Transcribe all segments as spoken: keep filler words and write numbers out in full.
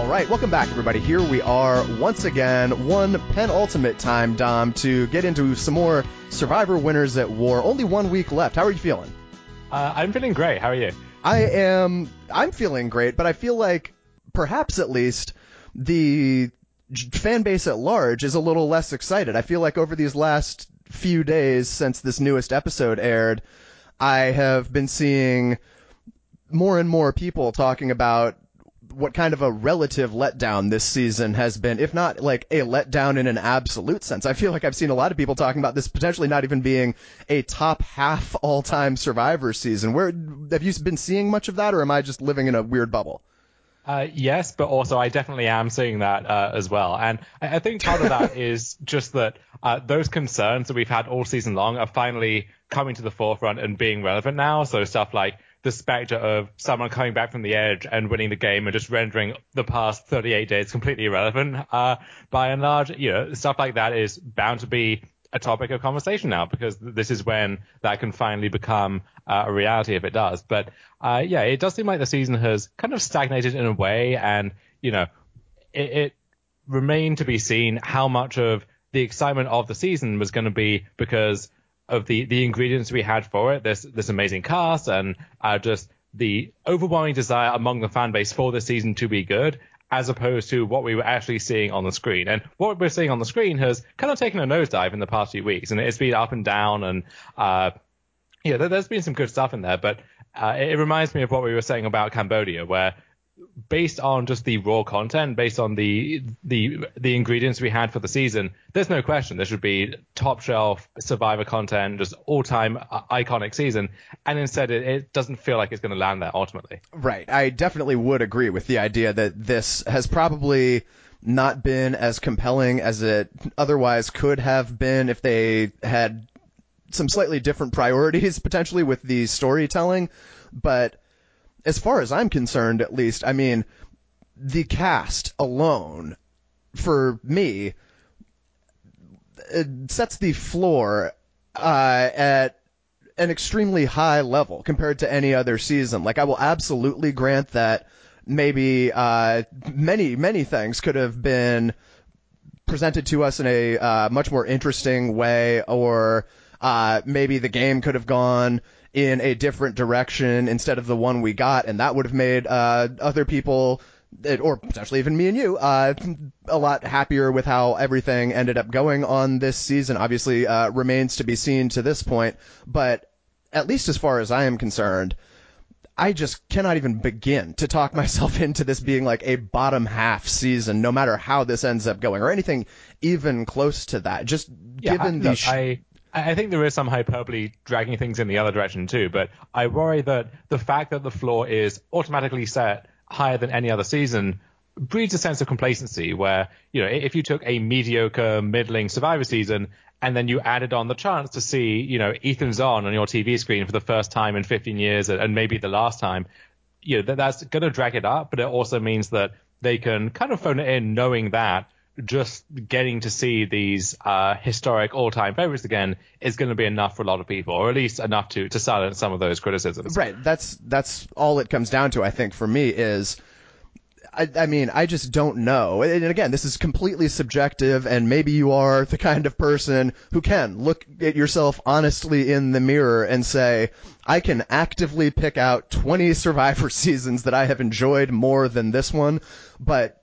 All right, welcome back, everybody. Here we are once again, one penultimate time, Dom, to get into some more Survivor Winners at War. Only one week left. How are you feeling? Uh, I'm feeling great. How are you? I am. I'm feeling great, but I feel like perhaps at least the fan base at large is a little less excited. I feel like over these last few days since this newest episode aired, I have been seeing more and more people talking about what kind of a relative letdown this season has been, if not like a letdown in an absolute sense. I feel like I've seen a lot of people talking about this potentially not even being a top half all-time Survivor season. Where have you been seeing much of that, or am I just living in a weird bubble? Uh, yes, but also I definitely am seeing that uh, as well. And I, I think part of that is just that uh, those concerns that we've had all season long are finally coming to the forefront and being relevant now. So stuff like the specter of someone coming back from the edge and winning the game and just rendering the past thirty-eight days completely irrelevant, uh, by and large, you know, stuff like that is bound to be a topic of conversation now, because this is when that can finally become uh, a reality if it does. But uh, yeah, it does seem like the season has kind of stagnated in a way, and you know, it, it remained to be seen how much of the excitement of the season was going to be because of the, the ingredients we had for it, this this amazing cast, and uh, just the overwhelming desire among the fan base for the season to be good, as opposed to what we were actually seeing on the screen. And what we're seeing on the screen has kind of taken a nosedive in the past few weeks, and it's been up and down, and uh, yeah, there, there's been some good stuff in there, but uh, it, it reminds me of what we were saying about Cambodia, where based on just the raw content, based on the the the ingredients we had for the season, there's no question this should be top shelf Survivor content, just all time iconic season. And instead, it, it doesn't feel like it's going to land there ultimately. Right. I definitely would agree with the idea that this has probably not been as compelling as it otherwise could have been if they had some slightly different priorities potentially with the storytelling. But as far as I'm concerned, at least, I mean, the cast alone, for me, it sets the floor uh, at an extremely high level compared to any other season. Like, I will absolutely grant that maybe uh, many, many things could have been presented to us in a uh, much more interesting way, or uh, maybe the game could have gone in a different direction instead of the one we got, and that would have made uh, other people, or potentially even me and you, uh, a lot happier with how everything ended up going on this season. Obviously, uh, remains to be seen to this point, but at least as far as I am concerned, I just cannot even begin to talk myself into this being like a bottom half season, no matter how this ends up going, or anything even close to that. Just yeah, given I, the... look, Sh- I... I think there is some hyperbole dragging things in the other direction too, but I worry that the fact that the floor is automatically set higher than any other season breeds a sense of complacency where, you know, if you took a mediocre, middling Survivor season and then you added on the chance to see, you know, Ethan Zohn on your T V screen for the first time in fifteen years and maybe the last time, you know, that's going to drag it up, but it also means that they can kind of phone it in knowing that just getting to see these uh, historic all-time favorites again is going to be enough for a lot of people, or at least enough to, to silence some of those criticisms. Right. That's that's all it comes down to, I think, for me is, I, I mean, I just don't know. And again, this is completely subjective, and maybe you are the kind of person who can look at yourself honestly in the mirror and say, I can actively pick out twenty Survivor seasons that I have enjoyed more than this one, but...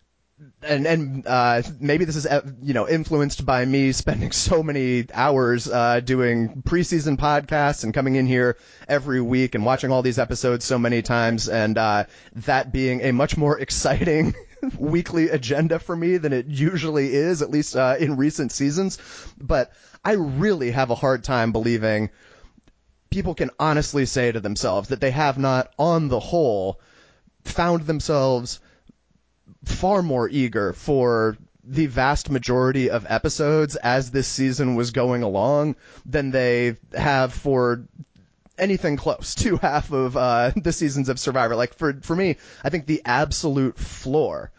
And and uh, maybe this is, you know, influenced by me spending so many hours uh, doing preseason podcasts and coming in here every week and watching all these episodes so many times, and uh, that being a much more exciting weekly agenda for me than it usually is, at least uh, in recent seasons. But I really have a hard time believing people can honestly say to themselves that they have not, on the whole, found themselves far more eager for the vast majority of episodes as this season was going along than they have for anything close to half of uh, the seasons of Survivor. Like, for for me, I think the absolute floor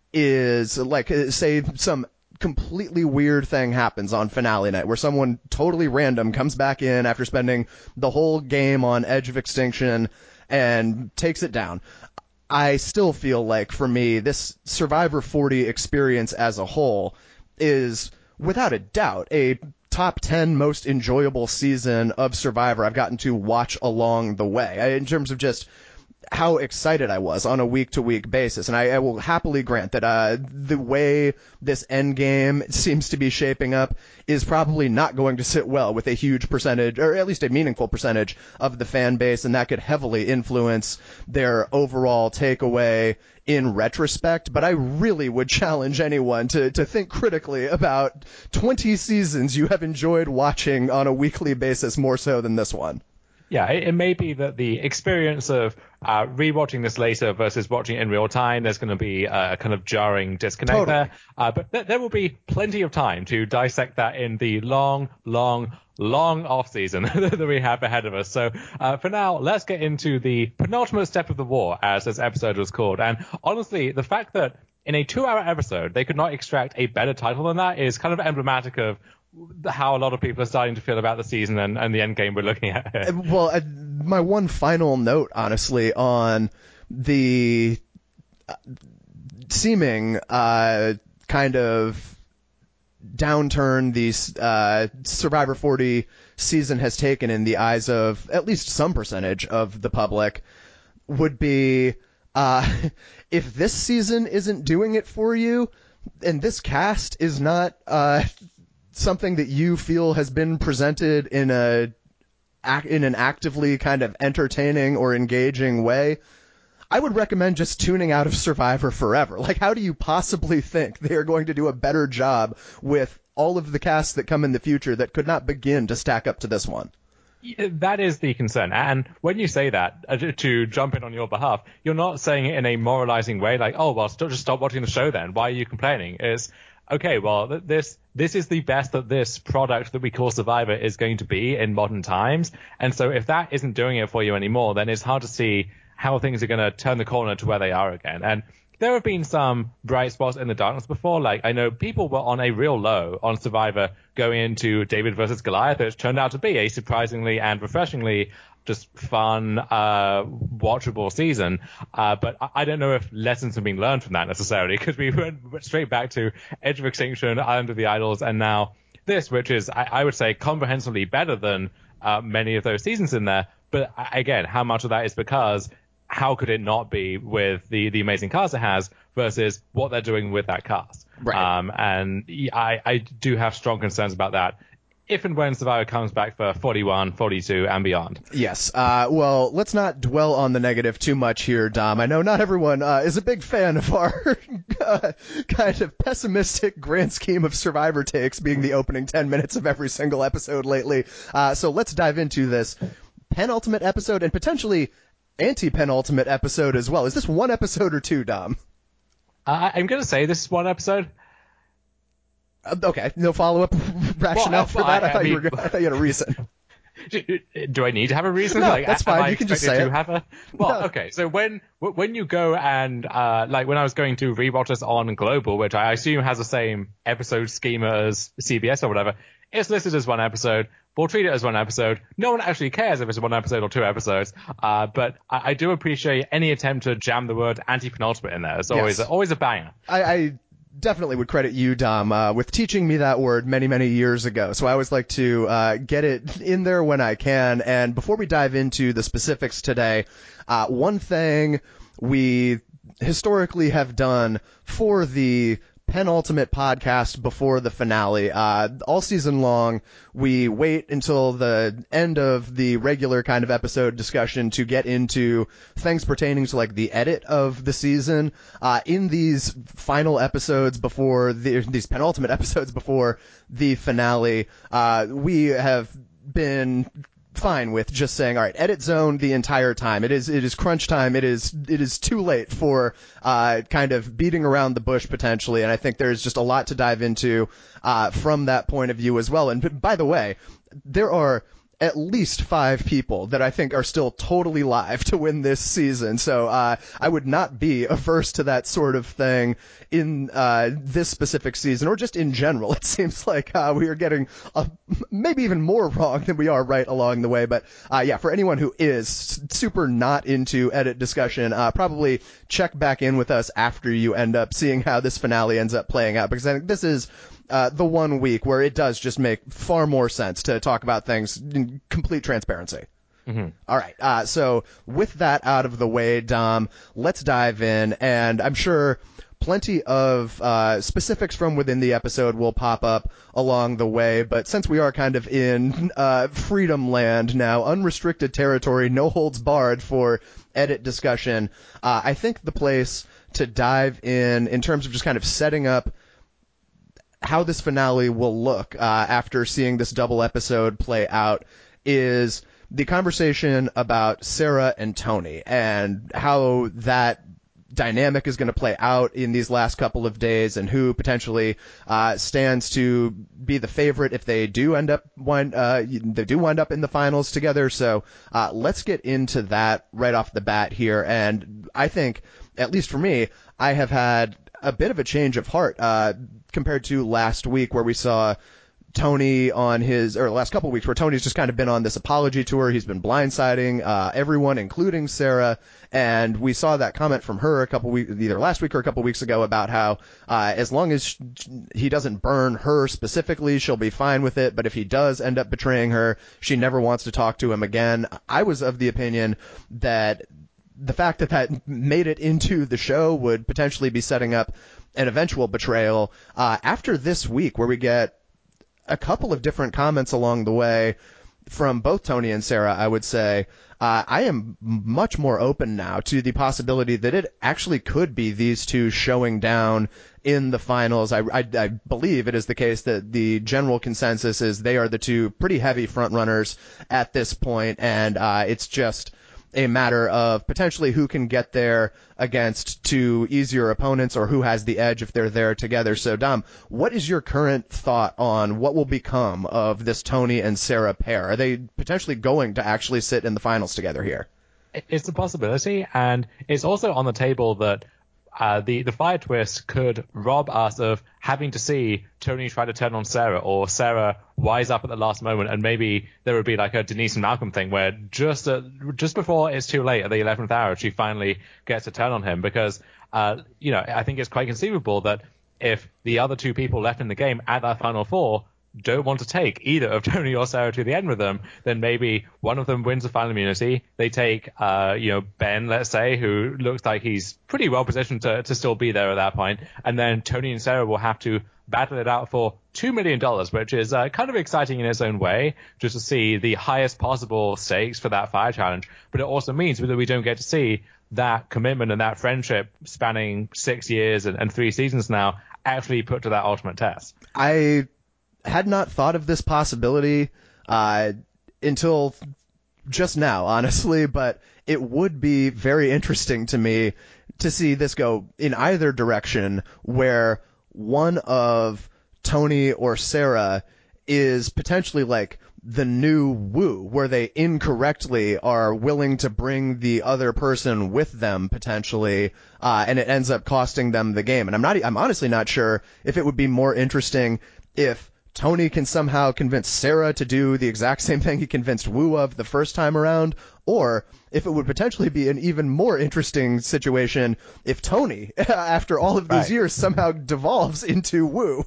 is, like, say some completely weird thing happens on finale night where someone totally random comes back in after spending the whole game on Edge of Extinction and takes it down. I still feel like, for me, this Survivor forty experience as a whole is, without a doubt, a top ten most enjoyable season of Survivor I've gotten to watch along the way, I, in terms of just how excited I was on a week-to-week basis. And I, I will happily grant that uh, the way this endgame seems to be shaping up is probably not going to sit well with a huge percentage, or at least a meaningful percentage, of the fan base, and that could heavily influence their overall takeaway in retrospect. But I really would challenge anyone to, to think critically about twenty seasons you have enjoyed watching on a weekly basis more so than this one. Yeah, it, it may be that the experience of uh, rewatching this later versus watching it in real time, there's going to be a kind of jarring disconnect Totally. there. Uh, but th- there will be plenty of time to dissect that in the long, long, long off season that we have ahead of us. So uh, for now, let's get into the penultimate step of the war, as this episode was called. And honestly, the fact that in a two-hour episode they could not extract a better title than that is kind of emblematic of how a lot of people are starting to feel about the season and, and the end game we're looking at here. Well, uh, my one final note, honestly, on the seeming uh, kind of downturn the uh, Survivor forty season has taken in the eyes of at least some percentage of the public would be uh, if this season isn't doing it for you, and this cast is not uh, something that you feel has been presented in a in an actively kind of entertaining or engaging way, I would recommend just tuning out of Survivor forever. Like, how do you possibly think they are going to do a better job with all of the casts that come in the future that could not begin to stack up to this one? That is the concern. And when you say that, uh, to jump in on your behalf, you're not saying it in a moralizing way like, oh, well, st- just stop watching the show then. Why are you complaining? It's, okay, well, this this is the best that this product that we call Survivor is going to be in modern times. And so if that isn't doing it for you anymore, then it's hard to see how things are going to turn the corner to where they are again. And there have been some bright spots in the darkness before. Like, I know people were on a real low on Survivor going into David versus Goliath, which turned out to be a surprisingly and refreshingly just fun, uh, watchable season. Uh, but I don't know if lessons have been learned from that necessarily, because we went straight back to Edge of Extinction, Island of the Idols, and now this, which is, I, I would say, comprehensively better than uh, many of those seasons in there. But again, how much of that is because how could it not be with the, the amazing cast it has versus what they're doing with that cast? Right. Um, and I, I do have strong concerns about that if and when Survivor comes back for forty-one, forty-two, and beyond. Yes. Uh, well, let's not dwell on the negative too much here, Dom. I know not everyone uh, is a big fan of our uh, kind of pessimistic grand scheme of Survivor takes being the opening ten minutes of every single episode lately. Uh, so let's dive into this penultimate episode and potentially anti-penultimate episode as well. Is this one episode or two, Dom? Uh, I'm going to say this is one episode. Uh, okay, no follow-up rationale well, for well, that? I, I, thought I you mean, were. I thought you had a reason. Do I need to have a reason? No, like, that's am fine. I You can just expected say to it. Have a... Well, No. okay. So when when you go and uh, like when I was going to rewatch this on Global, which I assume has the same episode schema as C B S or whatever, it's listed as one episode. We'll treat it as one episode. No one actually cares if it's one episode or two episodes. Uh, but I, I do appreciate any attempt to jam the word anti-penultimate in there. It's always Yes. always a banger. I, I definitely would credit you, Dom, uh, with teaching me that word many, many years ago. So I always like to uh, get it in there when I can. And before we dive into the specifics today, uh, one thing we historically have done for the penultimate podcast before the finale, uh, all season long, we wait until the end of the regular kind of episode discussion to get into things pertaining to like the edit of the season. Uh, in these final episodes before the, these penultimate episodes before the finale, uh, we have been fine with just saying, all right, edit zone the entire time. It is, it is crunch time. It is, it is too late for, uh, kind of beating around the bush potentially. And I think there's just a lot to dive into, uh, from that point of view as well. And by the way, there are at least five people that I think are still totally live to win this season. So uh, I would not be averse to that sort of thing in uh, this specific season, or just in general. It seems like uh, we are getting uh, maybe even more wrong than we are right along the way. But uh, yeah, for anyone who is super not into edit discussion, uh, probably check back in with us after you end up seeing how this finale ends up playing out, because I think this is Uh, the one week where it does just make far more sense to talk about things in complete transparency. Mm-hmm. All right. Uh, so with that out of the way, Dom, let's dive in. And I'm sure plenty of uh, specifics from within the episode will pop up along the way. But since we are kind of in uh, freedom land now, unrestricted territory, no holds barred for edit discussion, uh, I think the place to dive in, in terms of just kind of setting up how this finale will look uh, after seeing this double episode play out, is the conversation about Sarah and Tony and how that dynamic is going to play out in these last couple of days, and who potentially uh, stands to be the favorite if they do end up wind, uh, they do wind up in the finals together. So uh, let's get into that right off the bat here. And I think, at least for me, I have had a bit of a change of heart uh, compared to last week, where we saw Tony on his, or last couple of weeks, where Tony's just kind of been on this apology tour. He's been blindsiding uh, everyone, including Sarah, and we saw that comment from her a couple weeks, either last week or a couple weeks ago, about how uh, as long as sh- he doesn't burn her specifically, she'll be fine with it, but if he does end up betraying her, she never wants to talk to him again. I was of the opinion that the fact that that made it into the show would potentially be setting up an eventual betrayal. Uh, after this week, where we get a couple of different comments along the way from both Tony and Sarah, I would say, uh, I am much more open now to the possibility that it actually could be these two showing down in the finals. I, I, I believe it is the case that the general consensus is they are the two pretty heavy front runners at this point, and uh, it's just a matter of potentially who can get there against two easier opponents, or who has the edge if they're there together. So, Dom, what is your current thought on what will become of this Tony and Sarah pair? Are they potentially going to actually sit in the finals together here? It's a possibility, and it's also on the table that Uh, the, the fire twist could rob us of having to see Tony try to turn on Sarah, or Sarah wise up at the last moment, and maybe there would be like a Denise and Malcolm thing where just uh, just before it's too late at the eleventh hour, she finally gets to turn on him. Because, uh, you know, I think it's quite conceivable that if the other two people left in the game at that final four don't want to take either of Tony or Sarah to the end with them, then maybe one of them wins the final immunity. They take, uh, you know, Ben, let's say, who looks like he's pretty well positioned to, to still be there at that point. And then Tony and Sarah will have to battle it out for two million dollars, which is uh, kind of exciting in its own way, just to see the highest possible stakes for that fire challenge. But it also means that we don't get to see that commitment and that friendship spanning six years and, and three seasons now actually put to that ultimate test. I had not thought of this possibility uh, until just now, honestly, but it would be very interesting to me to see this go in either direction, where one of Tony or Sarah is potentially like the new Wu, where they incorrectly are willing to bring the other person with them potentially, uh, and it ends up costing them the game. And I'm not, I'm honestly not sure if it would be more interesting if Tony can somehow convince Sarah to do the exact same thing he convinced Wu of the first time around, or if it would potentially be an even more interesting situation if Tony, after all of these Right. years, somehow devolves into Wu.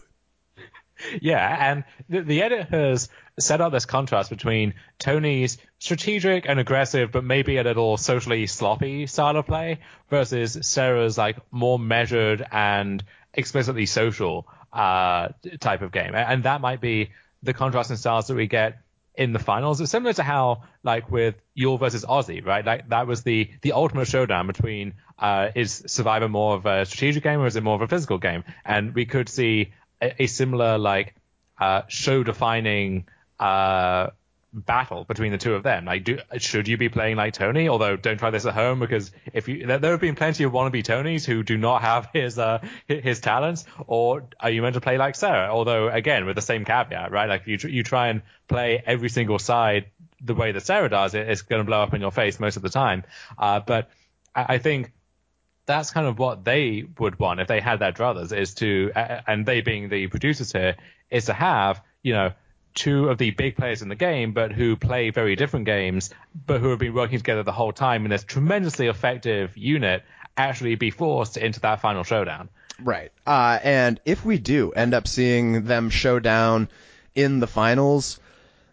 Yeah, and the, the edit has set up this contrast between Tony's strategic and aggressive, but maybe a little socially sloppy style of play, versus Sarah's like more measured and explicitly social uh, type of game. And that might be the contrast in styles that we get in the finals. It's similar to how, like, with Yul versus Ozzy, right? Like, that was the, the ultimate showdown between, uh, is Survivor more of a strategic game or is it more of a physical game? And we could see a, a similar, like, uh, show-defining uh, battle between the two of them. Like, do, should you be playing like Tony? Although, don't try this at home, because if you, there, there have been plenty of wannabe Tonys who do not have his uh, his talents. Or are you meant to play like Sarah? Although, again, with the same caveat, right? Like, you you try and play every single side the way that Sarah does it, it's going to blow up in your face most of the time. Uh, but I, I think that's kind of what they would want if they had their druthers, is to, and they being the producers here, is to have, you know, two of the big players in the game, but who play very different games, but who have been working together the whole time in this tremendously effective unit, actually be forced into that final showdown. Right. Uh, and if we do end up seeing them show down in the finals,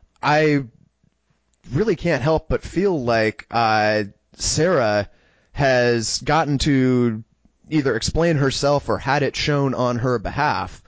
I really can't help but feel like uh, Sarah has gotten to either explain herself or had it shown on her behalf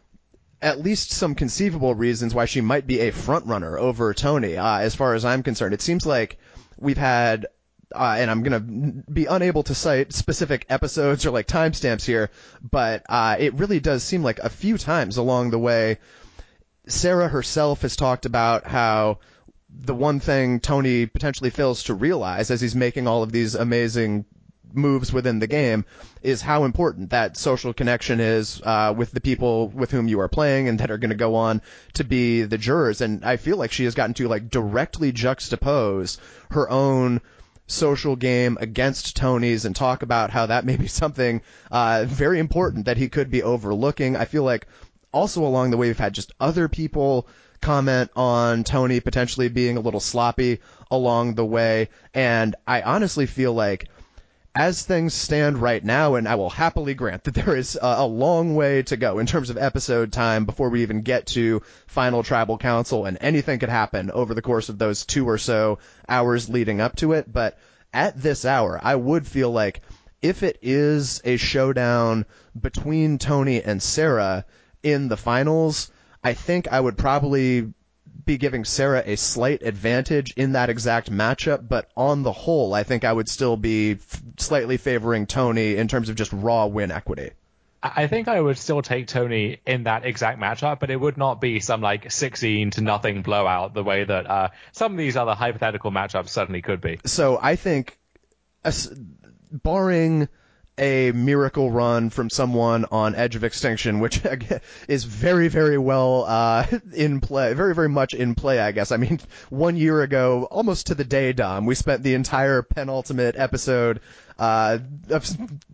at least some conceivable reasons why she might be a front runner over Tony. Uh, as far as I'm concerned, it seems like we've had, uh, and I'm going to be unable to cite specific episodes or like timestamps here, but uh, it really does seem like a few times along the way, Sarah herself has talked about how the one thing Tony potentially fails to realize as he's making all of these amazing moves within the game is how important that social connection is uh, with the people with whom you are playing and that are going to go on to be the jurors. And I feel like she has gotten to like directly juxtapose her own social game against Tony's and talk about how that may be something uh, very important that he could be overlooking. I feel like also along the way we've had just other people comment on Tony potentially being a little sloppy along the way, and I honestly feel like as things stand right now, and I will happily grant that there is a, a long way to go in terms of episode time before we even get to final tribal council, and anything could happen over the course of those two or so hours leading up to it, but at this hour, I would feel like if it is a showdown between Tony and Sarah in the finals, I think I would probably be giving Sarah a slight advantage in that exact matchup, but on the whole, I think I would still be f- slightly favoring Tony in terms of just raw win equity. I think I would still take Tony in that exact matchup, but it would not be some like sixteen to nothing blowout the way that uh, some of these other hypothetical matchups certainly could be. So I think, as, barring a miracle run from someone on Edge of Extinction, which is very, very well uh, in play, very, very much in play, I guess. I mean, one year ago, almost to the day, Dom, we spent the entire penultimate episode uh, of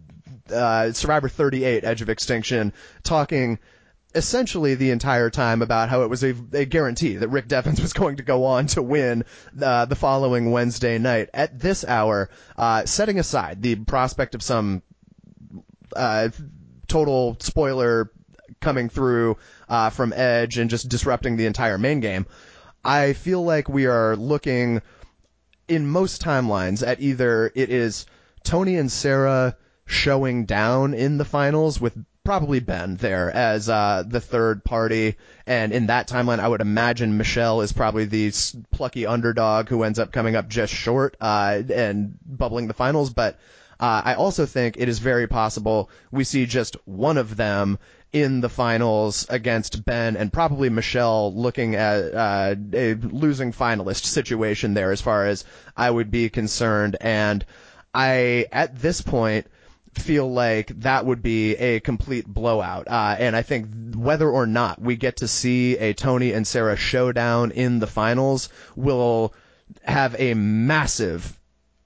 uh, Survivor thirty-eight, Edge of Extinction, talking essentially the entire time about how it was a, a guarantee that Rick Devens was going to go on to win uh, the following Wednesday night. At this hour, uh, setting aside the prospect of some uh, total spoiler coming through uh, from Edge and just disrupting the entire main game, I feel like we are looking in most timelines at either it is Tony and Sarah showing down in the finals with probably Ben there as uh, the third party, and in that timeline I would imagine Michelle is probably the plucky underdog who ends up coming up just short uh, and bubbling the finals, but uh, I also think it is very possible we see just one of them in the finals against Ben, and probably Michelle looking at uh, a losing finalist situation there as far as I would be concerned, and I, at this point, feel like that would be a complete blowout. Uh, and I think whether or not we get to see a Tony and Sarah showdown in the finals will have a massive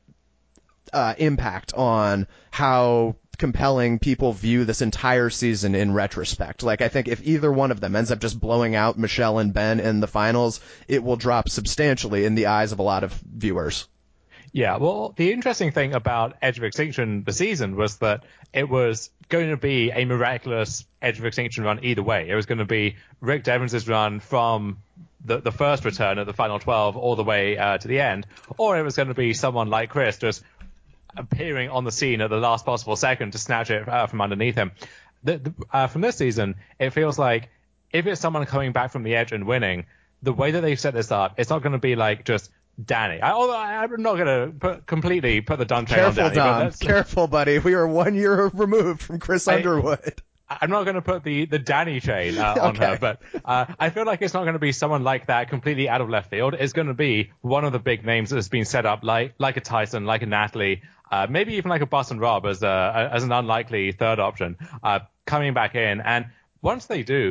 uh, impact on how compelling people view this entire season in retrospect. Like, I think if either one of them ends up just blowing out Michelle and Ben in the finals, it will drop substantially in the eyes of a lot of viewers. Yeah, well, the interesting thing about Edge of Extinction the season was that it was going to be a miraculous Edge of Extinction run either way. It was going to be Rick Devens' run from the, the first return at the final twelve all the way uh, to the end, or it was going to be someone like Chris just appearing on the scene at the last possible second to snatch it uh, from underneath him. The, the, uh, from this season, it feels like if it's someone coming back from the edge and winning, the way that they've set this up, it's not going to be like just Danny. I, although I'm not going to put, completely put the done train on Danny. Dom. But Careful, buddy. We are one year removed from Chris I, Underwood. I'm not going to put the, the Danny chain uh, on okay. her, but uh, I feel like it's not going to be someone like that completely out of left field. It's going to be one of the big names that's been set up, like like a Tyson, like a Natalie, uh, maybe even like a Boston Rob as a, as an unlikely third option, uh, coming back in. And once they do,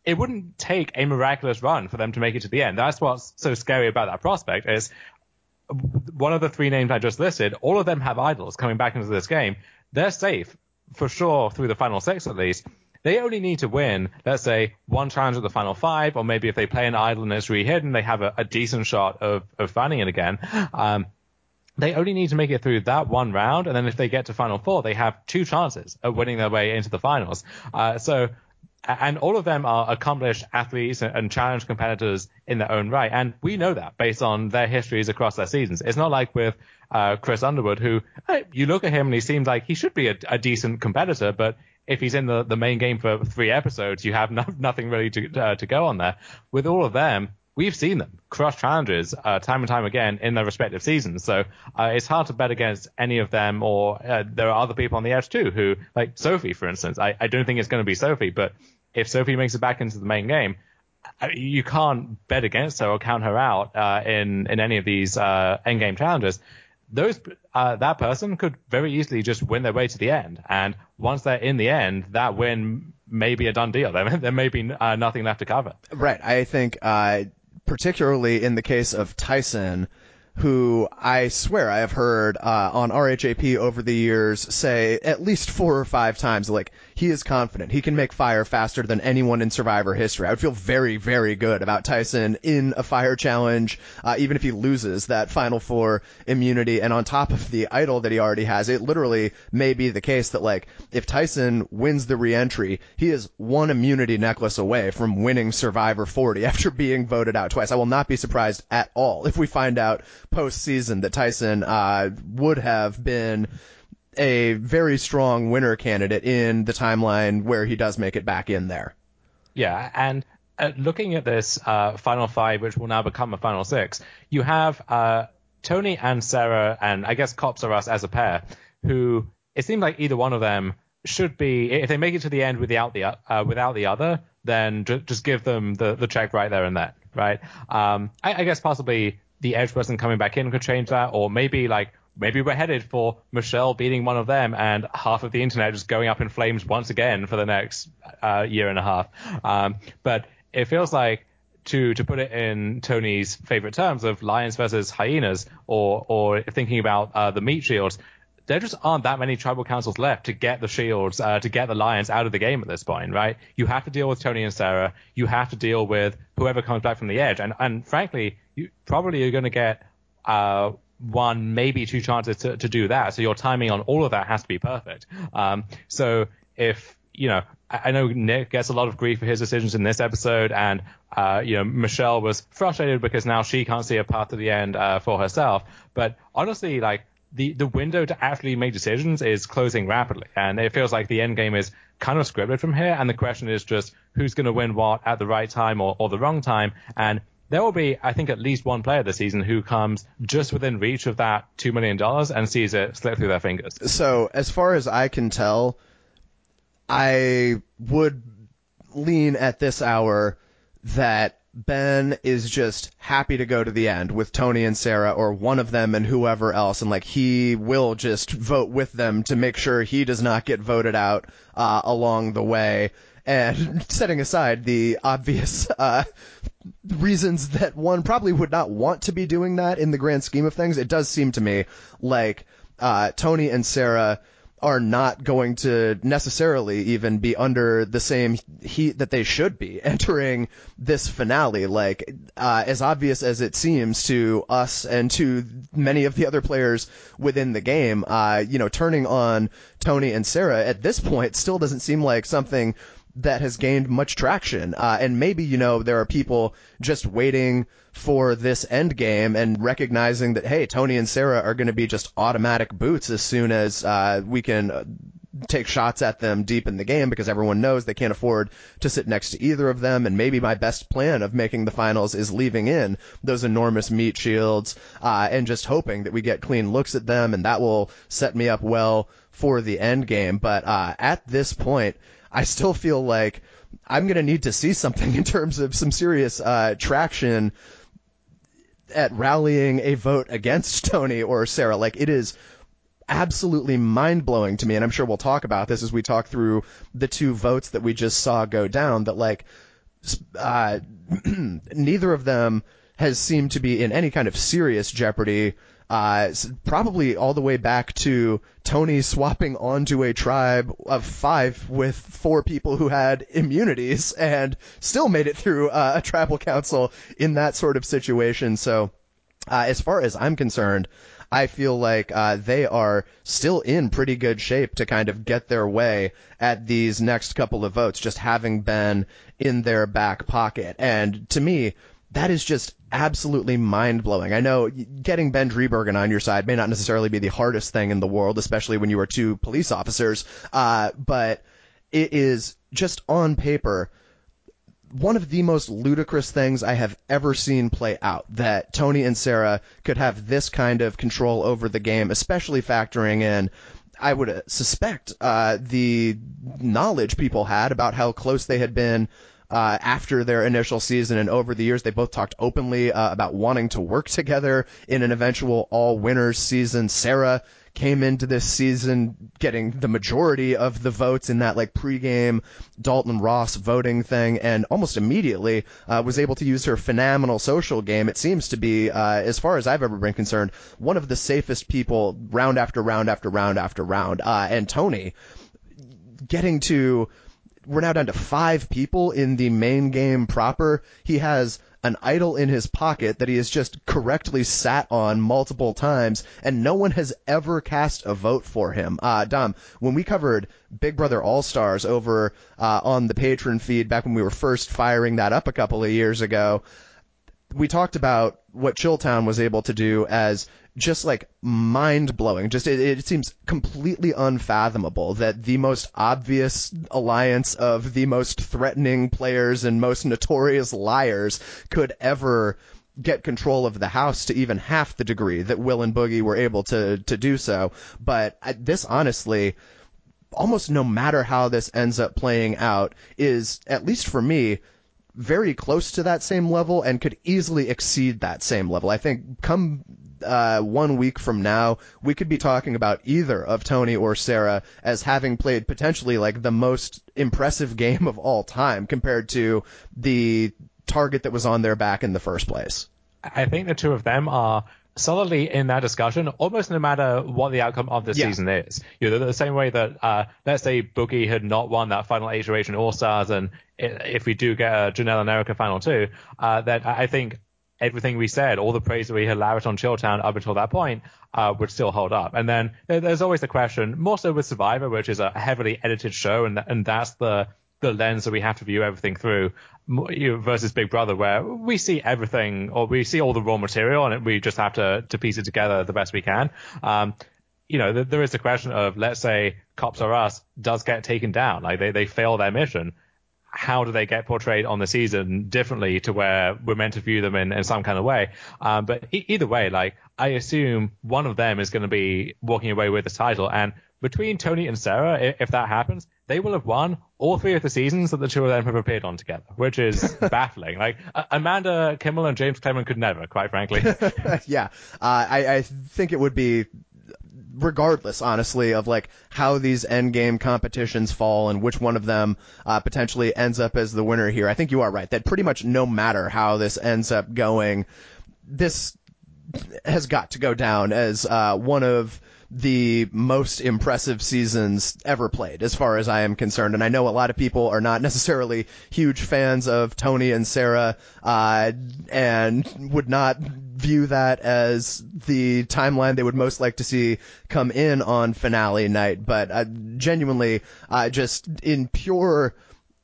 it wouldn't take a miraculous run for them to make it to the end. That's what's so scary about that prospect is one of the three names I just listed, all of them have idols coming back into this game. They're safe for sure through the final six at least. They only need to win, let's say, one challenge at the final five, or maybe if they play an idol and it's re-hidden, they have a, a decent shot of, of finding it again. Um, they only need to make it through that one round, and then if they get to final four, they have two chances of winning their way into the finals. Uh, so, and all of them are accomplished athletes and, and challenge competitors in their own right, and we know that based on their histories across their seasons. It's not like with uh, Chris Underwood, who, hey, you look at him and he seems like he should be a, a decent competitor, but if he's in the, the main game for three episodes, you have no, nothing really to uh, to go on there. With all of them, we've seen them crush challenges uh, time and time again in their respective seasons. So uh, it's hard to bet against any of them, or uh, there are other people on the edge too who, like Sophie, for instance. I, I don't think it's going to be Sophie, but if Sophie makes it back into the main game, you can't bet against her or count her out uh, in, in any of these uh, endgame challenges. Those uh, that person could very easily just win their way to the end, and once they're in the end, that win may be a done deal. There, there may be uh, nothing left to cover. Right. I think, uh, particularly in the case of Tyson, who I swear I have heard uh, on R H A P over the years say at least four or five times, like, he is confident. He can make fire faster than anyone in Survivor history. I would feel very, very good about Tyson in a fire challenge, uh, even if he loses that Final Four immunity. And on top of the idol that he already has, it literally may be the case that, like, if Tyson wins the re-entry, he is one immunity necklace away from winning Survivor forty after being voted out twice. I will not be surprised at all if we find out postseason that Tyson uh, would have been a very strong winner candidate in the timeline where he does make it back in there. Yeah, and uh, looking at this uh, final five, which will now become a final six, you have uh, Tony and Sarah, and I guess Cops R Us as a pair, who it seems like either one of them should be, if they make it to the end without the uh, without the other, then ju- just give them the, the check right there and then, right? Um, I, I guess possibly the Edge person coming back in could change that, or maybe like maybe we're headed for Michelle beating one of them and half of the internet just going up in flames once again for the next uh, year and a half. Um, but it feels like, to to put it in Tony's favorite terms of lions versus hyenas, or or thinking about uh, the meat shields, there just aren't that many tribal councils left to get the shields, uh, to get the lions out of the game at this point, right? You have to deal with Tony and Sarah. You have to deal with whoever comes back from the edge. And, and frankly, you probably are going to get uh, one, maybe two chances to, to do that. So your timing on all of that has to be perfect. Um, so if, you know, I, I know Nick gets a lot of grief for his decisions in this episode, and, uh, you know, Michelle was frustrated because now she can't see a path to the end uh, for herself. But honestly, like, The, the window to actually make decisions is closing rapidly, and it feels like the end game is kind of scripted from here, and the question is just who's going to win what at the right time or, or the wrong time. And there will be, I think, at least one player this season who comes just within reach of that two million dollars and sees it slip through their fingers. So as far as I can tell, I would lean at this hour that Ben is just happy to go to the end with Tony and Sarah, or one of them and whoever else, and like he will just vote with them to make sure he does not get voted out uh, along the way. And setting aside the obvious uh, reasons that one probably would not want to be doing that in the grand scheme of things, it does seem to me like uh, Tony and Sarah are not going to necessarily even be under the same heat that they should be entering this finale. Like, uh, as obvious as it seems to us and to many of the other players within the game, uh, you know, turning on Tony and Sarah at this point still doesn't seem like something that has gained much traction. Uh, and maybe, you know, there are people just waiting for this end game and recognizing that, hey, Tony and Sarah are going to be just automatic boots as soon as uh, we can take shots at them deep in the game, because everyone knows they can't afford to sit next to either of them. And maybe my best plan of making the finals is leaving in those enormous meat shields uh, and just hoping that we get clean looks at them, and that will set me up well for the end game. But uh, at this point, I still feel like I'm going to need to see something in terms of some serious uh, traction at rallying a vote against Tony or Sarah. Like, it is absolutely mind-blowing to me, and I'm sure we'll talk about this as we talk through the two votes that we just saw go down, that, like, uh, neither of them has seemed to be in any kind of serious jeopardy. Uh, probably all the way back to Tony swapping onto a tribe of five with four people who had immunities and still made it through uh, a tribal council in that sort of situation. So uh, as far as I'm concerned, I feel like uh, they are still in pretty good shape to kind of get their way at these next couple of votes, just having been in their back pocket. And to me, that is just absolutely mind-blowing. I know getting Ben Driebergen on your side may not necessarily be the hardest thing in the world, especially when you are two police officers, uh, but it is just on paper one of the most ludicrous things I have ever seen play out, that Tony and Sarah could have this kind of control over the game, especially factoring in, I would suspect, uh, the knowledge people had about how close they had been Uh, after their initial season, and over the years they both talked openly uh, about wanting to work together in an eventual all-winners season. Sarah came into this season getting the majority of the votes in that like pregame Dalton Ross voting thing, and almost immediately uh, was able to use her phenomenal social game. It seems to be, uh, as far as I've ever been concerned, one of the safest people round after round after round after round. Uh, and Tony getting to We're now down to five people in the main game proper. He has an idol in his pocket that he has just correctly sat on multiple times, and no one has ever cast a vote for him. Uh, Dom, when we covered Big Brother All-Stars over uh, on the Patreon feed back when we were first firing that up a couple of years ago, we talked about what Chilltown was able to do as just like mind-blowing. Just it, it seems completely unfathomable that the most obvious alliance of the most threatening players and most notorious liars could ever get control of the house to even half the degree that Will and Boogie were able to to do so. But this, honestly, almost no matter how this ends up playing out, is, at least for me, very close to that same level and could easily exceed that same level. I think come uh, one week from now, we could be talking about either of Tony or Sarah as having played potentially like the most impressive game of all time compared to the target that was on their back in the first place. I think the two of them are solidly in that discussion, almost no matter what the outcome of the yeah. season is. You know, the same way that, uh, let's say Boogie had not won that final iteration All-Stars, and if we do get a Janelle and Erica final two, uh, then I think everything we said, all the praise that we had lavished on Chilltown up until that point, uh, would still hold up. And then there's always the question, more so with Survivor, which is a heavily edited show, and and that's the the lens that we have to view everything through, you know, versus Big Brother, where we see everything, or we see all the raw material, and we just have to to piece it together the best we can. Um, you know, th- there is the question of, let's say Cops R Us does get taken down, like they, they fail their mission. How do they get portrayed on the season differently to where we're meant to view them in, in some kind of way? Um, but e- either way, like, I assume one of them is going to be walking away with the title. And between Tony and Sarah, if, if that happens, they will have won all three of the seasons that the two of them have appeared on together, which is baffling. Like, uh, Amanda Kimmel and James Clement could never, quite frankly. yeah, uh, I, I think it would be, regardless, honestly, of like how these endgame competitions fall and which one of them uh, potentially ends up as the winner here. I think you are right that pretty much no matter how this ends up going, this has got to go down as uh, one of the most impressive seasons ever played, as far as I am concerned. And I know a lot of people are not necessarily huge fans of Tony and Sarah, uh, and would not view that as the timeline they would most like to see come in on finale night. But uh, genuinely, uh, just in pure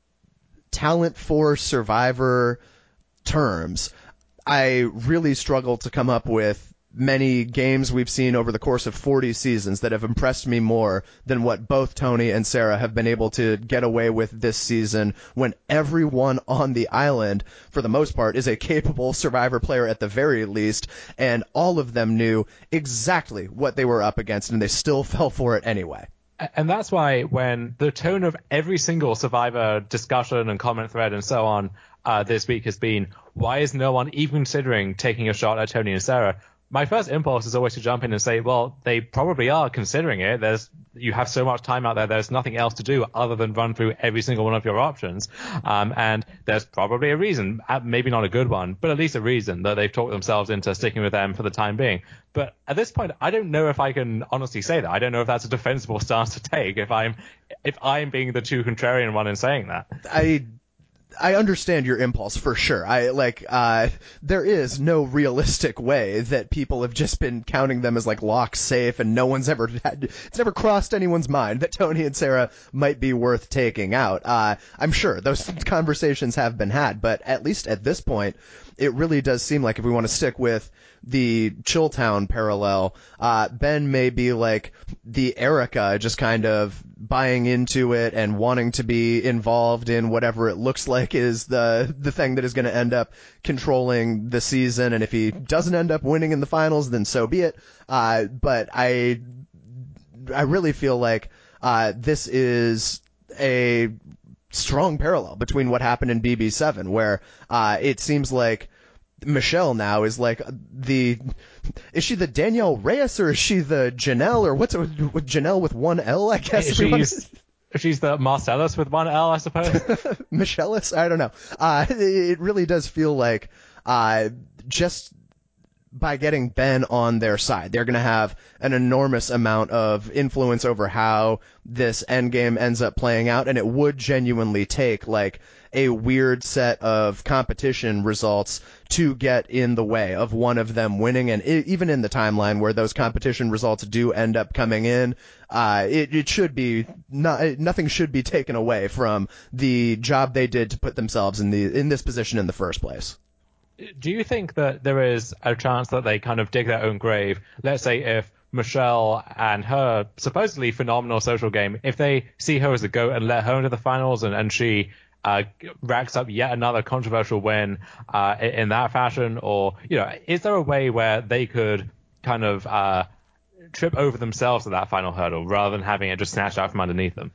talent for Survivor terms, I really struggle to come up with many games we've seen over the course of forty seasons that have impressed me more than what both Tony and Sarah have been able to get away with this season, when everyone on the island, for the most part, is a capable Survivor player at the very least, and all of them knew exactly what they were up against, and they still fell for it anyway. And that's why when the tone of every single Survivor discussion and comment thread and so on uh, this week has been, why is no one even considering taking a shot at Tony and Sarah? my first impulse is always to jump in and say, well, they probably are considering it. There's, you have so much time out there. There's nothing else to do other than run through every single one of your options. Um, and there's probably a reason, maybe not a good one, but at least a reason that they've talked themselves into sticking with them for the time being. But at this point, I don't know if I can honestly say that. I don't know if that's a defensible stance to take if I'm, if I'm being the too contrarian one in saying that. I I understand your impulse for sure. I like uh there is no realistic way that people have just been counting them as like lock safe, and no one's ever had, it's never crossed anyone's mind that Tony and Sarah might be worth taking out. Uh I'm sure those conversations have been had, but at least at this point it really does seem like if we want to stick with the Chilltown parallel, uh, Ben may be like the Erica, just kind of buying into it and wanting to be involved in whatever it looks like is the the thing that is going to end up controlling the season. And if he doesn't end up winning in the finals, then so be it. Uh, but I, I really feel like uh, this is a strong parallel between what happened in B B seven, where uh, it seems like Michelle now is like the, is she the Danielle Reyes or is she the Janelle, or what's it with, with Janelle with one L, I guess? She's, she's the Marcellus with one L, I suppose. Michellis? I don't know. Uh, it really does feel like uh, just by getting Ben on their side, they're going to have an enormous amount of influence over how this endgame ends up playing out, and it would genuinely take like a weird set of competition results to get in the way of one of them winning. And it, even in the timeline where those competition results do end up coming in, uh, it, it should be not, nothing should be taken away from the job they did to put themselves in the in this position in the first place. Do you think that there is a chance that they kind of dig their own grave? Let's say if Michelle and her supposedly phenomenal social game, if they see her as a GOAT and let her into the finals, and, and she uh, racks up yet another controversial win uh, in that fashion, or, you know, is there a way where they could kind of uh, trip over themselves at that final hurdle rather than having it just snatched out from underneath them?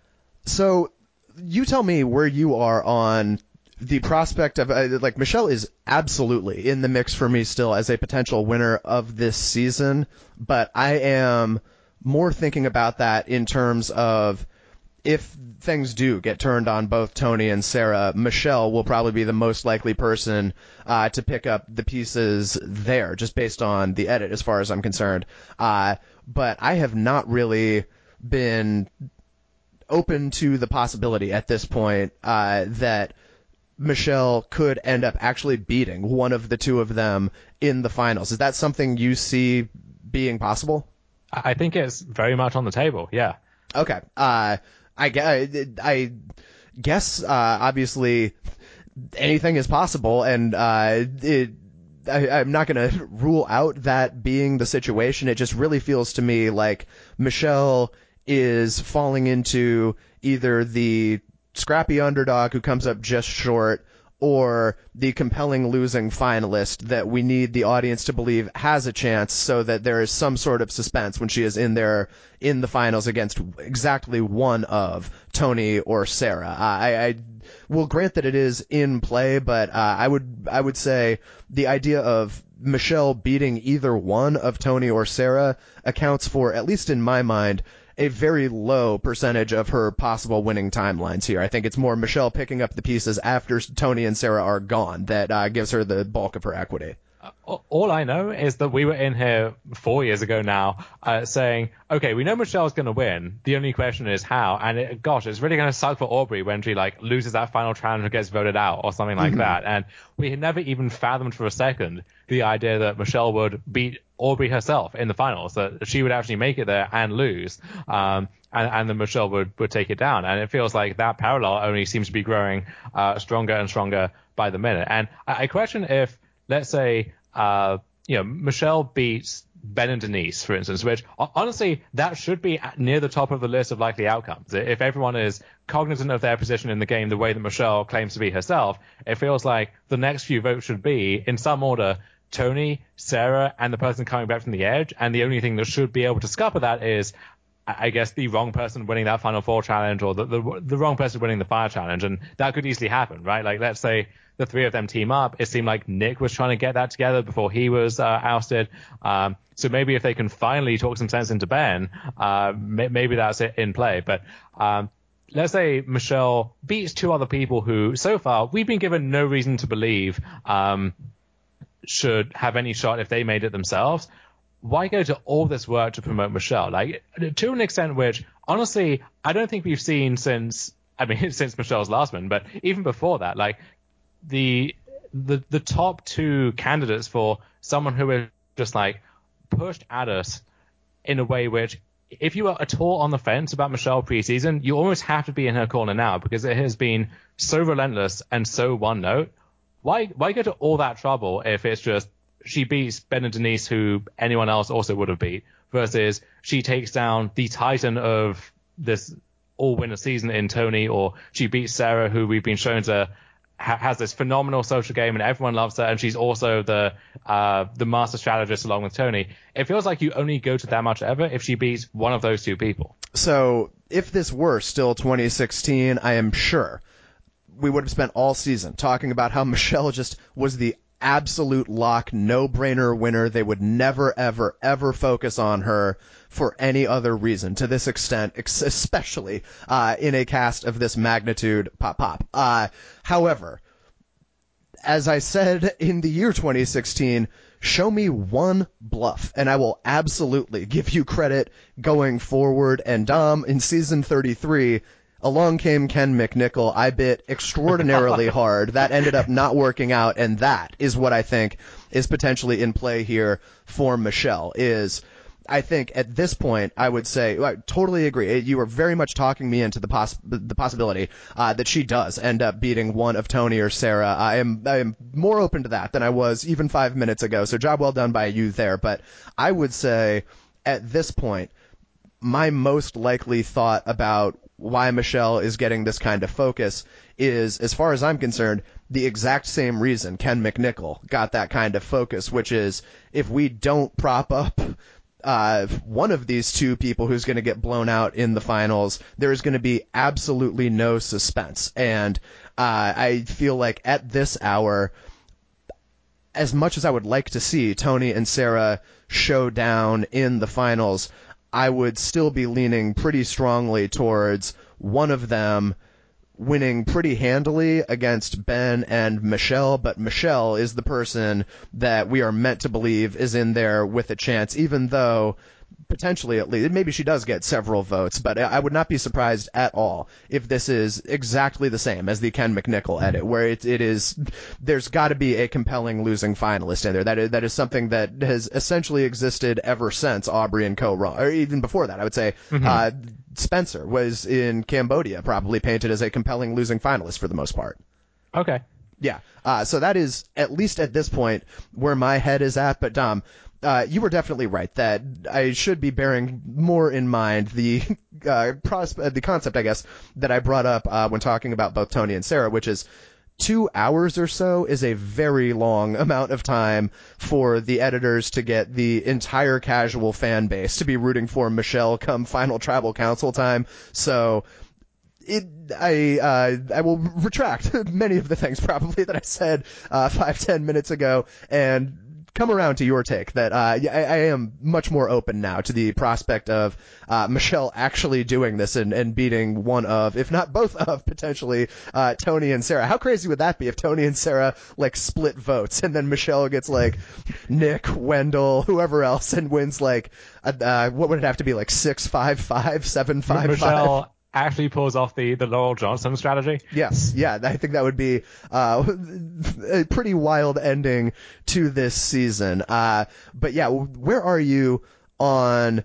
So you tell me where you are on the prospect of, uh, like, Michelle is absolutely in the mix for me still as a potential winner of this season, but I am more thinking about that in terms of if things do get turned on both Tony and Sarah, Michelle will probably be the most likely person uh, to pick up the pieces there, just based on the edit as far as I'm concerned. Uh, but I have not really been open to the possibility at this point uh, that Michelle could end up actually beating one of the two of them in the finals. Is that something you see being possible? I think it's very much on the table, yeah. Okay. Uh, I, I guess, uh, obviously, anything is possible, and uh, it, I, I'm not going to rule out that being the situation. It just really feels to me like Michelle is falling into either the scrappy underdog who comes up just short, or the compelling losing finalist that we need the audience to believe has a chance, so that there is some sort of suspense when she is in there in the finals against exactly one of Tony or Sarah. I, I will grant that it is in play, but uh, I would I would say the idea of Michelle beating either one of Tony or Sarah accounts for, at least in my mind, a very low percentage of her possible winning timelines here. I think it's more Michelle picking up the pieces after Tony and Sarah are gone that uh, gives her the bulk of her equity. All I know is that we were in here four years ago now uh, saying, okay, we know Michelle's going to win. The only question is how. And it, gosh, it's really going to suck for Aubrey when she like loses that final challenge or gets voted out or something like mm-hmm. that. And we had never even fathomed for a second the idea that Michelle would beat Aubrey herself in the finals, that she would actually make it there and lose. Um, and, and then Michelle would, would take it down. And it feels like that parallel only seems to be growing uh, stronger and stronger by the minute. And I, I question if, let's say, uh, you know, Michelle beats Ben and Denise, for instance, which honestly, that should be near the top of the list of likely outcomes. If everyone is cognizant of their position in the game the way that Michelle claims to be herself, it feels like the next few votes should be, in some order, Tony, Sarah, and the person coming back from the edge. And the only thing that should be able to scupper that is I guess, the wrong person winning that Final Four challenge, or the, the the wrong person winning the Fire challenge, and that could easily happen, right? Like, let's say the three of them team up. It seemed like Nick was trying to get that together before he was uh, ousted. Um, so maybe if they can finally talk some sense into Ben, uh, may, maybe that's it in play. But um, let's say Michelle beats two other people who, so far, we've been given no reason to believe um, should have any shot if they made it themselves. Why go to all this work to promote Michelle? Like, to an extent which, honestly, I don't think we've seen since, I mean, since Michelle's last one, but even before that, like, the the the top two candidates for someone who is just, like, pushed at us in a way which, if you are at all on the fence about Michelle preseason, you almost have to be in her corner now, because it has been so relentless and so one note. Why why go to all that trouble if it's just she beats Ben and Denise, who anyone else also would have beat, versus she takes down the titan of this all-winner season in Tony, or she beats Sarah, who we've been shown to ha- has this phenomenal social game and everyone loves her, and she's also the uh, the master strategist along with Tony. It feels like you only go to that much ever if she beats one of those two people. So if this were still twenty sixteen, I am sure we would have spent all season talking about how Michelle just was the absolute lock, no-brainer winner. They would never, ever, ever focus on her for any other reason to this extent, especially uh, in a cast of this magnitude. Pop, pop. Uh, however, as I said in the year twenty sixteen, show me one bluff, and I will absolutely give you credit going forward. And Dom, in season thirty-three, along came Ken McNichol. I bit extraordinarily hard. That ended up not working out, and that is what I think is potentially in play here for Michelle. Is I think at this point, I would say, I totally agree. You were very much talking me into the poss- the possibility uh, that she does end up beating one of Tony or Sarah. I am I am more open to that than I was even five minutes ago. So job well done by you there. But I would say at this point, my most likely thought about why Michelle is getting this kind of focus is, as far as I'm concerned, the exact same reason Ken McNichol got that kind of focus, which is if we don't prop up uh, one of these two people who's going to get blown out in the finals, there is going to be absolutely no suspense. And uh, I feel like at this hour, as much as I would like to see Tony and Sarah show down in the finals, I would still be leaning pretty strongly towards one of them winning pretty handily against Ben and Michelle, but Michelle is the person that we are meant to believe is in there with a chance, even though potentially at least, maybe she does get several votes, but I would not be surprised at all if this is exactly the same as the Ken McNichol edit, where it, it is, there's got to be a compelling losing finalist in there. That is, that is something that has essentially existed ever since Aubrey and Co. Raw, or even before that, I would say, mm-hmm. uh, Spencer was in Cambodia, probably painted as a compelling losing finalist for the most part. Okay. Yeah. Uh, so that is, at least at this point, where my head is at. But Dom, uh, you were definitely right that I should be bearing more in mind the uh, pros- the concept, I guess, that I brought up uh, when talking about both Tony and Sarah, which is two hours or so is a very long amount of time for the editors to get the entire casual fan base to be rooting for Michelle come final tribal council time. So It, I, uh, I will retract many of the things probably that I said, uh, five, ten minutes ago and come around to your take that, uh, I, I am much more open now to the prospect of, uh, Michelle actually doing this and, and beating one of, if not both of, potentially, uh, Tony and Sarah. How crazy would that be if Tony and Sarah, like, split votes and then Michelle gets, like, Nick, Wendell, whoever else and wins, like, uh, what would it have to be, like, six, five, five, seven, five, Michelle five? Actually pulls off the, the Laurel Johnson strategy. Yes, yeah, I think that would be uh, a pretty wild ending to this season. Uh, but yeah, where are you on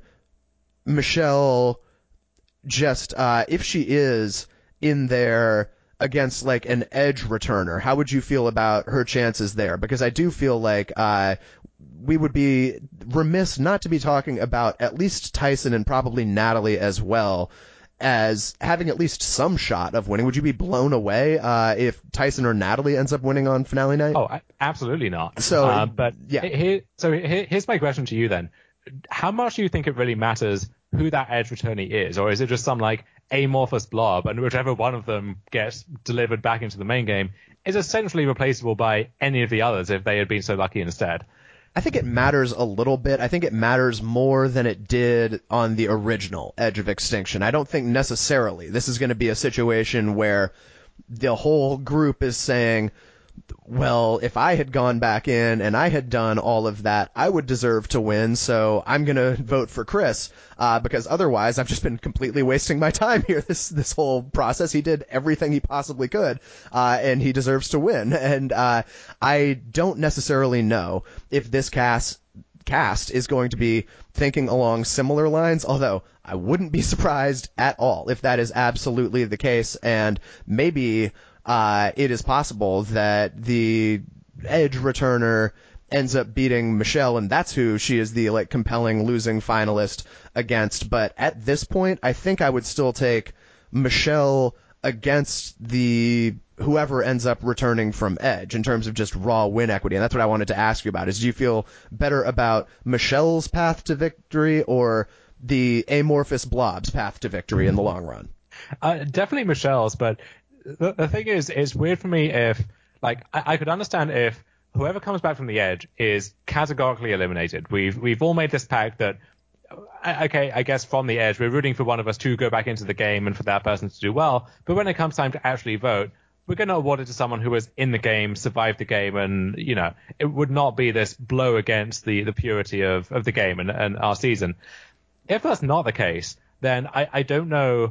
Michelle just, uh, if she is in there against like an edge returner, how would you feel about her chances there? Because I do feel like uh, we would be remiss not to be talking about at least Tyson and probably Natalie as well, as having at least some shot of winning. Would you be blown away uh, if Tyson or Natalie ends up winning on finale night? Oh, absolutely not. So, uh, but yeah. Here, so here, here's my question to you then. How much do you think it really matters who that Edge returnee is, or is it just some like amorphous blob, and whichever one of them gets delivered back into the main game is essentially replaceable by any of the others if they had been so lucky instead? I think it matters a little bit. I think it matters more than it did on the original Edge of Extinction. I don't think necessarily this is going to be a situation where the whole group is saying, well, if I had gone back in and I had done all of that, I would deserve to win, so I'm going to vote for Chris, uh, because otherwise I've just been completely wasting my time here, this this whole process. He did everything he possibly could, uh, and he deserves to win. And uh, I don't necessarily know if this cast cast is going to be thinking along similar lines, although I wouldn't be surprised at all if that is absolutely the case, and maybe Uh, it is possible that the Edge returner ends up beating Michelle, and that's who she is the like compelling losing finalist against. But at this point, I think I would still take Michelle against the whoever ends up returning from Edge in terms of just raw win equity. And that's what I wanted to ask you about. Is do you feel better about Michelle's path to victory or the amorphous blob's path to victory in the long run? Uh, definitely Michelle's, but The, the thing is, it's weird for me if, like, I, I could understand if whoever comes back from the Edge is categorically eliminated. We've we've all made this pact that, okay, I guess from the Edge, we're rooting for one of us to go back into the game and for that person to do well. But when it comes time to actually vote, we're going to award it to someone who was in the game, survived the game, and, you know, it would not be this blow against the, the purity of, of the game and, and our season. If that's not the case, then I, I don't know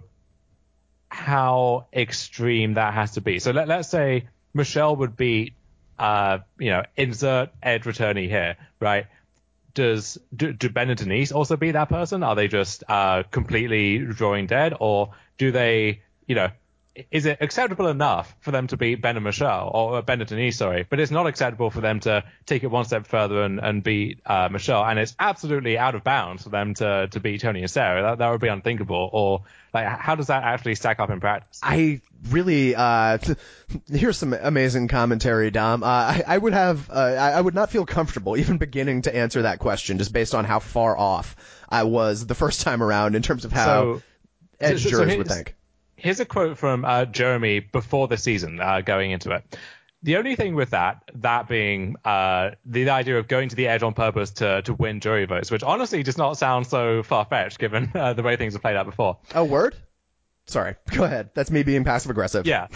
how extreme that has to be. So let, let's say Michelle would beat, uh, you know, insert Edge returnee here, right? Does do, do Ben and Denise also beat that person? Are they just uh, completely drawing dead, or do they, you know, is it acceptable enough for them to beat Ben and Michelle, or Ben and Denise, sorry, but it's not acceptable for them to take it one step further and, and beat uh, Michelle, and it's absolutely out of bounds for them to, to beat Tony and Sarah. That, that would be unthinkable. Or like, how does that actually stack up in practice? I really, uh, here's some amazing commentary, Dom. Uh, I, I would have, uh, I, I would not feel comfortable even beginning to answer that question just based on how far off I was the first time around in terms of how so, Edge so, so jurors would think. Here's a quote from uh, Jeremy before the season, uh, going into it. The only thing with that, that being uh, the idea of going to the Edge on purpose to, to win jury votes, which honestly does not sound so far-fetched given uh, the way things have played out before. Oh, word? Sorry, go ahead. That's me being passive-aggressive. Yeah.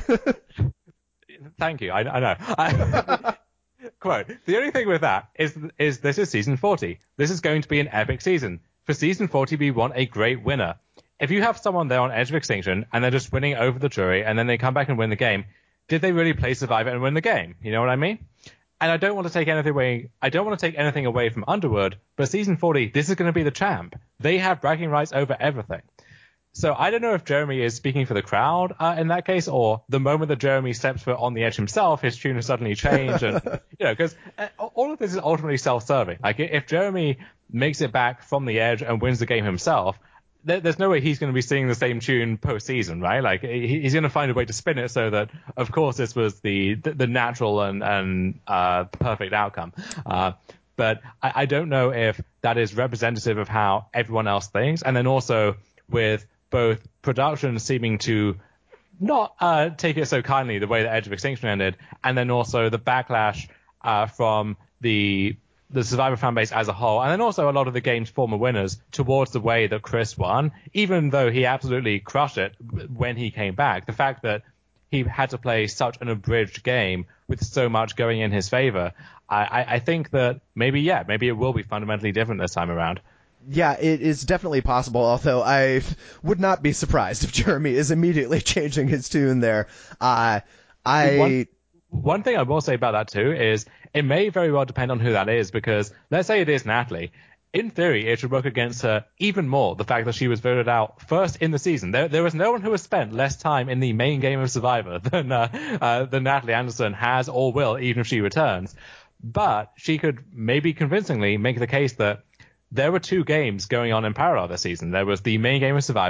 Thank you. I, I know. I, quote, the only thing with that is, is this is season forty. This is going to be an epic season. For season forty, we want a great winner. If you have someone there on Edge of Extinction and they're just winning over the jury and then they come back and win the game, did they really play Survivor and win the game? You know what I mean? And I don't want to take anything away. I don't want to take anything away from Underwood, but season forty, this is going to be the champ. They have bragging rights over everything. So I don't know if Jeremy is speaking for the crowd uh, in that case, or the moment that Jeremy steps foot on the Edge himself, his tune has suddenly changed. And, you know, because all of this is ultimately self-serving. Like, if Jeremy makes it back from the Edge and wins the game himself, there's no way he's going to be singing the same tune postseason, right? Like, he's going to find a way to spin it so that, of course, this was the the natural and and uh, perfect outcome. Uh, but I, I don't know if that is representative of how everyone else thinks. And then also with both production seeming to not uh, take it so kindly the way that Edge of Extinction ended, and then also the backlash uh, from the the Survivor fan base as a whole, and then also a lot of the game's former winners towards the way that Chris won, even though he absolutely crushed it when he came back. The fact that he had to play such an abridged game with so much going in his favor, I, I, I think that maybe, yeah, maybe it will be fundamentally different this time around. Yeah, it is definitely possible, although I would not be surprised if Jeremy is immediately changing his tune there. Uh, I... One- One thing I will say about that too is it may very well depend on who that is, because let's say it is Natalie. In theory, it should work against her even more, the fact that she was voted out first in the season. There, there was no one who has spent less time in the main game of Survivor than, uh, uh, than Natalie Anderson has or will, even if she returns. But she could maybe convincingly make the case that there were two games going on in parallel this season. There was the main game of Survivor,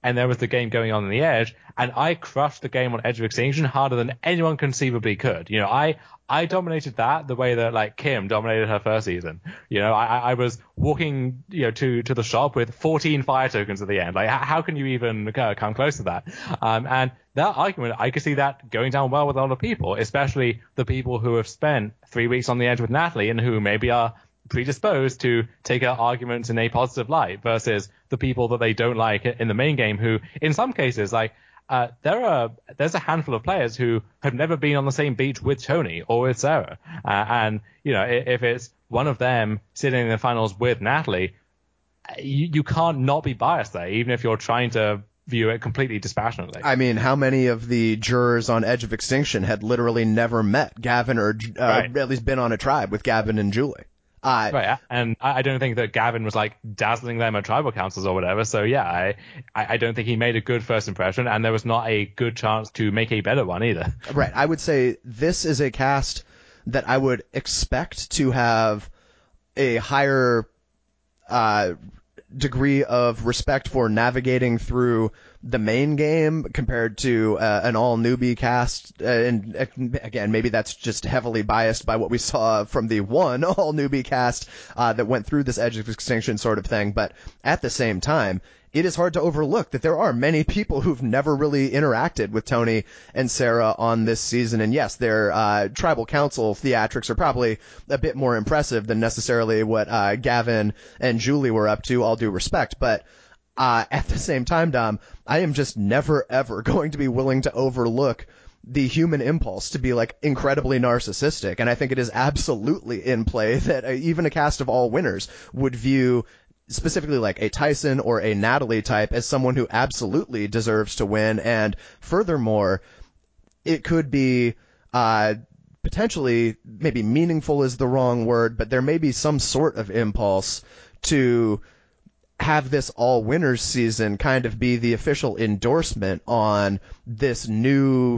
and there was the game going on on the Edge, and I crushed the game on Edge of Extinction harder than anyone conceivably could. You know, I I dominated that the way that like Kim dominated her first season. You know, I, I was walking, you know, to, to the shop with fourteen fire tokens at the end. Like, how can you even come close to that? Um, and that argument, I could see that going down well with a lot of people, especially the people who have spent three weeks on the Edge with Natalie and who maybe are predisposed to take her arguments in a positive light versus the people that they don't like in the main game who, in some cases, like, Uh, there are there's a handful of players who have never been on the same beach with Tony or with Sarah, uh, and you know if it's one of them sitting in the finals with Natalie, you, you can't not be biased there, even if you're trying to view it completely dispassionately. I mean, how many of the jurors on Edge of Extinction had literally never met Gavin or uh, right. at least been on a tribe with Gavin and Julie? Uh, right, and I don't think that Gavin was like dazzling them at tribal councils or whatever. So yeah, I, I don't think he made a good first impression, and there was not a good chance to make a better one either. Right, I would say this is a cast that I would expect to have a higher uh, degree of respect for navigating through the main game compared to uh, an all newbie cast. Uh, and uh, again, maybe that's just heavily biased by what we saw from the one all newbie cast uh, that went through this Edge of Extinction sort of thing. But at the same time, it is hard to overlook that there are many people who've never really interacted with Tony and Sarah on this season. And yes, their uh, tribal council theatrics are probably a bit more impressive than necessarily what uh, Gavin and Julie were up to, all due respect. But uh, at the same time, Dom, I am just never, ever going to be willing to overlook the human impulse to be like incredibly narcissistic. And I think it is absolutely in play that uh, even a cast of all winners would view specifically like a Tyson or a Natalie type as someone who absolutely deserves to win. And furthermore, it could be uh, potentially, maybe meaningful is the wrong word, but there may be some sort of impulse to have this all winners season kind of be the official endorsement on this new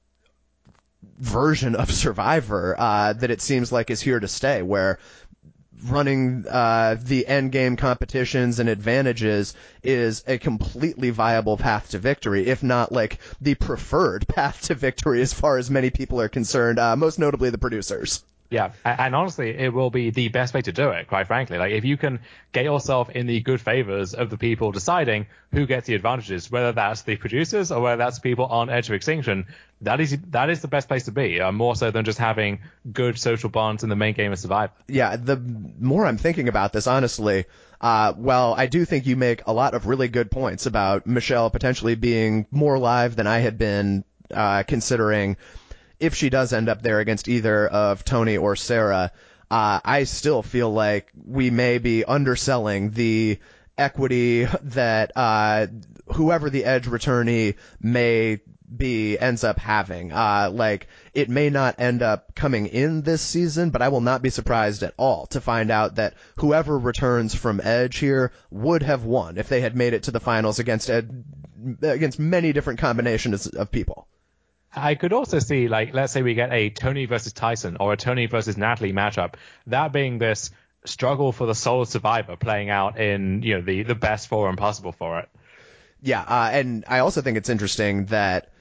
version of Survivor uh, that it seems like is here to stay, where running uh, the end game competitions and advantages is a completely viable path to victory, if not like the preferred path to victory as far as many people are concerned, uh, most notably the producers. Yeah, and honestly, it will be the best way to do it, quite frankly. Like, if you can get yourself in the good favors of the people deciding who gets the advantages, whether that's the producers or whether that's people on Edge of Extinction, that is that is the best place to be, uh, more so than just having good social bonds in the main game of Survivor. Yeah, the more I'm thinking about this, honestly, uh, well, I do think you make a lot of really good points about Michelle potentially being more live than I had been uh, considering. If she does end up there against either of Tony or Sarah, uh, I still feel like we may be underselling the equity that uh, whoever the Edge returnee may be ends up having. Uh, like, it may not end up coming in this season, but I will not be surprised at all to find out that whoever returns from Edge here would have won if they had made it to the finals against Ed, against many different combinations of people. I could also see, like, let's say we get a Tony versus Tyson or a Tony versus Natalie matchup, that being this struggle for the soul of Survivor playing out in, you know, the, the best forum possible for it. Yeah, uh, and I also think it's interesting that,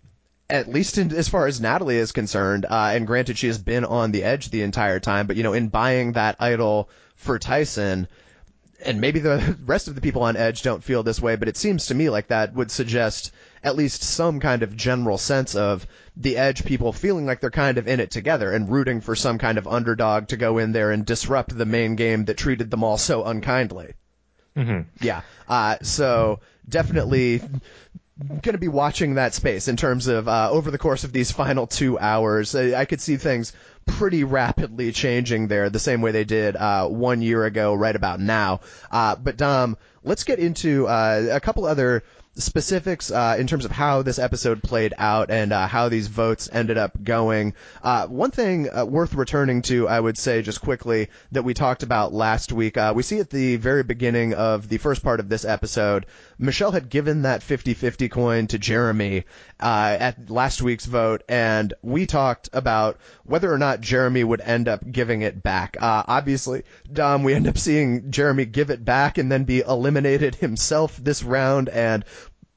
at least in, as far as Natalie is concerned, uh, and granted she has been on the Edge the entire time, but, you know, in buying that idol for Tyson, and maybe the rest of the people on Edge don't feel this way, but it seems to me like that would suggest at least some kind of general sense of the Edge people feeling like they're kind of in it together and rooting for some kind of underdog to go in there and disrupt the main game that treated them all so unkindly. Mm-hmm. Yeah. Uh, so definitely going to be watching that space in terms of uh, over the course of these final two hours. I, I could see things pretty rapidly changing there the same way they did uh, one year ago right about now. Uh, but Dom, let's get into uh, a couple other specifics uh, in terms of how this episode played out and uh, how these votes ended up going. Uh, one thing uh, worth returning to, I would say just quickly, that we talked about last week, uh, we see at the very beginning of the first part of this episode, Michelle had given that fifty-fifty coin to Jeremy uh, at last week's vote, and we talked about whether or not Jeremy would end up giving it back. Uh, obviously, Dom, we end up seeing Jeremy give it back and then be eliminated himself this round, and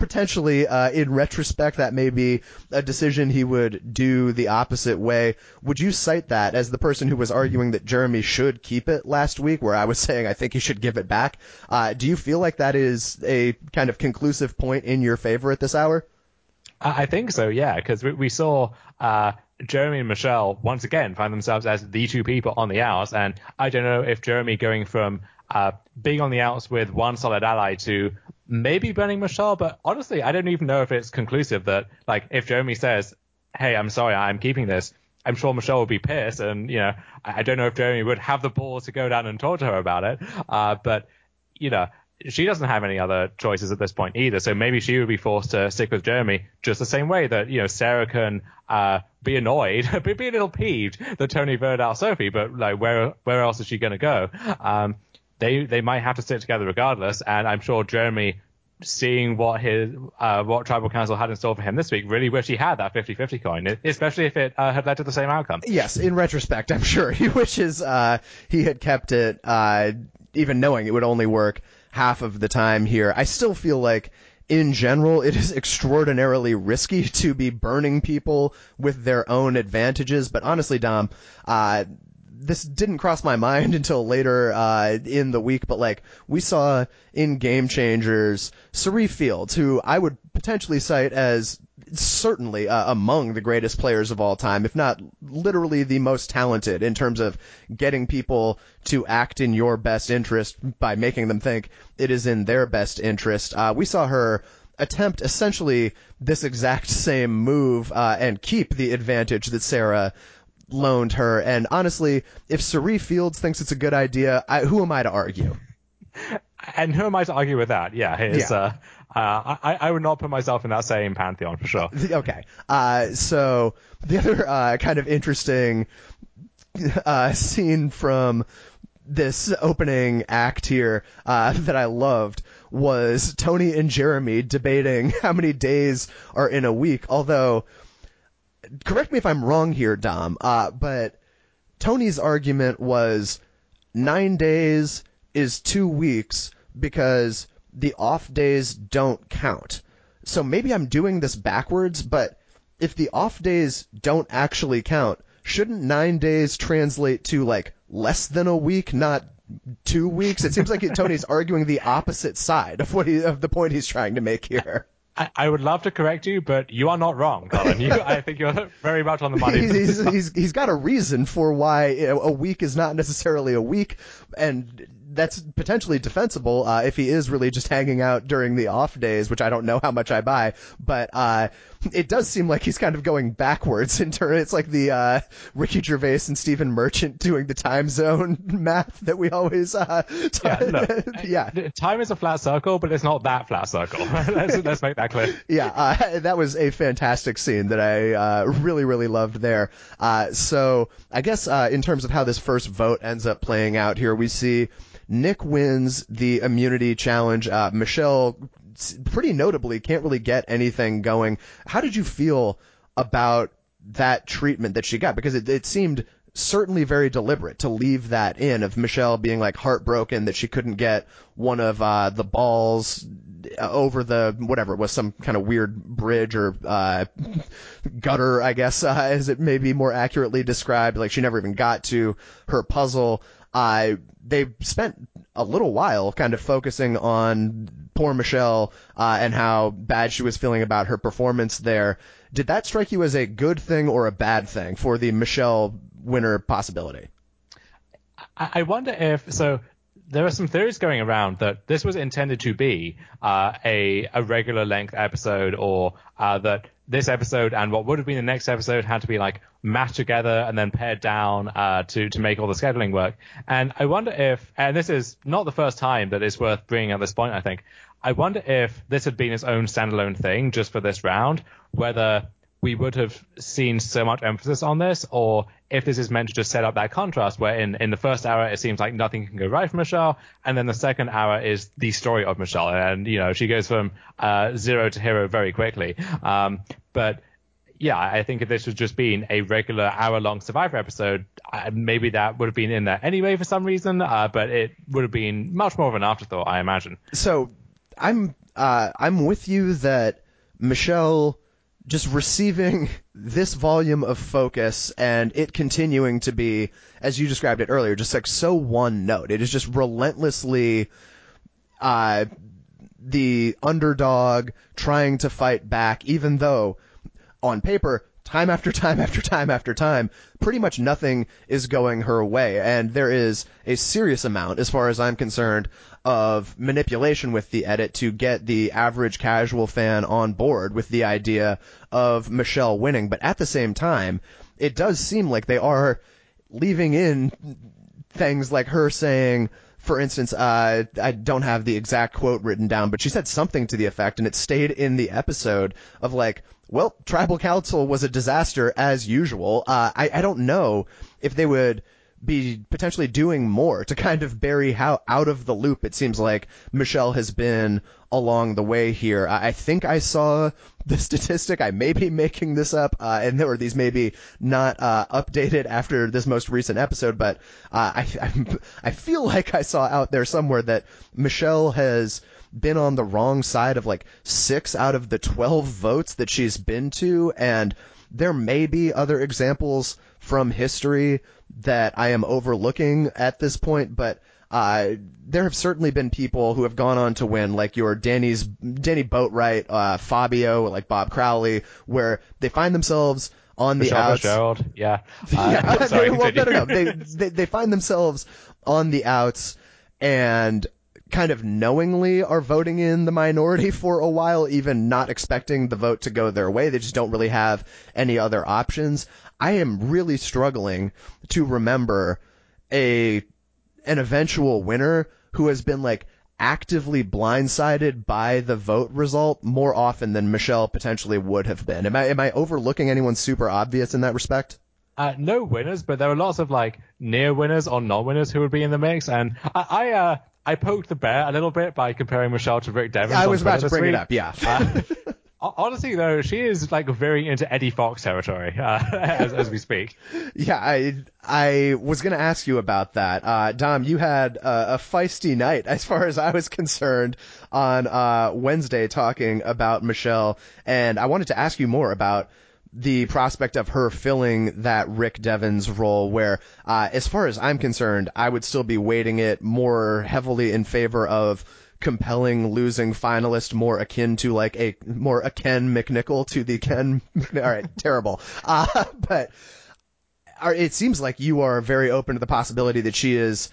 potentially, uh, in retrospect, that may be a decision he would do the opposite way. Would you cite that as the person who was arguing that Jeremy should keep it last week, where I was saying I think he should give it back? Uh, do you feel like that is a kind of conclusive point in your favor at this hour? I think so, yeah, because we, we saw uh, Jeremy and Michelle once again find themselves as the two people on the outs, and I don't know if Jeremy going from uh, being on the outs with one solid ally to maybe burning Michelle, but honestly, I don't even know if it's conclusive that, like, if Jeremy says, hey, I'm sorry, I'm keeping this, I'm sure Michelle would be pissed, and, you know, I, I don't know if Jeremy would have the balls to go down and talk to her about it, uh, but, you know, she doesn't have any other choices at this point either, so maybe she would be forced to stick with Jeremy just the same way that, you know, Sarah can uh, be annoyed, be, be a little peeved that Tony voted out Sophie, but, like, where where else is she going to go? Um, they they might have to stick together regardless, and I'm sure Jeremy, seeing what his uh, what Tribal Council had in store for him this week, really wish he had that fifty-fifty coin, especially if it uh, had led to the same outcome. Yes, in retrospect, I'm sure he wishes uh, he had kept it, uh, even knowing it would only work half of the time here. I still feel like, in general, it is extraordinarily risky to be burning people with their own advantages. But honestly, Dom, uh, this didn't cross my mind until later uh, in the week. But, like, we saw in Game Changers, Cirie Fields, who I would potentially cite as certainly uh, among the greatest players of all time, if not literally the most talented in terms of getting people to act in your best interest by making them think it is in their best interest. Uh, we saw her attempt essentially this exact same move uh, and keep the advantage that Sarah loaned her. And honestly, if Cirie Fields thinks it's a good idea, I, who am I to argue? And who am I to argue with that? Yeah, his, yeah. Uh, uh, I, I would not put myself in that same pantheon for sure. Okay. Uh, so the other uh, kind of interesting uh, scene from this opening act here uh, that I loved was Tony and Jeremy debating how many days are in a week. Although, correct me if I'm wrong here, Dom, uh, but Tony's argument was nine days is two weeks because the off days don't count. So maybe I'm doing this backwards, but if the off days don't actually count, shouldn't nine days translate to, like, less than a week, not two weeks? It seems like Tony's arguing the opposite side of what he, of the point he's trying to make here. I, I would love to correct you, but you are not wrong, Colin. You, I think you're very much on the money. he's, he's, he's got a reason for why a week is not necessarily a week, and that's potentially defensible uh, if he is really just hanging out during the off days, which I don't know how much I buy. But uh, it does seem like he's kind of going backwards in turn. It's like the uh, Ricky Gervais and Stephen Merchant doing the time zone math that we always uh, t- yeah, look, yeah. Time is a flat circle, but it's not that flat circle. let's, let's make that clear. Yeah, uh, that was a fantastic scene that I uh, really, really loved there. Uh, so I guess uh, in terms of how this first vote ends up playing out here, we see Nick wins the immunity challenge. Uh, Michelle, pretty notably, can't really get anything going. How did you feel about that treatment that she got? Because it, it seemed certainly very deliberate to leave that in, of Michelle being, like, heartbroken that she couldn't get one of uh, the balls over the, whatever, it was some kind of weird bridge or uh, gutter, I guess, uh, as it may be more accurately described. Like, she never even got to her puzzle. Uh, they spent a little while kind of focusing on poor Michelle uh, and how bad she was feeling about her performance there. Did that strike you as a good thing or a bad thing for the Michelle winner possibility? I wonder if, so there are some theories going around that this was intended to be uh, a, a regular length episode, or uh, that this episode and what would have been the next episode had to be, like, mashed together and then pared down uh, to, to make all the scheduling work. And I wonder if, and this is not the first time that it's worth bringing at this point, I think, I wonder if this had been its own standalone thing just for this round, whether we would have seen so much emphasis on this, or if this is meant to just set up that contrast where in, in the first hour it seems like nothing can go right for Michelle, and then the second hour is the story of Michelle, and, you know, she goes from uh, zero to hero very quickly. Um, but yeah, I think if this was just been a regular hour-long Survivor episode, uh, maybe that would have been in there anyway for some reason, uh, but it would have been much more of an afterthought, I imagine. So I'm uh, I'm with you that Michelle just receiving this volume of focus and it continuing to be, as you described it earlier, just like so one note. It is just relentlessly uh, the underdog trying to fight back, even though on paper, time after time after time after time, pretty much nothing is going her way. And there is a serious amount, as far as I'm concerned, of manipulation with the edit to get the average casual fan on board with the idea of Michelle winning. But at the same time, it does seem like they are leaving in things like her saying, for instance, uh, I don't have the exact quote written down, but she said something to the effect, and it stayed in the episode of like, well, Tribal Council was a disaster as usual. Uh, I, I don't know if they would be potentially doing more to kind of bury how out of the loop it seems like Michelle has been along the way here. I, I think I saw the statistic. I may be making this up, uh, and there were these maybe not uh, updated after this most recent episode, but uh, I, I I feel like I saw out there somewhere that Michelle has been on the wrong side of like six out of the twelve votes that she's been to, and there may be other examples from history that I am overlooking at this point, but uh, there have certainly been people who have gone on to win, like your Danny's, Danny Boatwright, uh, Fabio, like Bob Crowley, where they find themselves on the Michelle outs. Fitzgerald, yeah. Uh, yeah sorry, they, well, no, no, no. continue. They, they, they find themselves on the outs and kind of knowingly are voting in the minority for a while, even not expecting the vote to go their way. They just don't really have any other options. I am really struggling to remember a an eventual winner who has been like actively blindsided by the vote result more often than Michelle potentially would have been. Am I am I overlooking anyone super obvious in that respect? Uh, no winners, but there are lots of like near winners or non-winners who would be in the mix, and I I, uh, I poked the bear a little bit by comparing Michelle to Rick Devens. I was on about to Twitter bring this it up, yeah. uh, honestly, though, she is like very into Eddie Fox territory uh, as, as we speak. Yeah, I I was going to ask you about that. Uh, Dom, you had a, a feisty night, as far as I was concerned, on uh, Wednesday talking about Michelle, and I wanted to ask you more about the prospect of her filling that Rick Devens role where, uh, as far as I'm concerned, I would still be weighting it more heavily in favor of compelling losing finalist, more akin to like a more a Ken McNichol to the Ken. All right, terrible. Uh, but it seems like you are very open to the possibility that she is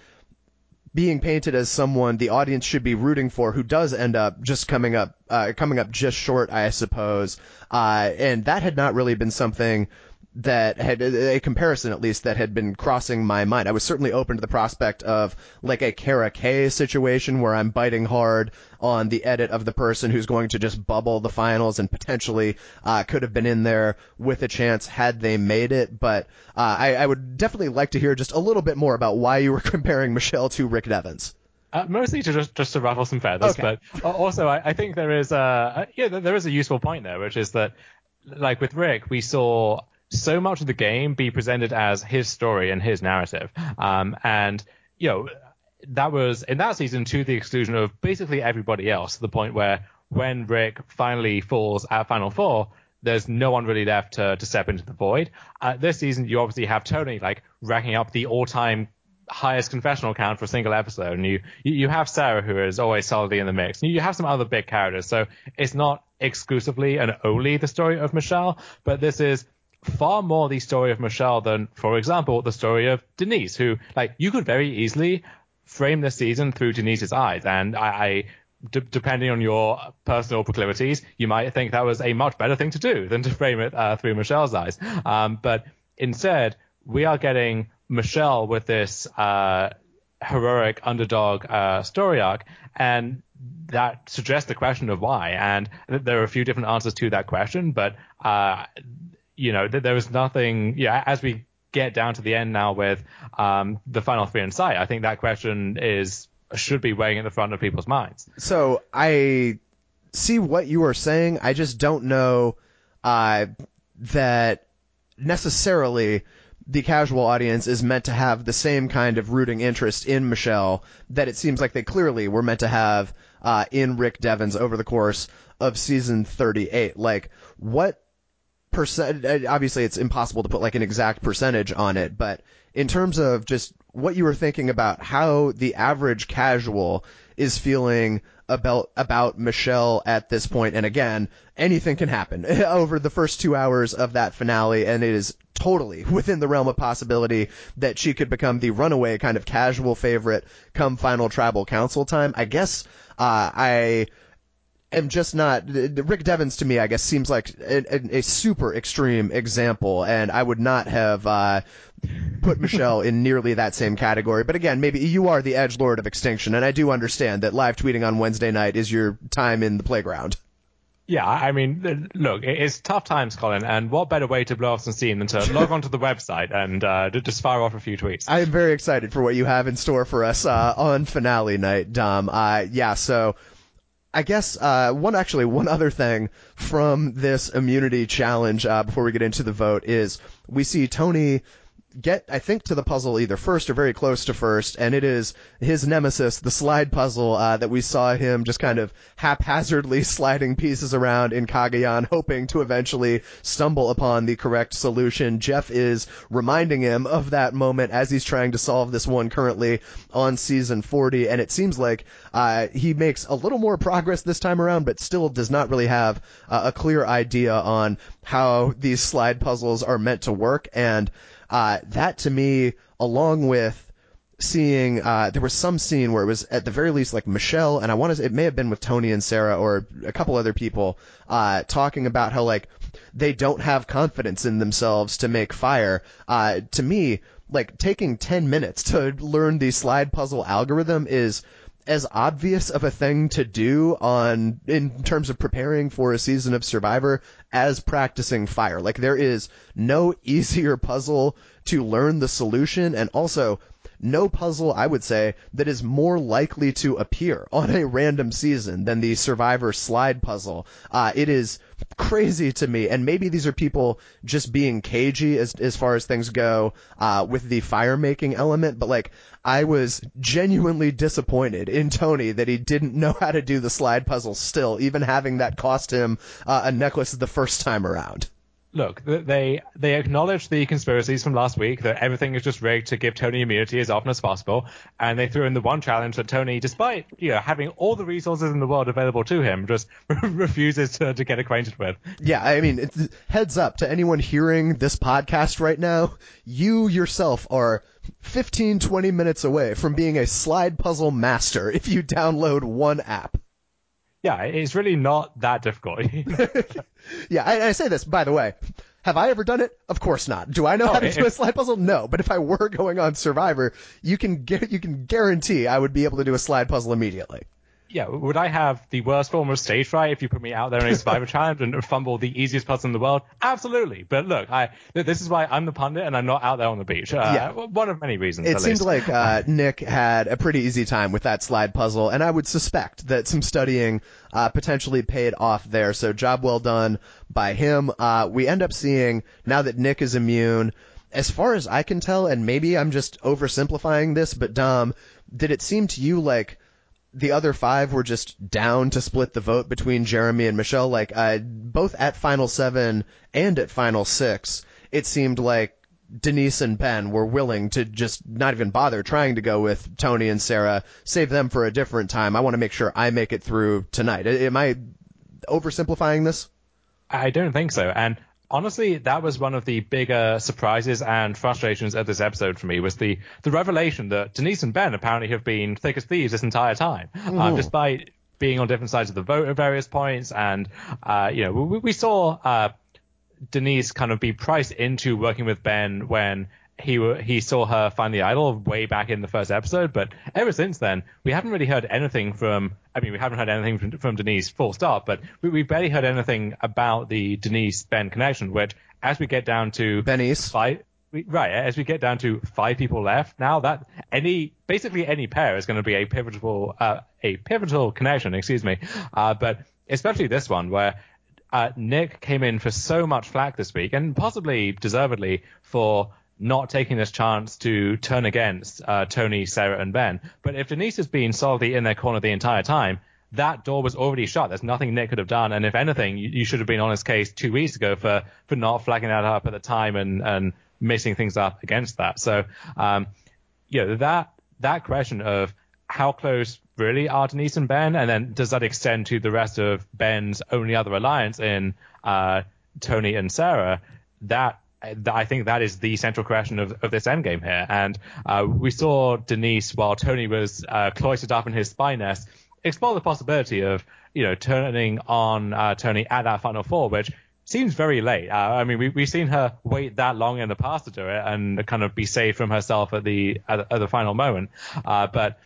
being painted as someone the audience should be rooting for, who does end up just coming up, uh, coming up just short, I suppose. Uh, and that had not really been something that had, a comparison at least, that had been crossing my mind. I was certainly open to the prospect of like a Kara Kay situation where I'm biting hard on the edit of the person who's going to just bubble the finals and potentially uh, could have been in there with a chance had they made it. But uh, I, I would definitely like to hear just a little bit more about why you were comparing Michelle to Rick Devens. Uh, mostly to just, just to ruffle some feathers, Okay. but also I, I think there is a yeah there is a useful point there, which is that like with Rick, we saw so much of the game be presented as his story and his narrative. Um, and, you know, that was in that season to the exclusion of basically everybody else, to the point where when Rick finally falls at Final Four, there's no one really left to, to step into the void. Uh, this season, you obviously have Tony like racking up the all-time highest confessional count for a single episode. And you, you have Sarah, who is always solidly in the mix. You have some other big characters. So it's not exclusively and only the story of Michelle, but this is far more the story of Michelle than, for example, the story of Denise, who, like, you could very easily frame this season through Denise's eyes. And I, I d- depending on your personal proclivities, you might think that was a much better thing to do than to frame it uh, through Michelle's eyes. Um, but instead, we are getting Michelle with this uh, heroic underdog uh, story arc, and that suggests the question of why. And th- there are a few different answers to that question, but uh, you know, th- there is nothing, yeah, as we get down to the end now with um, the final three in sight, I think that question is should be weighing at the front of people's minds. So I see what you are saying. I just don't know uh, that necessarily the casual audience is meant to have the same kind of rooting interest in Michelle that it seems like they clearly were meant to have uh, in Rick Devens over the course of season thirty-eight. Like, what percent, obviously it's impossible to put like an exact percentage on it, but in terms of just what you were thinking about how the average casual is feeling about about Michelle at this point, and again, anything can happen over the first two hours of that finale, and it is totally within the realm of possibility that she could become the runaway kind of casual favorite come final tribal council time. I guess uh, I am just not, Rick Devens to me, I guess, seems like a, a super extreme example, and I would not have uh, put Michelle in nearly that same category. But again, maybe you are the edgelord of extinction, and I do understand that live tweeting on Wednesday night is your time in the playground. Yeah, I mean, look, it's tough times, Colin, and what better way to blow off some steam than to log onto the website and uh, just fire off a few tweets. I am very excited for what you have in store for us uh, on finale night, Dom. Uh, yeah, so I guess uh, one actually one other thing from this immunity challenge uh, before we get into the vote is we see Tony get, I think, to the puzzle either first or very close to first, and it is his nemesis, the slide puzzle, uh, that we saw him just kind of haphazardly sliding pieces around in Cagayan, hoping to eventually stumble upon the correct solution. Jeff is reminding him of that moment as he's trying to solve this one currently on season forty, and it seems like uh, he makes a little more progress this time around, but still does not really have uh, a clear idea on how these slide puzzles are meant to work, and Uh, that to me, along with seeing, uh, there was some scene where it was at the very least like Michelle, and I want to, it may have been with Tony and Sarah or a couple other people, uh, talking about how like they don't have confidence in themselves to make fire. Uh, to me, like taking ten minutes to learn the slide puzzle algorithm is as obvious of a thing to do on in terms of preparing for a season of Survivor as practicing fire. Like there is no easier puzzle to learn the solution, and also no puzzle, I would say, that is more likely to appear on a random season than the Survivor slide puzzle. Uh, it is crazy to me, and maybe these are people just being cagey as as far as things go uh, with the fire-making element, but like I was genuinely disappointed in Tony that he didn't know how to do the slide puzzle still, even having that cost him uh, a necklace the first time around. Look, they they acknowledged the conspiracies from last week, that everything is just rigged to give Tony immunity as often as possible, and they threw in the one challenge that Tony, despite you know having all the resources in the world available to him, just refuses to, to get acquainted with. Yeah, I mean, it's, heads up to anyone hearing this podcast right now, you yourself are fifteen, twenty minutes away from being a slide puzzle master if you download one app. Yeah, it's really not that difficult. Yeah, I, I say this, by the way. Have I ever done it? Of course not. Do I know oh, how to if, do a slide puzzle? No. But if I were going on Survivor, you can get, you can guarantee I would be able to do a slide puzzle immediately. Yeah, would I have the worst form of stage fright if you put me out there in a Survivor challenge and fumble the easiest puzzle in the world? Absolutely. But look, I this is why I'm the pundit and I'm not out there on the beach. Uh, yeah. One of many reasons, It at seemed least. like uh, Nick had a pretty easy time with that slide puzzle, and I would suspect that some studying uh, potentially paid off there. So job well done by him. Uh, we end up seeing, now that Nick is immune, as far as I can tell, and maybe I'm just oversimplifying this, but Dom, did it seem to you like the other five were just down to split the vote between Jeremy and Michelle? Like, uh, both at Final Seven and at Final Six, it seemed like Denise and Ben were willing to just not even bother trying to go with Tony and Sarah, save them for a different time. I want to make sure I make it through tonight. Am I oversimplifying this? I don't think so. And honestly, that was one of the bigger surprises and frustrations of this episode for me, was the, the revelation that Denise and Ben apparently have been thick as thieves this entire time, mm-hmm. um, despite being on different sides of the vote at various points. And, uh, you know, we, we saw uh, Denise kind of be priced into working with Ben when he he saw her find the idol way back in the first episode. But ever since then, we haven't really heard anything from, I mean, we haven't heard anything from, from Denise full stop, but we, we've barely heard anything about the Denise-Ben connection, which as we get down to Benise. five, we, right, as we get down to five people left now, that any, basically any pair is going to be a pivotal, uh, a pivotal connection, excuse me. Uh, but especially this one where uh, Nick came in for so much flack this week, and possibly deservedly, for not taking this chance to turn against uh, Tony, Sarah, and Ben. But if Denise has been solidly in their corner the entire time, that door was already shut. There's nothing Nick could have done. And if anything, you, you should have been on his case two weeks ago for, for not flagging that up at the time and, and mixing things up against that. So, um, you know, that, that question of how close really are Denise and Ben, and then does that extend to the rest of Ben's only other alliance in uh, Tony and Sarah? That I think that is the central question of, of this endgame here. And uh, we saw Denise, while Tony was uh, cloistered up in his spy nest, explore the possibility of, you know, turning on uh, Tony at that final four, which seems very late. Uh, I mean, we, we've seen her wait that long in the past to do it and kind of be saved from herself at the at, at the final moment. Uh, but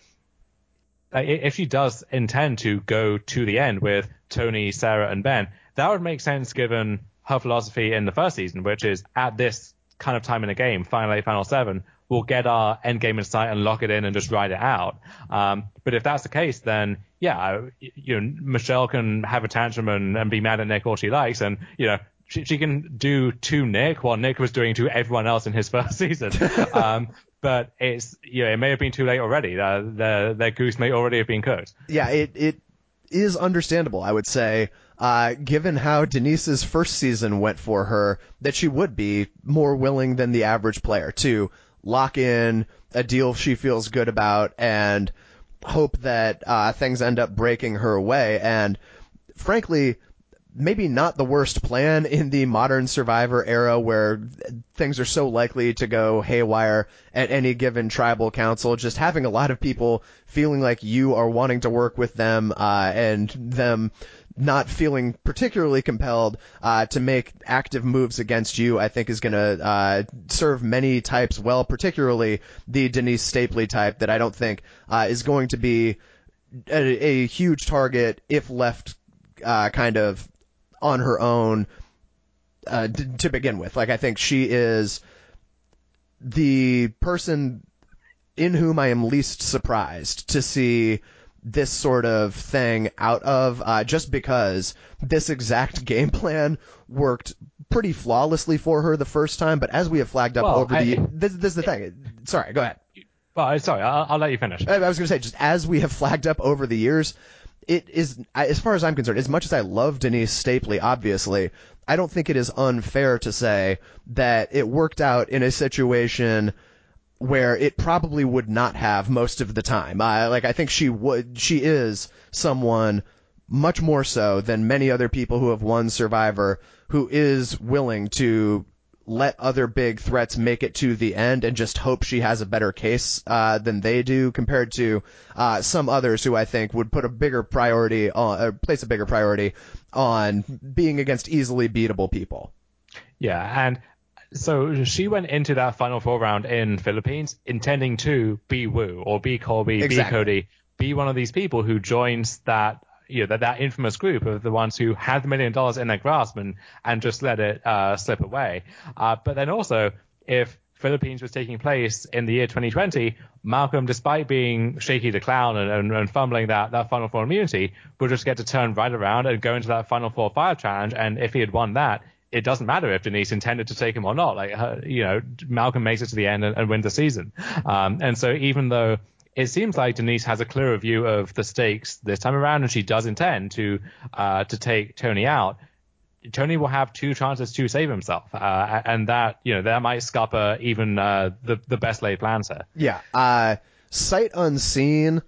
if she does intend to go to the end with Tony, Sarah, and Ben, that would make sense given her philosophy in the first season, which is at this kind of time in the game, final eight, final seven, we'll get our end game in sight and lock it in and just ride it out. Um, but if that's the case, then yeah, you know, Michelle can have a tantrum and, and be mad at Nick all she likes, and you know, she, she can do to Nick what Nick was doing to everyone else in his first season. um, But it's, you know, it may have been too late already. Uh, the, their goose may already have been cooked. Yeah, it, it is understandable, I would say, uh, given how Denise's first season went for her, that she would be more willing than the average player to lock in a deal she feels good about and hope that uh, things end up breaking her way. And frankly, maybe not the worst plan in the modern Survivor era where things are so likely to go haywire at any given tribal council. Just having a lot of people feeling like you are wanting to work with them uh, and them not feeling particularly compelled uh, to make active moves against you, I think is going to uh, serve many types well, particularly the Denise Stapley type that I don't think uh, is going to be a, a huge target if left uh, kind of on her own uh, to, to begin with. Like, I think she is the person in whom I am least surprised to see this sort of thing out of, uh, just because this exact game plan worked pretty flawlessly for her the first time. But as we have flagged up well, over I, the this, this is the thing. Sorry, go ahead. Well, sorry, I'll, I'll let you finish. I, I was going to say, just as we have flagged up over the years, it is, as far as I'm concerned, as much as I love Denise Stapley, obviously, I don't think it is unfair to say that it worked out in a situation where it probably would not have most of the time. Uh, like, I think she would, she is someone much more so than many other people who have won Survivor who is willing to let other big threats make it to the end and just hope she has a better case uh, than they do, compared to uh, some others who I think would put a bigger priority on, or place a bigger priority on being against easily beatable people. Yeah, and so she went into that final four round in Philippines intending to be Wu or be Colby, Exactly. be Cody, be one of these people who joins that, you know, that, that infamous group of the ones who had the million dollars in their grasp and, and just let it uh, slip away. Uh, but then also, if Philippines was taking place in the year twenty twenty, Malcolm, despite being Shaky the Clown and, and, and fumbling that, that Final Four immunity, would just get to turn right around and go into that Final Four fire challenge. And if he had won that, it doesn't matter if Denise intended to take him or not. Like, her, you know, Malcolm makes it to the end and, and wins the season. Um, and so even though it seems like Denise has a clearer view of the stakes this time around, and she does intend to uh, to take Tony out, Tony will have two chances to save himself, uh, and that, you know, that might scupper even uh, the the best laid plans here. Yeah. Uh, sight unseen,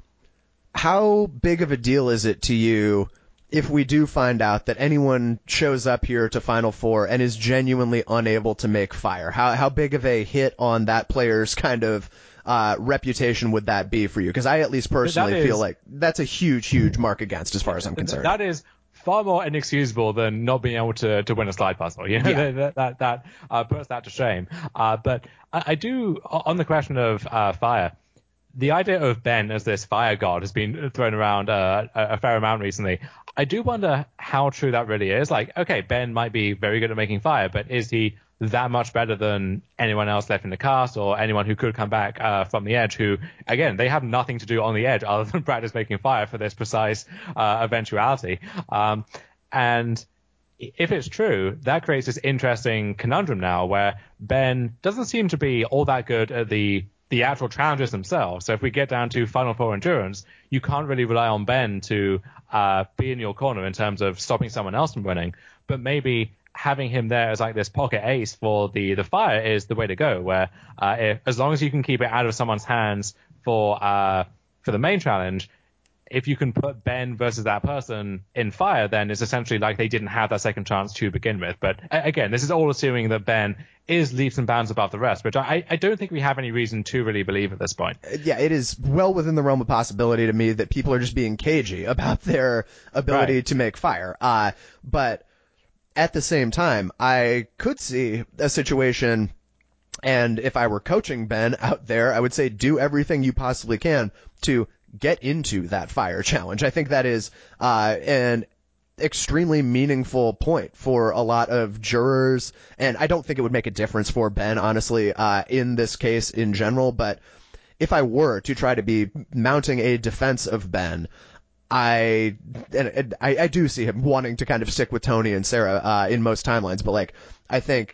how big of a deal is it to you if we do find out that anyone shows up here to Final Four and is genuinely unable to make fire? How how big of a hit on that player's kind of uh, reputation would that be for you? Because I at least personally is, feel like that's a huge, huge mark against as far as I'm concerned. That is far more inexcusable than not being able to, to win a slide puzzle. You know, Yeah. that that, that uh, puts that to shame. Uh, but I, I do, on the question of uh, fire, the idea of Ben as this fire god has been thrown around uh, a, a fair amount recently. I do wonder how true that really is. Like, okay, Ben might be very good at making fire, but is he that much better than anyone else left in the cast or anyone who could come back uh, from the edge who, again, they have nothing to do on the edge other than practice making fire for this precise uh, eventuality. Um, and if it's true, that creates this interesting conundrum now where Ben doesn't seem to be all that good at the the actual challengers themselves. So if we get down to Final Four endurance, you can't really rely on Ben to uh, be in your corner in terms of stopping someone else from winning. But maybe having him there as like this pocket ace for the, the fire is the way to go, where uh, if, as long as you can keep it out of someone's hands for uh, for the main challenge, if you can put Ben versus that person in fire, then it's essentially like they didn't have that second chance to begin with. But again, this is all assuming that Ben is leaps and bounds above the rest, which I, I don't think we have any reason to really believe at this point. Yeah, it is well within the realm of possibility to me that people are just being cagey about their ability Right. to make fire. Uh, but at the same time, I could see a situation, and if I were coaching Ben out there, I would say do everything you possibly can to get into that fire challenge. I think that is uh, an extremely meaningful point for a lot of jurors, and I don't think it would make a difference for Ben, honestly, uh, in this case in general, but if I were to try to be mounting a defense of Ben, I, and, and I, I do see him wanting to kind of stick with Tony and Sarah uh, in most timelines, but like I think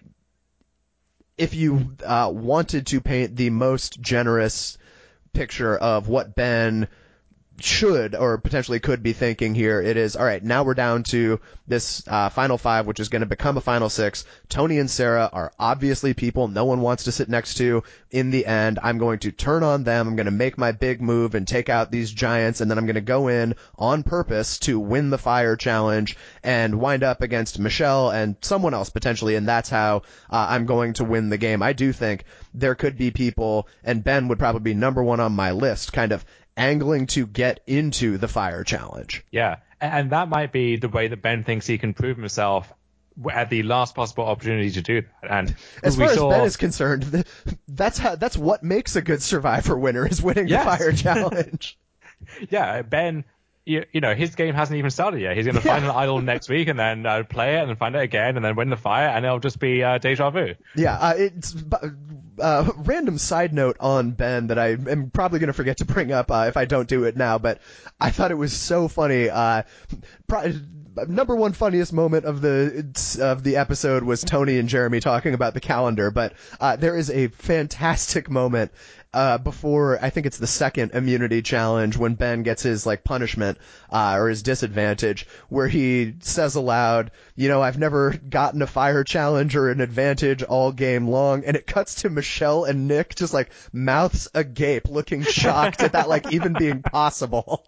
if you uh, wanted to paint the most generous picture of what Ben should or potentially could be thinking here, it is, all right, now we're down to this uh, final five, which is going to become a final six. Tony and Sarah are obviously people no one wants to sit next to in the end. I'm going to turn on them. I'm going to make my big move and take out these giants, and then I'm going to go in on purpose to win the fire challenge and wind up against Michelle and someone else potentially, and that's how uh, I'm going to win the game. I do think there could be people, and Ben would probably be number one on my list, kind of angling to get into the fire challenge. Yeah, and that might be the way that Ben thinks he can prove himself at the last possible opportunity to do that. And as we far saw... as Ben is concerned, that's how that's what makes a good Survivor winner, is winning Yes. the fire challenge. Yeah, Ben, you, you know, his game hasn't even started yet. He's going to Yeah. find an idol next week and then uh, play it and then find it again and then win the fire, and it'll just be uh, deja vu. Yeah, uh, it's uh, random side note on Ben that I am probably going to forget to bring up uh, if I don't do it now, but I thought it was so funny. Uh, pro- number one funniest moment of the of the episode was Tony and Jeremy talking about the calendar, but uh, there is a fantastic moment uh, before, I think it's the second immunity challenge, when Ben gets his like punishment uh, or his disadvantage, where he says aloud, you know, I've never gotten a fire challenge or an advantage all game long, and it cuts to Michelle and Nick just like mouths agape, looking shocked at that like even being possible.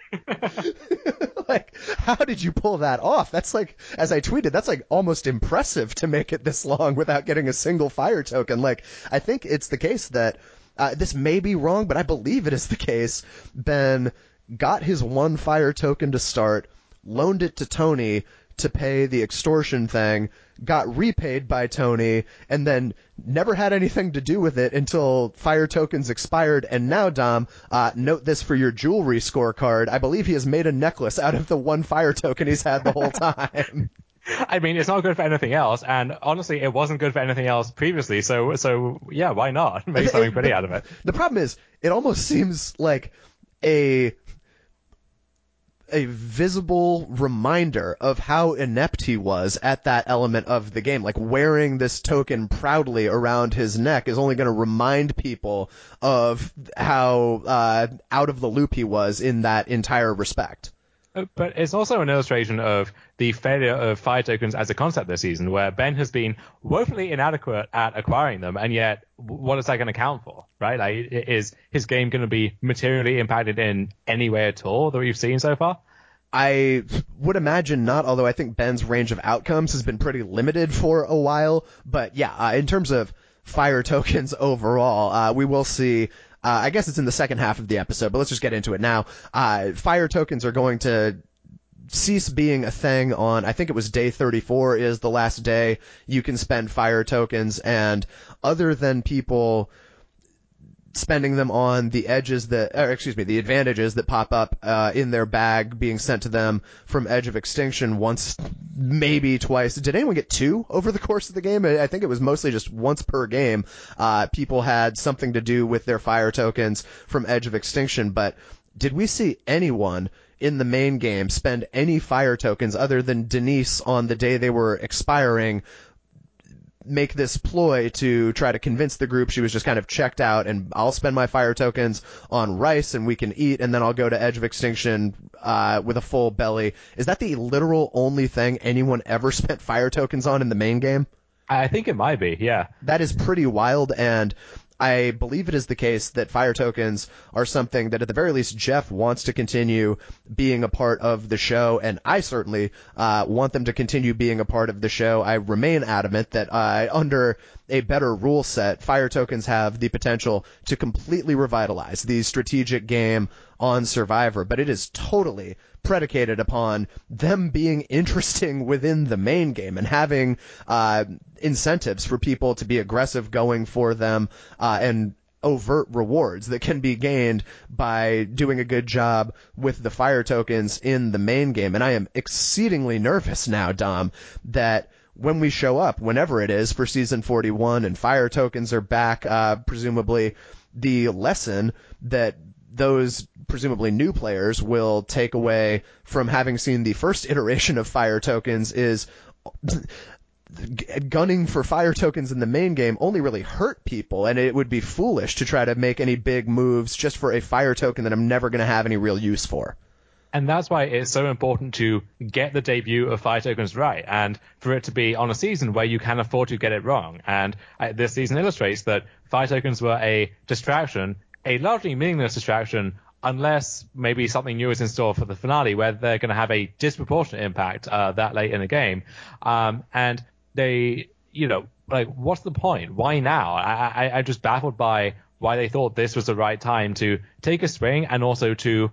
Like, how did you pull that off? That's like, as I tweeted, that's like almost impressive to make it this long without getting a single fire token. Like, I think it's the case that uh, this may be wrong, but I believe it is the case. Ben got his one fire token to start, loaned it to Tony to pay the extortion thing, got repaid by Tony, and then never had anything to do with it until fire tokens expired. And now, Dom, uh, note this for your jewelry scorecard. I believe he has made a necklace out of the one fire token he's had the whole time. I mean, it's not good for anything else, and honestly, it wasn't good for anything else previously, so, so yeah, why not? Make something pretty out of it. The problem is, it almost seems like a... a visible reminder of how inept he was at that element of the game. Like, wearing this token proudly around his neck is only going to remind people of how uh, out of the loop he was in that entire respect. But it's also an illustration of the failure of fire tokens as a concept this season, where Ben has been woefully inadequate at acquiring them, and yet what is that going to count for, right? Like, is his game going to be materially impacted in any way at all that we've seen so far? I would imagine not, although I think Ben's range of outcomes has been pretty limited for a while. But yeah, uh, in terms of fire tokens overall, uh, we will see... Uh, I guess it's in the second half of the episode, but let's just get into it now. Uh, fire tokens are going to cease being a thing on, I think it was day thirty-four is the last day you can spend fire tokens, and other than people spending them on the edges that, or excuse me, the advantages that pop up uh, in their bag being sent to them from Edge of Extinction once, maybe twice. Did anyone get two over the course of the game? I think it was mostly just once per game. Uh, people had something to do with their fire tokens from Edge of Extinction, but did we see anyone in the main game spend any fire tokens other than Denise on the day they were expiring, make this ploy to try to convince the group she was just kind of checked out, and I'll spend my fire tokens on rice and we can eat, and then I'll go to Edge of Extinction uh, with a full belly. Is that the literal only thing anyone ever spent fire tokens on in the main game? I think it might be, yeah. That is pretty wild, and I believe it is the case that fire tokens are something that at the very least Jeff wants to continue being a part of the show, and I certainly uh, want them to continue being a part of the show. I remain adamant that uh, under a better rule set, fire tokens have the potential to completely revitalize the strategic game on Survivor, but it is totally predicated upon them being interesting within the main game and having uh, incentives for people to be aggressive going for them uh, and overt rewards that can be gained by doing a good job with the fire tokens in the main game. And I am exceedingly nervous now, Dom, that when we show up, whenever it is, for season forty-one and fire tokens are back, uh, presumably the lesson that those presumably new players will take away from having seen the first iteration of fire tokens is gunning for fire tokens in the main game only really hurt people, and it would be foolish to try to make any big moves just for a fire token that I'm never going to have any real use for. And that's why it's so important to get the debut of fire tokens right, and for it to be on a season where you can afford to get it wrong. And uh, this season illustrates that fire tokens were a distraction, a largely meaningless distraction, unless maybe something new is in store for the finale where they're going to have a disproportionate impact uh, that late in the game. Um, and they, you know, like, what's the point? Why now? I, I, I'm just baffled by why they thought this was the right time to take a swing, and also to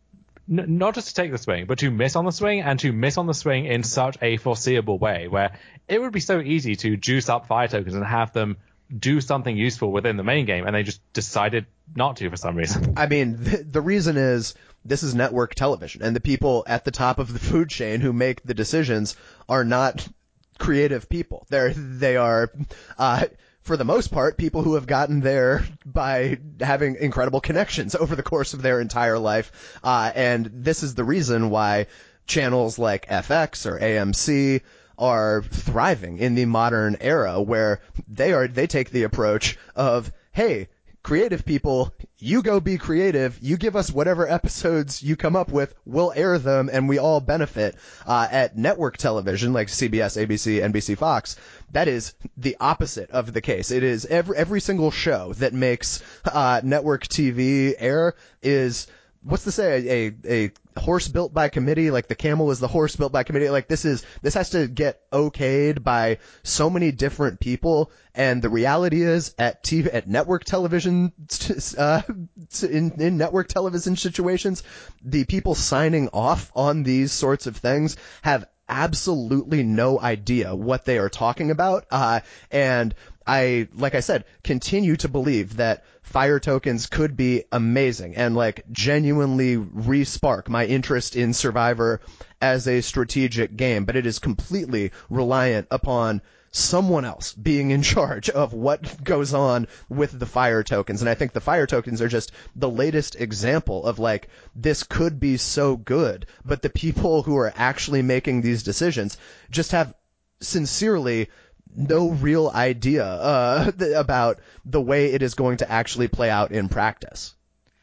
n- not just to take the swing, but to miss on the swing, and to miss on the swing in such a foreseeable way, where it would be so easy to juice up fire tokens and have them do something useful within the main game, and they just decided not to for some reason. I mean, the, the reason is this is network television, and the people at the top of the food chain who make the decisions are not creative people. They're, they are, uh, for the most part, people who have gotten there by having incredible connections over the course of their entire life, uh, and this is the reason why channels like F X or A M C are thriving in the modern era, where they are they take the approach of, hey, creative people, you go be creative, you give us whatever episodes you come up with, we'll air them, and we all benefit. Uh, at network television like C B S, A B C, N B C, Fox, that is the opposite of the case. It is every every single show that makes uh, network T V air is, what's to say, a, a horse built by committee, like the camel is the horse built by committee. Like this is, this has to get okayed by so many different people. And the reality is at T V, at network television, uh, in, in network television situations, the people signing off on these sorts of things have absolutely no idea what they are talking about. Uh, and I, like I said, continue to believe that fire tokens could be amazing and like genuinely re-spark my interest in Survivor as a strategic game, but it is completely reliant upon someone else being in charge of what goes on with the fire tokens. And I think the fire tokens are just the latest example of like, this could be so good, but the people who are actually making these decisions just have sincerely no real idea uh, about the way it is going to actually play out in practice.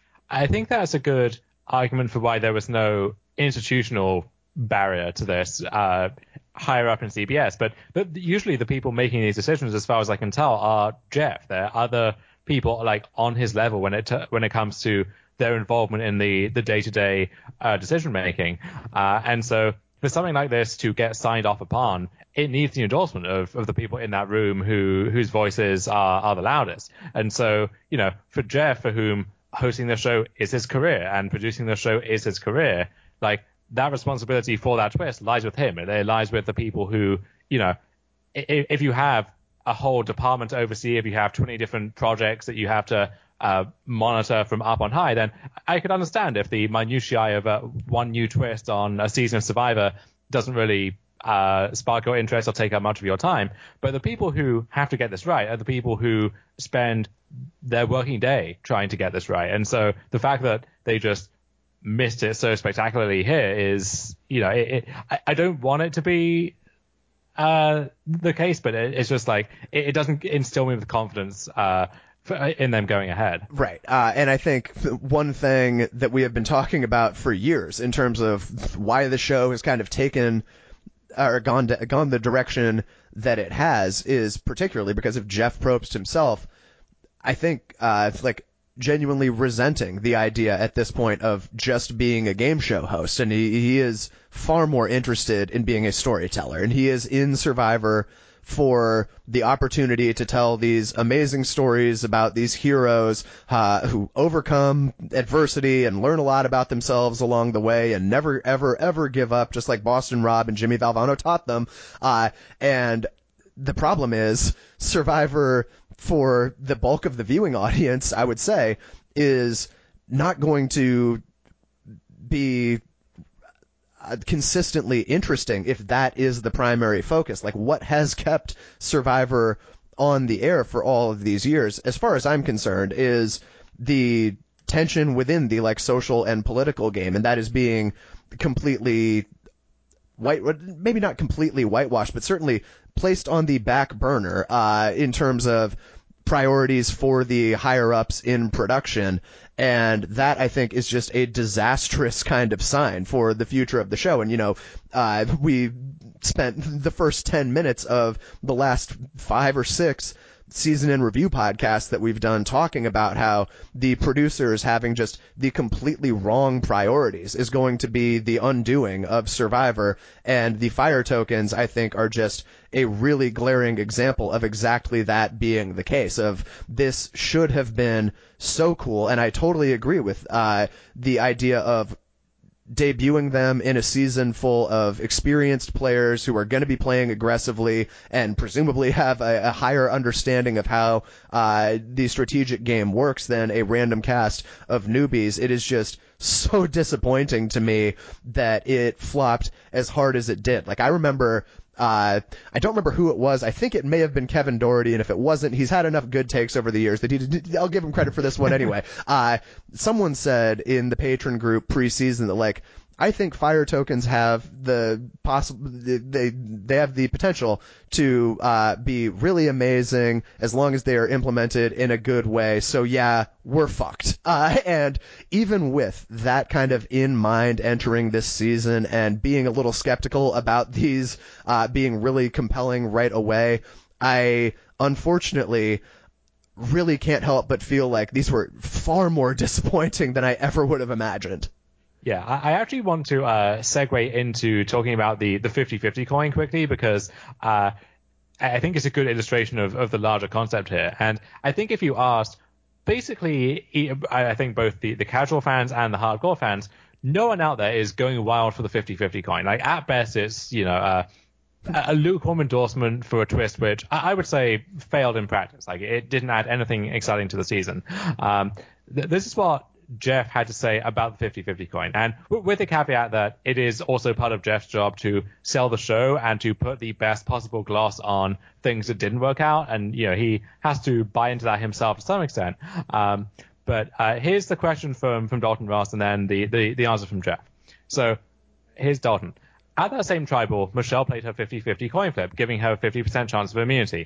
I think that's a good argument for why there was no institutional barrier to this uh, higher up in C B S. But, but usually the people making these decisions, as far as I can tell, are Jeff. There are other people like on his level when it t- when it comes to their involvement in the the day-to-day uh, decision making. Uh, and so for something like this to get signed off upon, it needs the endorsement of, of the people in that room who whose voices are, are the loudest. And so, you know, for Jeff, for whom hosting the show is his career and producing the show is his career, like that responsibility for that twist lies with him. It lies with the people who, you know, if, if you have a whole department to oversee, if you have twenty different projects that you have to uh, monitor from up on high, then I could understand if the minutiae of uh, one new twist on a season of Survivor doesn't really uh, spark your interest or take up much of your time. But the people who have to get this right are the people who spend their working day trying to get this right. And so the fact that they just missed it so spectacularly here is, you know, it, it, I, I don't want it to be uh, the case, but it, it's just like it, it doesn't instill me with confidence uh, for, in them going ahead. Right. Uh, and I think one thing that we have been talking about for years in terms of why the show has kind of taken or gone to, gone the direction that it has is particularly because of Jeff Probst himself. I think uh, it's like genuinely resenting the idea at this point of just being a game show host, and he, he is far more interested in being a storyteller, and he is in Survivor for the opportunity to tell these amazing stories about these heroes uh, who overcome adversity and learn a lot about themselves along the way and never, ever, ever give up, just like Boston Rob and Jimmy Valvano taught them. Uh, and the problem is Survivor, for the bulk of the viewing audience, I would say, is not going to be uh, consistently interesting if that is the primary focus. Like, what has kept Survivor on the air for all of these years, as far as I'm concerned, is the tension within the like social and political game, and that is being completely white, maybe not completely whitewashed, but certainly placed on the back burner uh, in terms of priorities for the higher ups in production. And that, I think, is just a disastrous kind of sign for the future of the show. And, you know, uh, we spent the first ten minutes of the last five or six season in review podcasts that we've done talking about how the producers having just the completely wrong priorities is going to be the undoing of Survivor. And the fire tokens, I think, are just a really glaring example of exactly that being the case. Of this should have been so cool, and I totally agree with uh, the idea of debuting them in a season full of experienced players who are going to be playing aggressively and presumably have a, a higher understanding of how uh, the strategic game works than a random cast of newbies. It is just so disappointing to me that it flopped as hard as it did. Like, I remember Uh, I don't remember who it was. I think it may have been Kevin Doherty, and if it wasn't, he's had enough good takes over the years that he, I'll give him credit for this one anyway. uh, someone said in the patron group preseason that, like, I think fire tokens have the possible, they, they have the potential to, uh, be really amazing as long as they are implemented in a good way. So yeah, we're fucked. Uh, and even with that kind of in mind entering this season and being a little skeptical about these, uh, being really compelling right away, I unfortunately really can't help but feel like these were far more disappointing than I ever would have imagined. Yeah, I actually want to uh, segue into talking about the the fifty-fifty coin quickly, because uh, I think it's a good illustration of, of the larger concept here. And I think if you asked, basically, I think both the, the casual fans and the hardcore fans, no one out there is going wild for the fifty-fifty coin. Like, at best, it's, you know, uh, a lukewarm endorsement for a twist which I would say failed in practice. Like, it didn't add anything exciting to the season. Um, th- this is what Jeff had to say about the fifty-fifty coin, and with the caveat that it is also part of Jeff's job to sell the show and to put the best possible gloss on things that didn't work out, and you know he has to buy into that himself to some extent. Um, but uh, here's the question from from Dalton Ross, and then the, the the answer from Jeff. So here's Dalton. At that same tribal, Michelle played her fifty-fifty coin flip, giving her a fifty percent chance of immunity.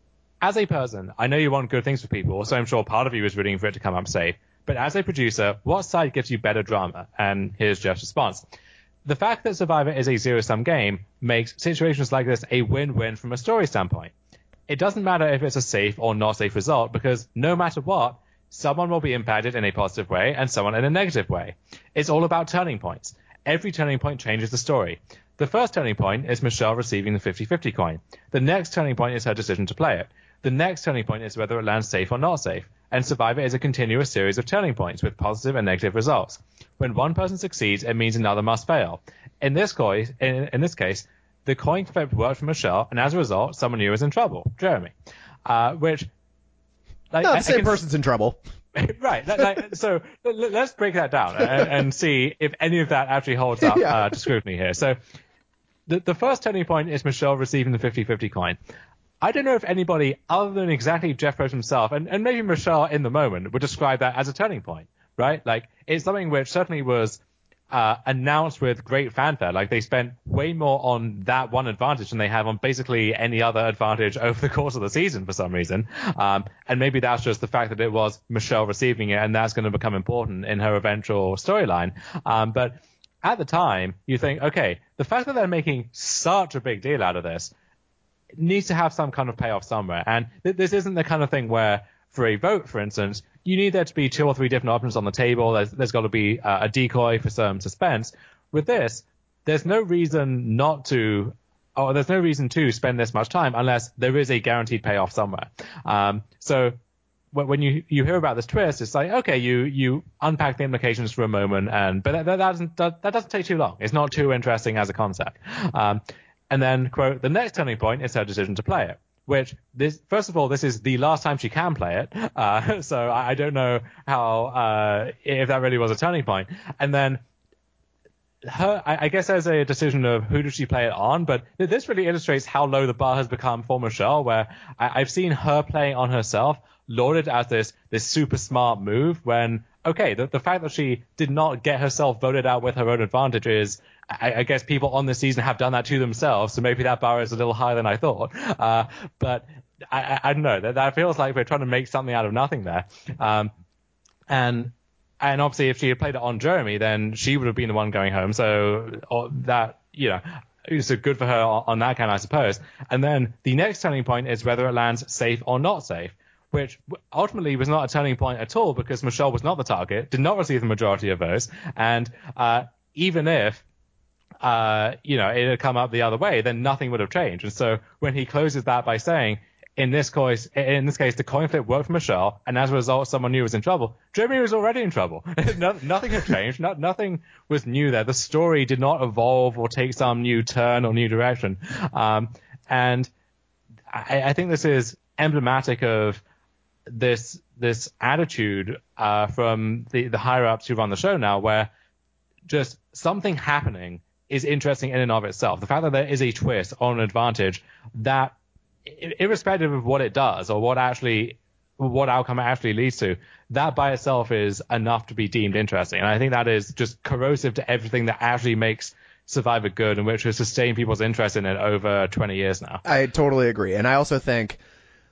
As a person, I know you want good things for people, so I'm sure part of you is rooting for it to come up safe. But as a producer, what side gives you better drama? And here's Jeff's response. The fact that Survivor is a zero-sum game makes situations like this a win-win from a story standpoint. It doesn't matter if it's a safe or not safe result, because no matter what, someone will be impacted in a positive way and someone in a negative way. It's all about turning points. Every turning point changes the story. The first turning point is Michelle receiving the fifty-fifty coin. The next turning point is her decision to play it. The next turning point is whether it lands safe or not safe. And Survivor is a continuous series of turning points with positive and negative results. When one person succeeds, it means another must fail. In this case, in, in this case, the coin flip worked for Michelle, and as a result, someone new is in trouble, Jeremy. Uh, which, like, no, the I, same I can, person's in trouble. Right. Like, so let's break that down and, and see if any of that actually holds up yeah. uh, to scrutiny here. So the, the first turning point is Michelle receiving the fifty-fifty coin. I don't know if anybody other than exactly Jeff Probst himself, and, and maybe Michelle in the moment, would describe that as a turning point, right? Like, it's something which certainly was uh, announced with great fanfare. Like, they spent way more on that one advantage than they have on basically any other advantage over the course of the season for some reason. Um, and maybe that's just the fact that it was Michelle receiving it, and that's going to become important in her eventual storyline. Um, but at the time, you think, okay, the fact that they're making such a big deal out of this needs to have some kind of payoff somewhere. And th- this isn't the kind of thing where, for a vote, for instance, you need there to be two or three different options on the table. There's, there's got to be uh, a decoy for some suspense. With this, there's no reason not to, or there's no reason to spend this much time unless there is a guaranteed payoff somewhere. Um, so when you you hear about this twist, it's like, okay, you you unpack the implications for a moment, and but that, that doesn't that, that doesn't take too long. It's not too interesting as a concept. Um, and then, quote, the next turning point is her decision to play it. Which this, first of all, this is the last time she can play it. Uh, so I, I don't know how, uh, if that really was a turning point. And then her, I, I guess there's a decision of who does she play it on, but this really illustrates how low the bar has become for Michelle, where I, I've seen her playing on herself lauded as this, this super smart move when, okay, the, the fact that she did not get herself voted out with her own advantage is, I, I guess people on this season have done that to themselves, so maybe that bar is a little higher than I thought. Uh, but I, I, I don't know. That, that feels like we're trying to make something out of nothing there. Um, and and obviously, if she had played it on Jeremy, then she would have been the one going home. So or that, you know, so good for her on, on that count, I suppose. And then the next turning point is whether it lands safe or not safe, which ultimately was not a turning point at all because Michelle was not the target, did not receive the majority of votes, and uh, even if uh, you know, it had come up the other way, then nothing would have changed. And so when he closes that by saying, in this case, in this case, the coin flip worked for Michelle, and as a result, someone new was in trouble. Jeremy was already in trouble. no, nothing had changed. No, nothing was new there. The story did not evolve or take some new turn or new direction. Um, and I, I think this is emblematic of this this attitude uh, from the, the higher ups who run the show now, where just something happening is interesting in and of itself. The fact that there is a twist on an advantage, that irrespective of what it does or what actually what outcome it actually leads to, that by itself is enough to be deemed interesting. And I think that is just corrosive to everything that actually makes Survivor good and which has sustained people's interest in it over twenty years now. I totally agree. And I also think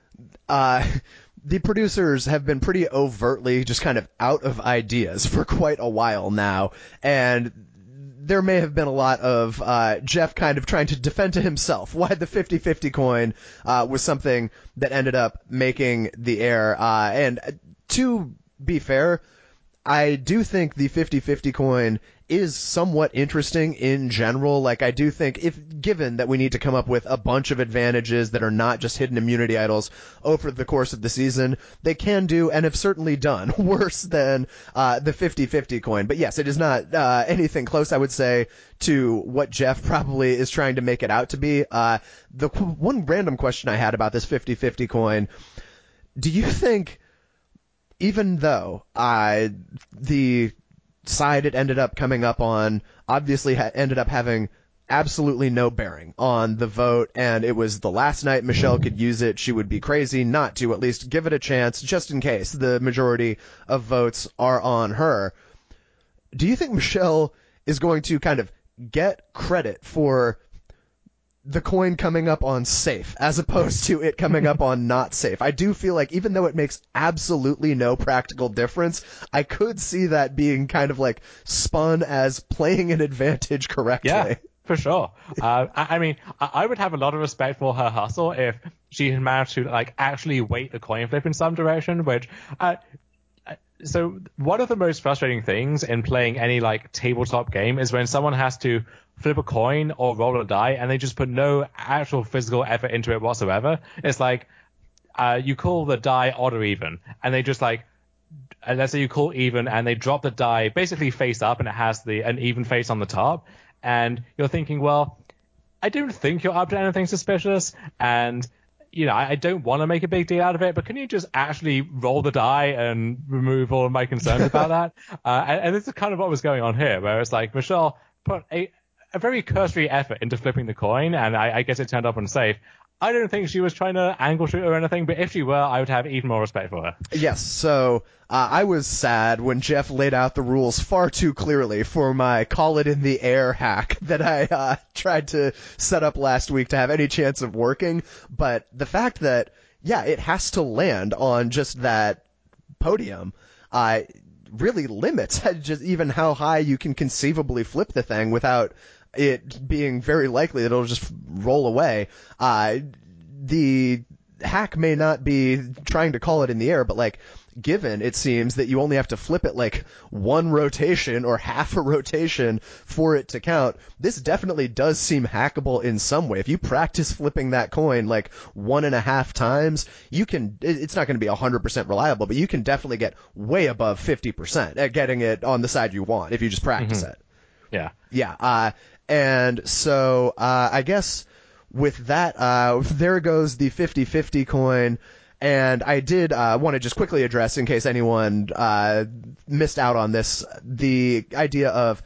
uh the producers have been pretty overtly just kind of out of ideas for quite a while now, and there may have been a lot of uh, Jeff kind of trying to defend to himself why the fifty-fifty coin uh, was something that ended up making the air. Uh, and to be fair, I do think the fifty-fifty coin is somewhat interesting in general. Like, I do think, if given that we need to come up with a bunch of advantages that are not just hidden immunity idols over the course of the season, they can do, and have certainly done, worse than uh, the fifty-fifty coin. But yes, it is not uh, anything close, I would say, to what Jeff probably is trying to make it out to be. Uh, the one random question I had about this fifty-fifty coin, do you think, even though uh, the side it ended up coming up on obviously ha- ended up having absolutely no bearing on the vote, and it was the last night Michelle could use it, she would be crazy not to at least give it a chance just in case the majority of votes are on her. Do you think Michelle is going to kind of get credit for the coin coming up on safe as opposed to it coming up on not safe? I do feel like, even though it makes absolutely no practical difference, I could see that being kind of like spun as playing an advantage correctly. Yeah, for sure. Uh, I, I mean, I, I would have a lot of respect for her hustle if she had managed to like actually weight the coin flip in some direction, which uh, so one of the most frustrating things in playing any like tabletop game is when someone has to flip a coin or roll a die and they just put no actual physical effort into it whatsoever. It's like uh, you call the die odd or even, and they just like, let's say you call even and they drop the die basically face up and it has the an even face on the top, and you're thinking, well, I don't think you're up to anything suspicious, and you know, I, I don't want to make a big deal out of it, but can you just actually roll the die and remove all of my concerns about that? Uh, and, and this is kind of what was going on here, where it's like Michelle put a, a very cursory effort into flipping the coin, and I, I guess it turned up unsafe. I don't think she was trying to angle shoot or anything, but if she were, I would have even more respect for her. Yes, so uh, I was sad when Jeff laid out the rules far too clearly for my call it in the air hack that I uh, tried to set up last week to have any chance of working. But the fact that, yeah, it has to land on just that podium, uh, really limits just even how high you can conceivably flip the thing without it being very likely that it'll just roll away. Uh, the hack may not be trying to call it in the air, but like, given it seems that you only have to flip it like one rotation or half a rotation for it to count, this definitely does seem hackable in some way. If you practice flipping that coin like one and a half times, you can, it's not going to be one hundred percent reliable, but you can definitely get way above fifty percent at getting it on the side you want if you just practice mm-hmm. it. Yeah. Yeah. Uh, and so, uh, I guess with that, uh, there goes the fifty-fifty coin. And I did, uh, want to just quickly address, in case anyone, uh, missed out on this, the idea of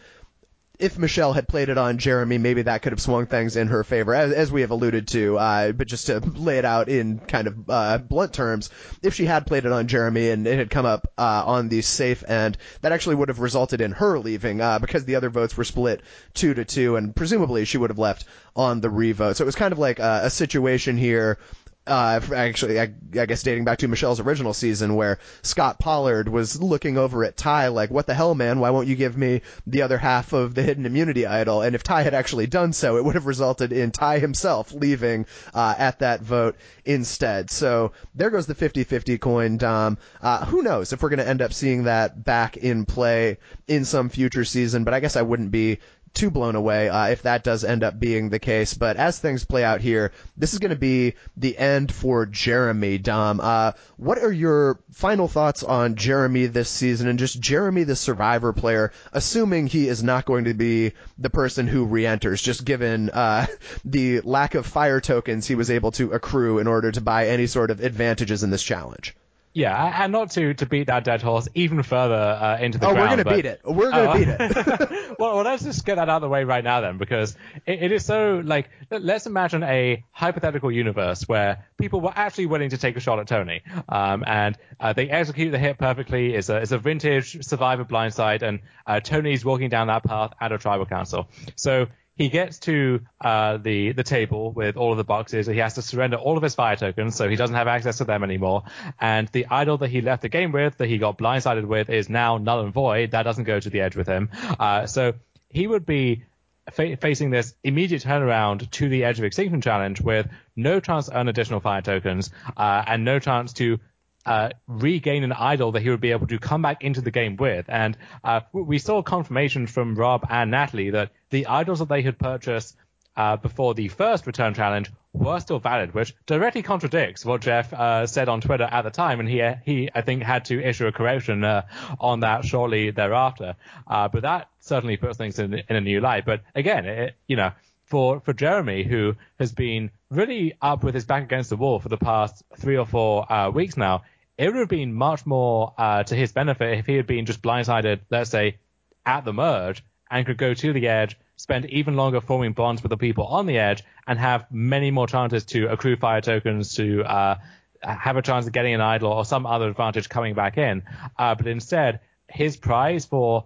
if Michelle had played it on Jeremy, maybe that could have swung things in her favor, as, as we have alluded to, uh, but just to lay it out in kind of, uh, blunt terms, if she had played it on Jeremy and it had come up, uh, on the safe end, that actually would have resulted in her leaving, uh, because the other votes were split two to two, and presumably she would have left on the revote. So it was kind of like a, a situation here, Uh, actually, I, I guess dating back to Michelle's original season, where Scott Pollard was looking over at Ty like, what the hell, man? Why won't you give me the other half of the hidden immunity idol? And if Ty had actually done so, it would have resulted in Ty himself leaving uh, at that vote instead. So there goes the fifty-fifty coin, Dom. Uh, who knows if we're going to end up seeing that back in play in some future season, but I guess I wouldn't be too blown away uh, if that does end up being the case. But as things play out here, this is going to be the end for Jeremy, Dom. Uh, what are your final thoughts on Jeremy this season, and just Jeremy the Survivor player, assuming he is not going to be the person who re-enters, just given uh, the lack of fire tokens he was able to accrue in order to buy any sort of advantages in this challenge? Yeah, and not to, to beat that dead horse even further uh, into the oh, ground. Oh, we're going to beat it. We're going to oh, beat it. well, well, let's just get that out of the way right now then, because it, it is so, like, let's imagine a hypothetical universe where people were actually willing to take a shot at Tony, um, and uh, they execute the hit perfectly. It's a, it's a vintage Survivor blindside, and uh, Tony's walking down that path at a tribal council. So he gets to uh, the the table with all of the boxes. He has to surrender all of his fire tokens, so he doesn't have access to them anymore. And the idol that he left the game with, that he got blindsided with, is now null and void. That doesn't go to the edge with him. Uh, so he would be fa- facing this immediate turnaround to the Edge of Extinction challenge with no chance to earn additional fire tokens uh, and no chance to Uh, regain an idol that he would be able to come back into the game with. And uh, we saw confirmation from Rob and Natalie that the idols that they had purchased uh, before the first return challenge were still valid, which directly contradicts what Jeff uh, said on Twitter at the time. And he, he I think, had to issue a correction uh, on that shortly thereafter. Uh, but that certainly puts things in, in a new light. But again, it, you know, for, for Jeremy, who has been really up with his back against the wall for the past three or four uh, weeks now, it would have been much more uh, to his benefit if he had been just blindsided, let's say, at the merge, and could go to the edge, spend even longer forming bonds with the people on the edge, and have many more chances to accrue fire tokens, to uh, have a chance of getting an idol or some other advantage coming back in. Uh, but instead, his prize for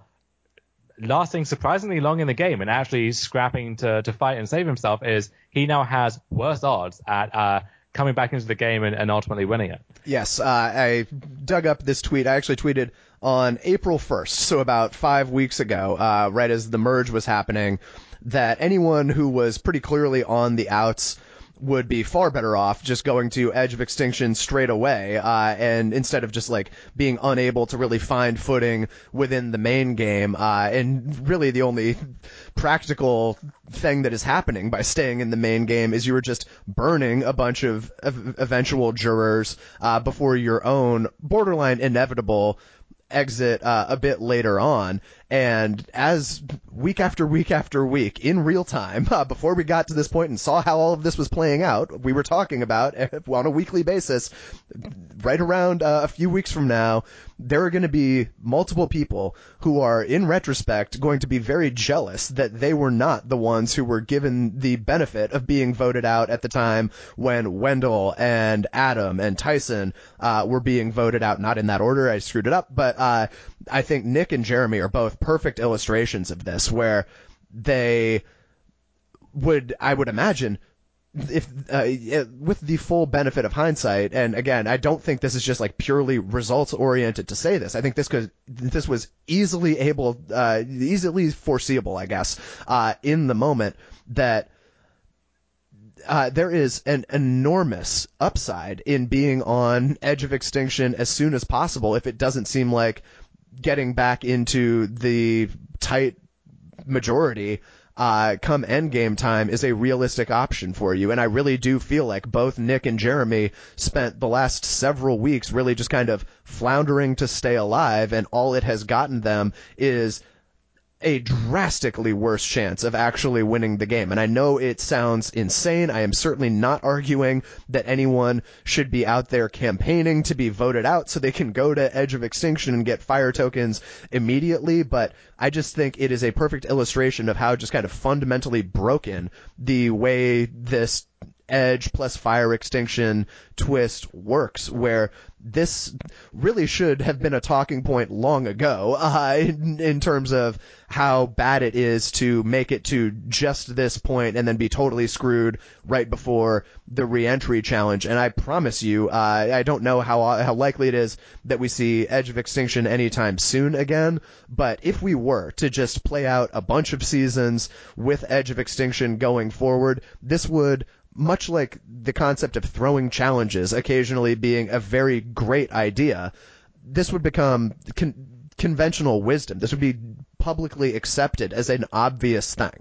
lasting surprisingly long in the game and actually scrapping to, to fight and save himself is he now has worse odds at uh, coming back into the game and, and ultimately winning it. Yes, uh, I dug up this tweet. I actually tweeted on April first, so about five weeks ago, uh, right as the merge was happening, that anyone who was pretty clearly on the outs would be far better off just going to Edge of Extinction straight away, uh, and instead of just like being unable to really find footing within the main game, uh, and really the only practical thing that is happening by staying in the main game is you were just burning a bunch of, of eventual jurors, uh, before your own borderline inevitable exit uh, a bit later on. And as week after week after week, in real time, uh, before we got to this point and saw how all of this was playing out, we were talking about uh, on a weekly basis, right around uh, a few weeks from now, there are going to be multiple people who are, in retrospect, going to be very jealous that they were not the ones who were given the benefit of being voted out at the time when Wendell and Adam and Tyson uh, were being voted out. Not in that order, I screwed it up, but uh, I think Nick and Jeremy are both perfect illustrations of this, where they would, I would imagine, if uh, with the full benefit of hindsight, and again, I don't think this is just like purely results oriented to say this. I think this could this was easily able, uh, easily foreseeable, I guess, uh, in the moment that uh, there is an enormous upside in being on Edge of Extinction as soon as possible. If it doesn't seem like getting back into the tight majority Uh, come endgame time is a realistic option for you. And I really do feel like both Nick and Jeremy spent the last several weeks really just kind of floundering to stay alive, and all it has gotten them is a drastically worse chance of actually winning the game. And I know it sounds insane. I am certainly not arguing that anyone should be out there campaigning to be voted out so they can go to Edge of Extinction and get fire tokens immediately, but I just think it is a perfect illustration of how just kind of fundamentally broken the way this Edge plus fire extinction twist works, where this really should have been a talking point long ago uh, in, in terms of how bad it is to make it to just this point and then be totally screwed right before the re-entry challenge. And I promise you, uh, I don't know how how likely it is that we see Edge of Extinction anytime soon again, but if we were to just play out a bunch of seasons with Edge of Extinction going forward, this would, much like the concept of throwing challenges occasionally being a very great idea, this would become con- conventional wisdom. This would be publicly accepted as an obvious thing.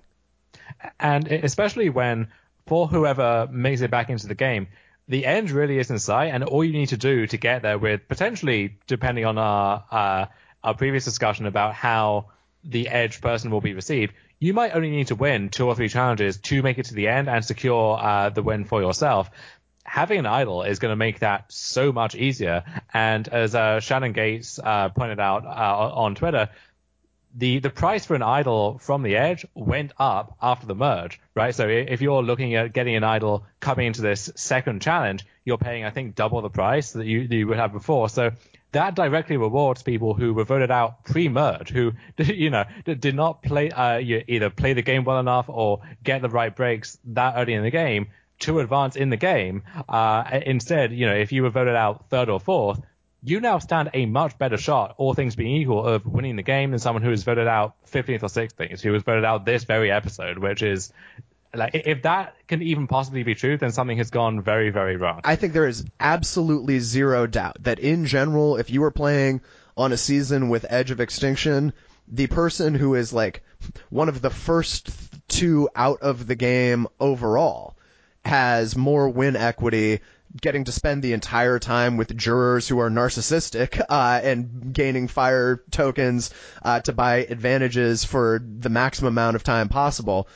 And especially when, for whoever makes it back into the game, the end really is in sight, and all you need to do to get there, with potentially, depending on our uh, our previous discussion about how the Edge person will be received, you might only need to win two or three challenges to make it to the end and secure uh, the win for yourself. Having an idol is going to make that so much easier. And as uh, Shannon Gates uh, pointed out uh, on Twitter, the the price for an idol from the Edge went up after the merge, right? So if you're looking at getting an idol coming into this second challenge, you're paying, I think, double the price that you, that you would have before. So that directly rewards people who were voted out pre-merge, who, you know, did not play, uh, either play the game well enough or get the right breaks that early in the game to advance in the game. Uh, instead, you know, if you were voted out third or fourth, you now stand a much better shot, all things being equal, of winning the game than someone who was voted out fifteenth or sixteenth, who was voted out this very episode, which is, like, if that can even possibly be true, then something has gone very, very wrong. I think there is absolutely zero doubt that in general, if you were playing on a season with Edge of Extinction, the person who is like one of the first two out of the game overall has more win equity, getting to spend the entire time with jurors who are narcissistic uh, and gaining fire tokens uh, to buy advantages for the maximum amount of time possible,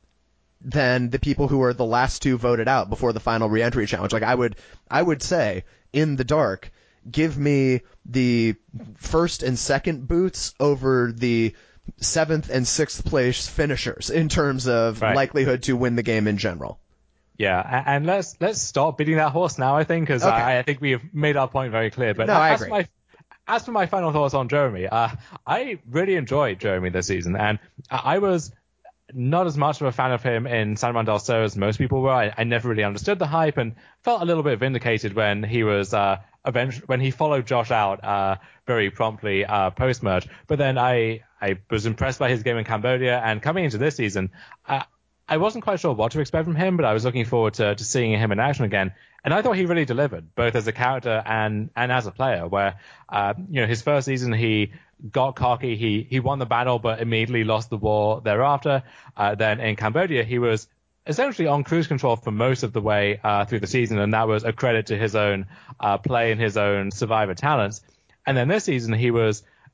than the people who are the last two voted out before the final reentry challenge. Like I would, I would say, in the dark, give me the first and second boots over the seventh and sixth place finishers in terms of right. likelihood to win the game in general. Yeah, and let's let's stop beating that horse now, I think, because okay. I, I think we have made our point very clear. But no, I as agree. My, as for my final thoughts on Jeremy, uh, I really enjoyed Jeremy this season, and I was not as much of a fan of him in San Juan del Sur as most people were. I, I never really understood the hype and felt a little bit vindicated when he was uh, eventually when he followed Josh out uh, very promptly uh, post merge. But then I I was impressed by his game in Cambodia, and coming into this season, I, I wasn't quite sure what to expect from him, but I was looking forward to, to seeing him in action again. And I thought he really delivered, both as a character and and as a player. Where uh, you know his first season he got cocky, he he won the battle, but immediately lost the war thereafter. Uh, then in Cambodia, he was essentially on cruise control for most of the way uh, through the season, and that was a credit to his own uh, play and his own survivor talents. And then this season, he was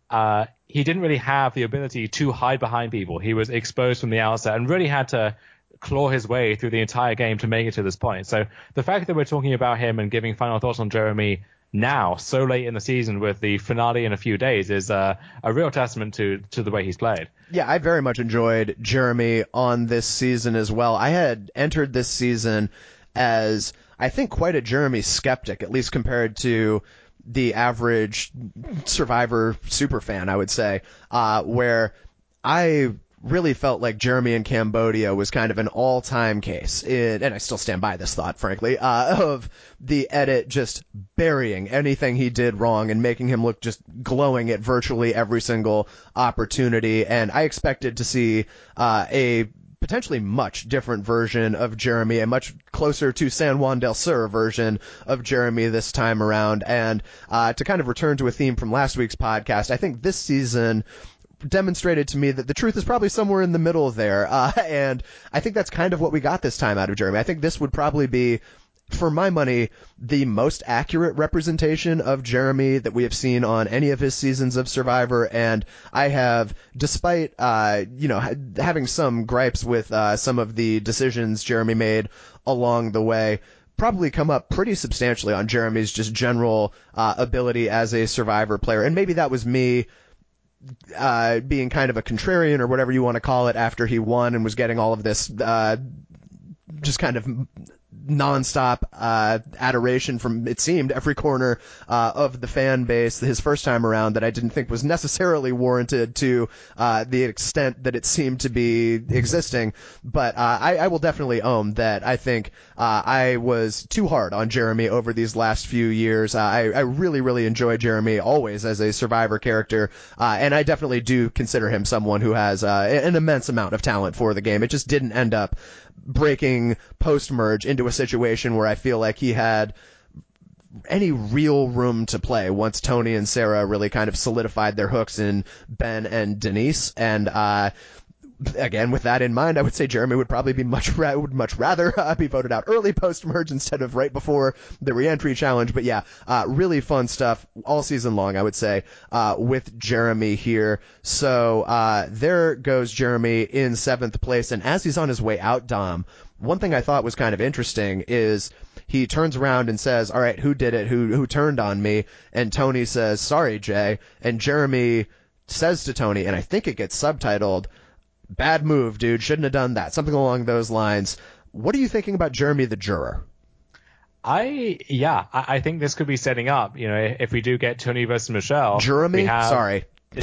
uh, he didn't really have the ability to hide behind people. He was exposed from the outset and really had to claw his way through the entire game to make it to this point. So the fact that we're talking about him and giving final thoughts on Jeremy now, so late in the season with the finale in a few days, is uh, a real testament to to the way he's played. Yeah, I very much enjoyed Jeremy on this season as well. I had entered this season as, I think, quite a Jeremy skeptic, at least compared to the average Survivor superfan, I would say, uh, where I really felt like Jeremy in Cambodia was kind of an all-time case, in, and I still stand by this thought, frankly, uh, of the edit just burying anything he did wrong and making him look just glowing at virtually every single opportunity. And I expected to see uh, a potentially much different version of Jeremy, a much closer to San Juan del Sur version of Jeremy this time around. And uh, to kind of return to a theme from last week's podcast, I think this season demonstrated to me that the truth is probably somewhere in the middle there. Uh, and I think that's kind of what we got this time out of Jeremy. I think this would probably be, for my money, the most accurate representation of Jeremy that we have seen on any of his seasons of Survivor. And I have, despite, uh, you know, ha- having some gripes with uh, some of the decisions Jeremy made along the way, probably come up pretty substantially on Jeremy's just general uh, ability as a Survivor player. And maybe that was me Uh, being kind of a contrarian or whatever you want to call it after he won and was getting all of this uh, just kind of nonstop uh, adoration from, it seemed, every corner uh, of the fan base his first time around that I didn't think was necessarily warranted to uh, the extent that it seemed to be existing. But uh, I, I will definitely own that I think uh, I was too hard on Jeremy over these last few years. Uh, I, I really, really enjoy Jeremy always as a Survivor character, uh, and I definitely do consider him someone who has uh, an immense amount of talent for the game. It just didn't end up breaking post-merge into a situation where I feel like he had any real room to play once Tony and Sarah really kind of solidified their hooks in Ben and Denise. And uh again, with that in mind, I would say Jeremy would probably be much ra- would much rather uh, be voted out early post-merge instead of right before the re-entry challenge. But yeah, uh, really fun stuff all season long, I would say, uh, with Jeremy here. So uh, there goes Jeremy in seventh place. And as he's on his way out, Dom, one thing I thought was kind of interesting is he turns around and says, all right, who did it? Who who turned on me? And Tony says, sorry, Jay. And Jeremy says to Tony, and I think it gets subtitled, bad move, dude. Shouldn't have done that. Something along those lines. What are you thinking about Jeremy the juror? I, yeah, I, I think this could be setting up, you know, if we do get Tony versus Michelle. Jeremy? Have... Sorry.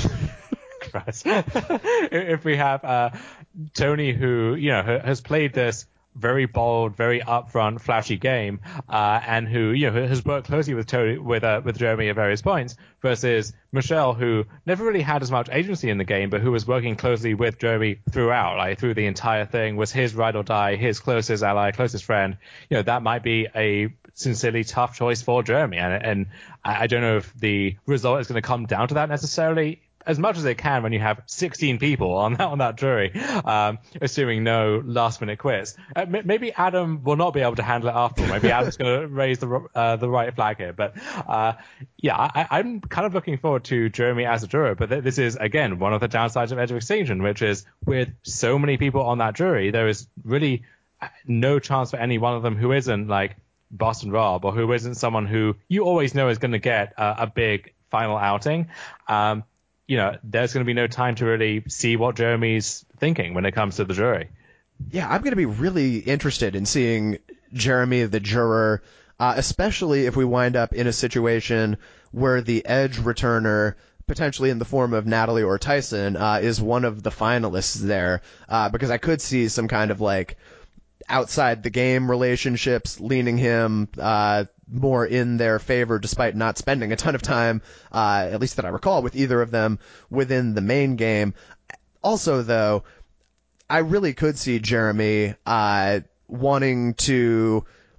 If we have uh, Tony, who, you know, has played this very bold, very upfront, flashy game, uh, and who, you know, has worked closely with Tony, with uh, with Jeremy at various points, versus Michelle, who never really had as much agency in the game, but who was working closely with Jeremy throughout, like through the entire thing, was his ride or die, his closest ally, closest friend. You know, that might be a sincerely tough choice for Jeremy, and and I don't know if the result is going to come down to that necessarily, as much as it can when you have sixteen people on that on that jury, um, assuming no last minute quits. Uh, m- maybe Adam will not be able to handle it after all. Maybe Adam's going to raise the uh, the right flag here. But uh, yeah, I, I'm kind of looking forward to Jeremy as a juror. But th- this is, again, one of the downsides of Edge of Extinction, which is with so many people on that jury, there is really no chance for any one of them who isn't like Boston Rob, or who isn't someone who you always know is going to get uh, a big final outing. Um, you know, there's going to be no time to really see what Jeremy's thinking when it comes to the jury. Yeah, I'm going to be really interested in seeing Jeremy the juror, uh, especially if we wind up in a situation where the Edge returner, potentially in the form of Natalie or Tyson, uh, is one of the finalists there, uh, because I could see some kind of like outside the game relationships leaning him uh, more in their favor, despite not spending a ton of time, uh, at least that I recall, with either of them within the main game. Also, though, I really could see Jeremy uh, wanting to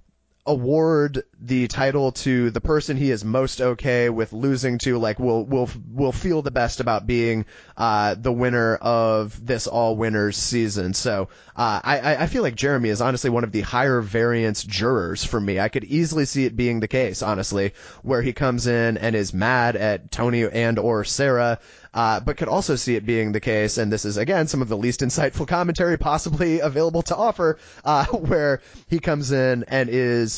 award the title to the person he is most okay with losing to, like will will will feel the best about being uh the winner of this all winners season. So uh I I feel like Jeremy is honestly one of the higher variance jurors for me. I could easily see it being the case, honestly, where he comes in and is mad at Tony and or Sarah. Uh, but could also see it being the case, and this is, again, some of the least insightful commentary possibly available to offer, uh, where he comes in and is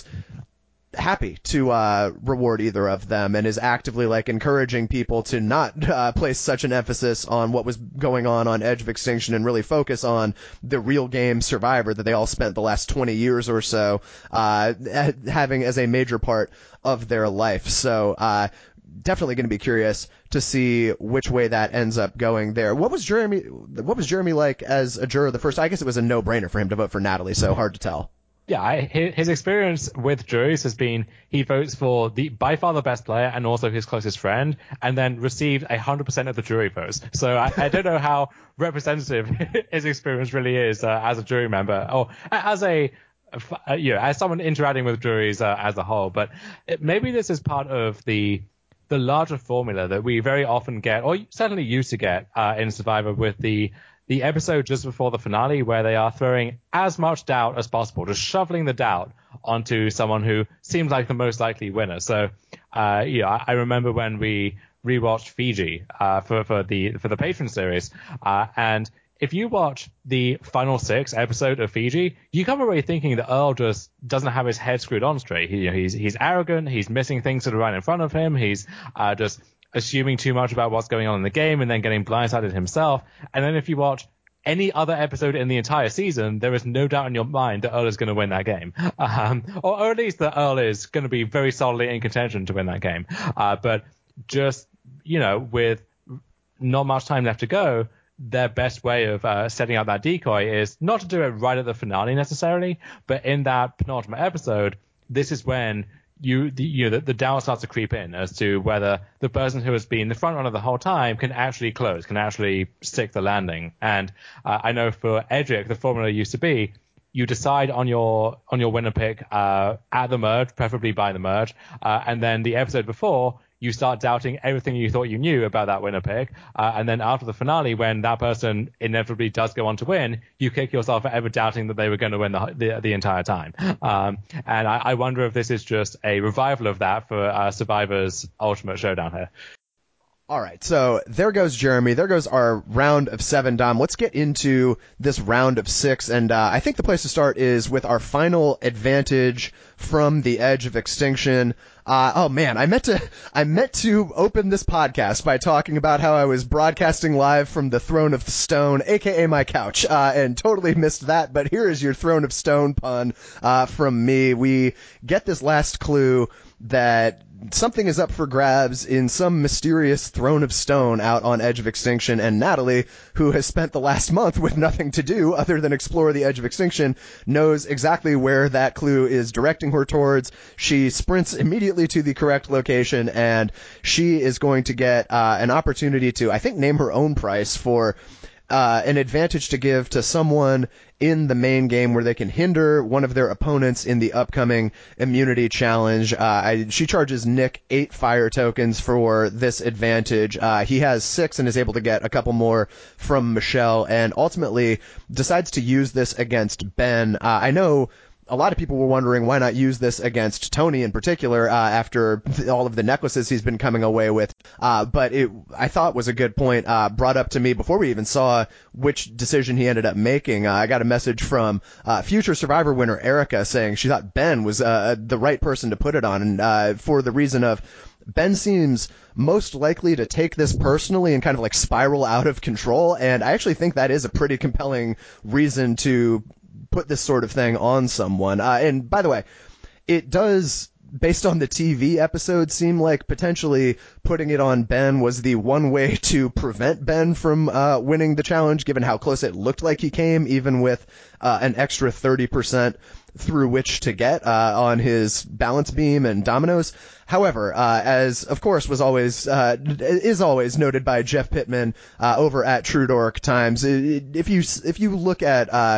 happy to uh, reward either of them and is actively, like, encouraging people to not uh, place such an emphasis on what was going on on Edge of Extinction and really focus on the real game Survivor that they all spent the last twenty years or so uh, having as a major part of their life. So, uh, definitely going to be curious to see which way that ends up going there. What was Jeremy, what was Jeremy like as a juror the first? I guess it was a no-brainer for him to vote for Natalie, so hard to tell. Yeah, I, his experience with juries has been he votes for the by far the best player and also his closest friend, and then received one hundred percent of the jury votes. So I, I don't know how representative his experience really is uh, as a jury member or as a uh, you know, as someone interacting with juries uh, as a whole. But it, maybe this is part of the the larger formula that we very often get, or certainly used to get uh, in Survivor, with the the episode just before the finale where they are throwing as much doubt as possible, just shoveling the doubt onto someone who seems like the most likely winner. So, uh, yeah, I, I remember when we rewatched Fiji uh, for for the for the Patron series, uh, and if you watch the final six episode of Fiji, you come away thinking that Earl just doesn't have his head screwed on straight. He, you know, he's he's arrogant. He's missing things that are right in front of him. He's uh, just assuming too much about what's going on in the game and then getting blindsided himself. And then if you watch any other episode in the entire season, there is no doubt in your mind that Earl is going to win that game. Um, or, or at least that Earl is going to be very solidly in contention to win that game. Uh, but just, you know, with not much time left to go, their best way of uh, setting out that decoy is not to do it right at the finale necessarily, but in that penultimate episode, this is when you, the, you know, the, the doubt starts to creep in as to whether the person who has been the front runner the whole time can actually close, can actually stick the landing. And uh, I know for Edric, the formula used to be you decide on your on your winner pick uh, at the merge, preferably by the merge, uh, and then the episode before, you start doubting everything you thought you knew about that winner pick. Uh, and then after the finale, when that person inevitably does go on to win, you kick yourself for ever doubting that they were going to win the the, the entire time. Um, and I, I wonder if this is just a revival of that for uh, Survivor's Ultimate Showdown here. All right, so there goes Jeremy. There goes our round of seven, Dom. Let's get into this round of six, and uh, I think the place to start is with our final advantage from the Edge of Extinction. Uh, oh man, I meant to I meant to open this podcast by talking about how I was broadcasting live from the Throne of Stone, aka my couch, uh, and totally missed that. But here is your Throne of Stone pun uh, from me. We get this last clue that something is up for grabs in some mysterious throne of stone out on Edge of Extinction, and Natalie, who has spent the last month with nothing to do other than explore the Edge of Extinction, knows exactly where that clue is directing her towards. She sprints immediately to the correct location, and she is going to get uh, an opportunity to, I think, name her own price for Uh, an advantage to give to someone in the main game where they can hinder one of their opponents in the upcoming immunity challenge. Uh, I, she charges Nick eight fire tokens for this advantage. Uh, he has six and is able to get a couple more from Michelle, and ultimately decides to use this against Ben. Uh, I know a lot of people were wondering why not use this against Tony in particular, uh, after all of the necklaces he's been coming away with. Uh, but it, I thought was a good point, uh, brought up to me before we even saw which decision he ended up making. Uh, I got a message from, uh, future Survivor winner Erica saying she thought Ben was, uh, the right person to put it on, and, uh, for the reason of Ben seems most likely to take this personally and kind of like spiral out of control. And I actually think that is a pretty compelling reason to put this sort of thing on someone. Uh, and by the way, it does, based on the T V episode, seem like potentially putting it on Ben was the one way to prevent Ben from uh, winning the challenge, given how close it looked like he came, even with uh, an extra thirty percent through which to get uh, on his balance beam and dominoes. However, uh, as of course was always uh, is always noted by Jeff Pittman uh, over at True Dork Times, if you if you look at uh,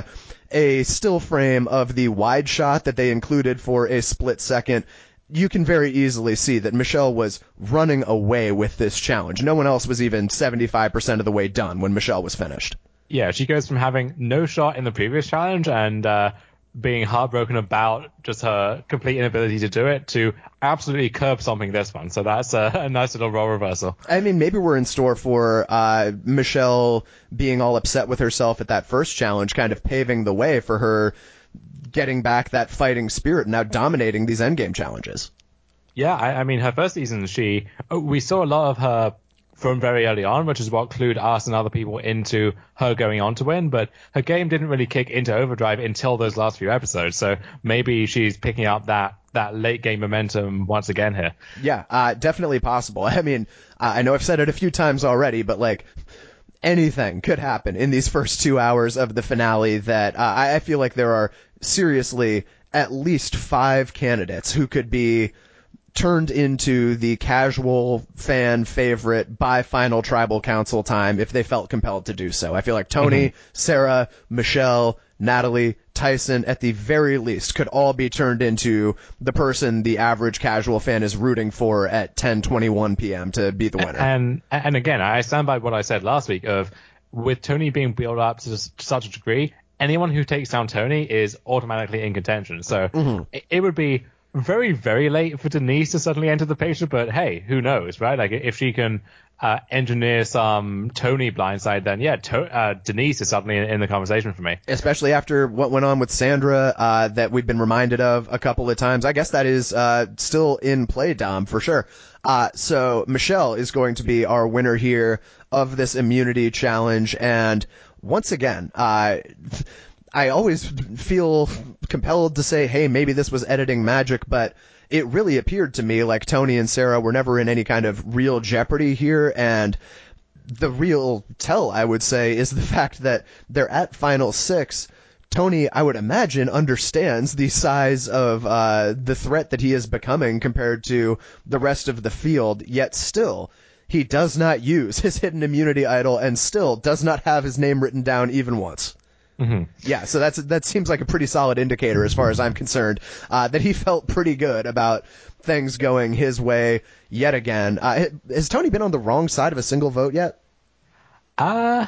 a still frame of the wide shot that they included for a split second, you can very easily see that Michelle was running away with this challenge. No one else was even seventy-five percent of the way done when Michelle was finished. Yeah, she goes from having no shot in the previous challenge and uh, being heartbroken about just her complete inability to do it to absolutely curb stomping this one. So that's a, a nice little role reversal. I mean, maybe we're in store for uh, Michelle being all upset with herself at that first challenge, kind of paving the way for her getting back that fighting spirit and now dominating these endgame challenges. Yeah, I, I mean, her first season, she we saw a lot of her from very early on, which is what clued us and other people into her going on to win. But her game didn't really kick into overdrive until those last few episodes. So maybe she's picking up that, that late game momentum once again here. Yeah, uh, definitely possible. I mean, I know I've said it a few times already, but like anything could happen in these first two hours of the finale that uh, I feel like there are seriously at least five candidates who could be turned into the casual fan favorite by final tribal council time if they felt compelled to do so. I feel like Tony, mm-hmm. Sarah, Michelle, Natalie, Tyson, at the very least, could all be turned into the person the average casual fan is rooting for at ten twenty-one p.m. to be the winner. And and again, I stand by what I said last week of with Tony being built up to such a degree, anyone who takes down Tony is automatically in contention. So mm-hmm. it, it would be very, very late for Denise to suddenly enter the picture, but hey, who knows, right? Like, if she can uh, engineer some Tony blindside, then yeah, to- uh, Denise is suddenly in, in the conversation for me. Especially after what went on with Sandra, uh, that we've been reminded of a couple of times. I guess that is uh, still in play, Dom, for sure. Uh, so Michelle is going to be our winner here of this immunity challenge, and once again, uh, I always feel compelled to say, hey, maybe this was editing magic, but it really appeared to me like Tony and Sarah were never in any kind of real jeopardy here, and the real tell, I would say, is the fact that they're at Final Six. Tony, I would imagine, understands the size of uh, the threat that he is becoming compared to the rest of the field, yet still, he does not use his hidden immunity idol and still does not have his name written down even once. Mm-hmm. Yeah, so that's that seems like a pretty solid indicator as far as I'm concerned, uh, that he felt pretty good about things going his way yet again. Uh, has Tony been on the wrong side of a single vote yet? Uh,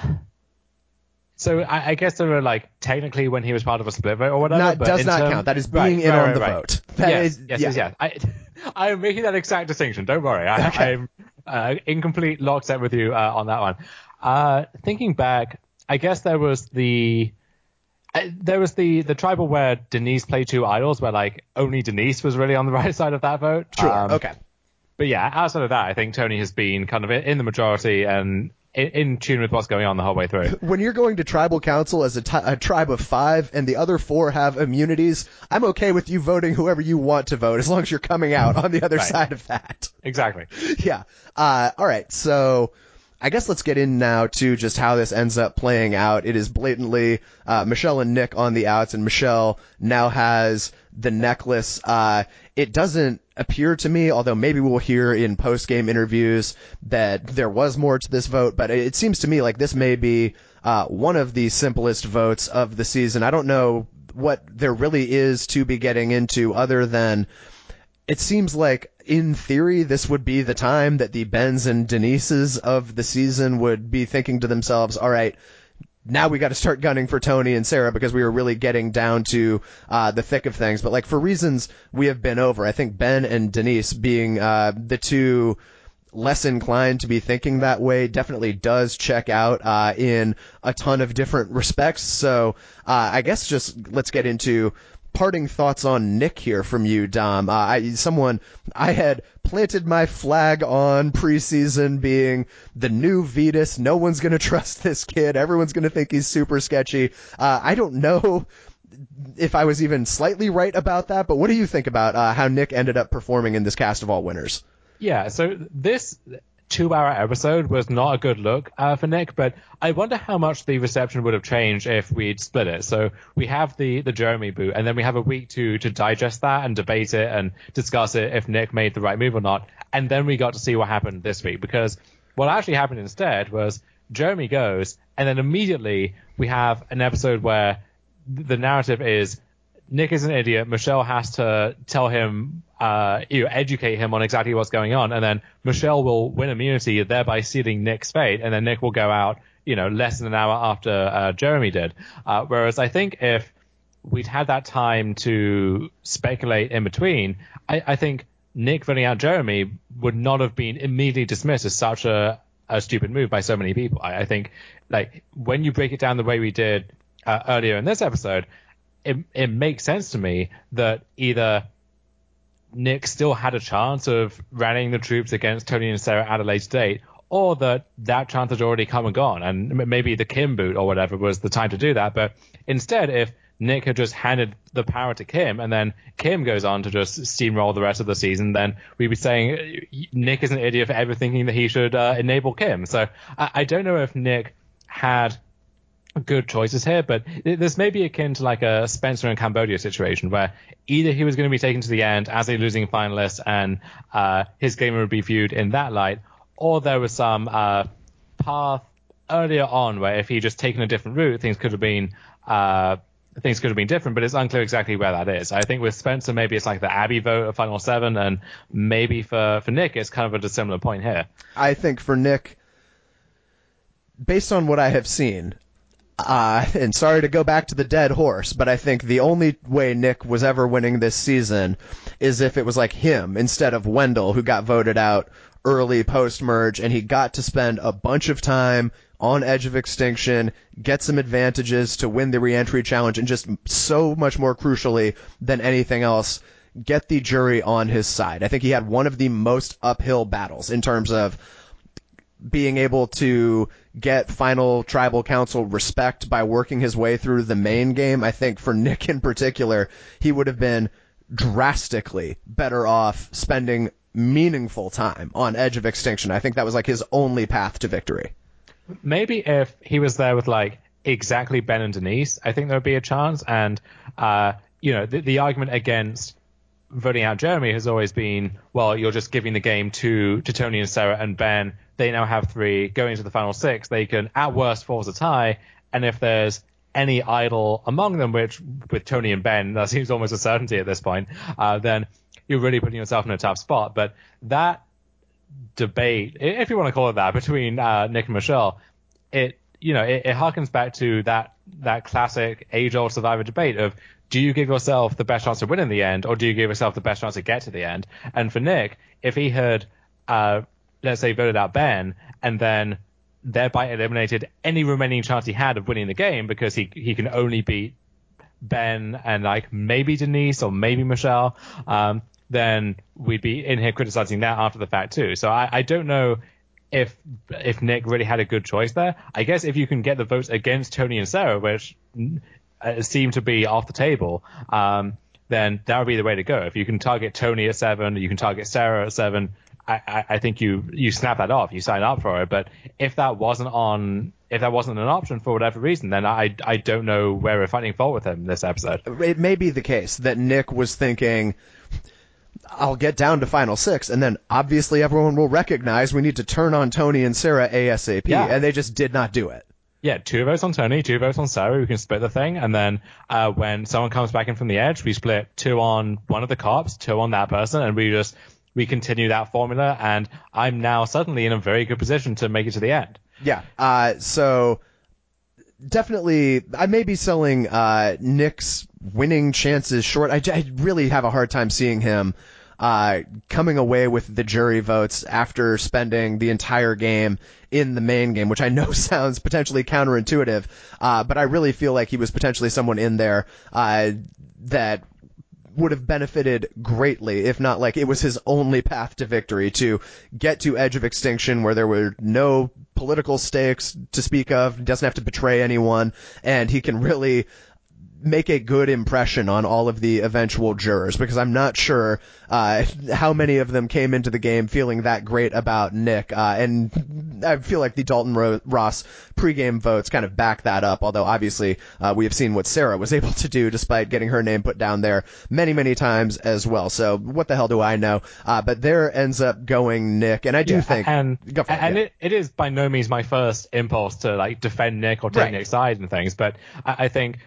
so I, I guess there were, like, technically when he was part of a split vote or whatever. Not, but does not term, count. That is being right, in right, on right, the right. vote. That yes, is, yes, yeah. yes, yes. I, I'm making that exact distinction. Don't worry. I, Okay. I'm uh, in complete lockstep with you uh, on that one. Uh, thinking back, I guess there was the... Uh, there was the, the tribal where Denise played two idols, where like only Denise was really on the right side of that vote. Sure. Um, okay. But yeah, outside of that, I think Tony has been kind of in the majority and in, in tune with what's going on the whole way through. When you're going to tribal council as a, t- a tribe of five and the other four have immunities, I'm okay with you voting whoever you want to vote as long as you're coming out on the other right. side of that. Exactly. Yeah. Uh, all right. So I guess let's get in now to just how this ends up playing out. It is blatantly uh, Michelle and Nick on the outs, and Michelle now has the necklace. Uh, it doesn't appear to me, although maybe we'll hear in post-game interviews that there was more to this vote, but it seems to me like this may be uh, one of the simplest votes of the season. I don't know what there really is to be getting into other than it seems like, in theory, this would be the time that the Bens and Denises of the season would be thinking to themselves, all right, now we got to start gunning for Tony and Sarah because we were really getting down to uh, the thick of things. But like for reasons we have been over, I think Ben and Denise being uh, the two less inclined to be thinking that way definitely does check out uh, in a ton of different respects. So uh, I guess just let's get into parting thoughts on Nick here from you, Dom. Uh, I, someone I had planted my flag on preseason being the new Vetus. No one's going to trust this kid. Everyone's going to think he's super sketchy. Uh, I don't know if I was even slightly right about that, but what do you think about uh, how Nick ended up performing in this cast of all winners? Yeah, so this two-hour episode was not a good look uh, for Nick, but I wonder how much the reception would have changed if we'd split it. So we have the, the Jeremy boot, and then we have a week to to digest that and debate it and discuss it if Nick made the right move or not. And then we got to see what happened this week, because what actually happened instead was Jeremy goes, and then immediately we have an episode where the narrative is Nick is an idiot. Michelle has to tell him, uh, you know, educate him on exactly what's going on, and then Michelle will win immunity, thereby sealing Nick's fate, and then Nick will go out, you know, less than an hour after uh, Jeremy did. Uh, whereas I think if we'd had that time to speculate in between, I, I think Nick voting out Jeremy would not have been immediately dismissed as such a, a stupid move by so many people. I, I think, like, when you break it down the way we did uh, earlier in this episode, it, it makes sense to me that either Nick still had a chance of rallying the troops against Tony and Sarah at a later date, or that that chance had already come and gone, and maybe the Kim boot or whatever was the time to do that. But instead, if Nick had just handed the power to Kim, and then Kim goes on to just steamroll the rest of the season, then we'd be saying Nick is an idiot for ever thinking that he should uh, enable Kim. So I, I don't know if Nick had good choices here, but this may be akin to like a Spencer and Cambodia situation where either he was going to be taken to the end as a losing finalist and uh, his game would be viewed in that light, or there was some uh, path earlier on where if he just taken a different route, things could have been uh, things could have been different, but it's unclear exactly where that is. I think with Spencer, maybe it's like the Abby vote of Final Seven, and maybe for, for Nick, it's kind of at a similar point here. I think for Nick, based on what I have seen, Uh, and sorry to go back to the dead horse, but I think the only way Nick was ever winning this season is if it was like him instead of Wendell, who got voted out early post-merge, and he got to spend a bunch of time on Edge of Extinction, get some advantages to win the re-entry challenge, and just so much more crucially than anything else, get the jury on his side. I think he had one of the most uphill battles in terms of being able to get final tribal council respect by working his way through the main game. I think for Nick in particular, he would have been drastically better off spending meaningful time on Edge of Extinction. I think that was like his only path to victory. Maybe if he was there with like exactly Ben and Denise, I think there would be a chance. And, uh, you know, the, the argument against voting out Jeremy has always been, well, you're just giving the game to, to Tony and Sarah and Ben. They now have three. Going into the final six, they can at worst force a tie. And if there's any idol among them, which with Tony and Ben, that seems almost a certainty at this point, uh, then you're really putting yourself in a tough spot. But that debate, if you want to call it that, between uh, Nick and Michelle, it, you know, it, it harkens back to that, that classic age-old Survivor debate of, do you give yourself the best chance to win in the end, or do you give yourself the best chance to get to the end? And for Nick, if he had, uh, let's say, voted out Ben, and then thereby eliminated any remaining chance he had of winning the game because he he can only beat Ben and like maybe Denise or maybe Michelle, um, then we'd be in here criticizing that after the fact too. So I, I don't know if if Nick really had a good choice there. I guess if you can get the votes against Tony and Sarah, which uh, seem to be off the table, um, then that would be the way to go. If you can target Tony at seven, you can target Sarah at seven, I, I think you, you snap that off, you sign up for it. But if that wasn't on, if that wasn't an option for whatever reason, then I, I don't know where we're finding fault with him this episode. It may be the case that Nick was thinking, I'll get down to final six, and then obviously everyone will recognize we need to turn on Tony and Sarah ASAP, yeah. And they just did not do it. Yeah, two votes on Tony, two votes on Sarah. We can split the thing, and then uh, when someone comes back in from the edge, we split two on one of the cops, two on that person, and we just we continue that formula. And I'm now suddenly in a very good position to make it to the end. Yeah. Uh, so definitely, I may be selling uh, Nick's winning chances short. I, I really have a hard time seeing him Uh, coming away with the jury votes after spending the entire game in the main game, which I know sounds potentially counterintuitive, uh, but I really feel like he was potentially someone in there uh, that would have benefited greatly, if not like it was his only path to victory, to get to Edge of Extinction where there were no political stakes to speak of, he doesn't have to betray anyone, and he can really make a good impression on all of the eventual jurors, because I'm not sure uh, how many of them came into the game feeling that great about Nick. Uh, and I feel like the Dalton Ro- Ross pregame votes kind of back that up, although obviously uh, we have seen what Sarah was able to do despite getting her name put down there many, many times as well. So what the hell do I know? Uh, but there ends up going Nick, and I do yeah, think... And, go for it, and yeah. it, it is by no means my first impulse to like defend Nick or take Right. Nick's side and things, but I, I think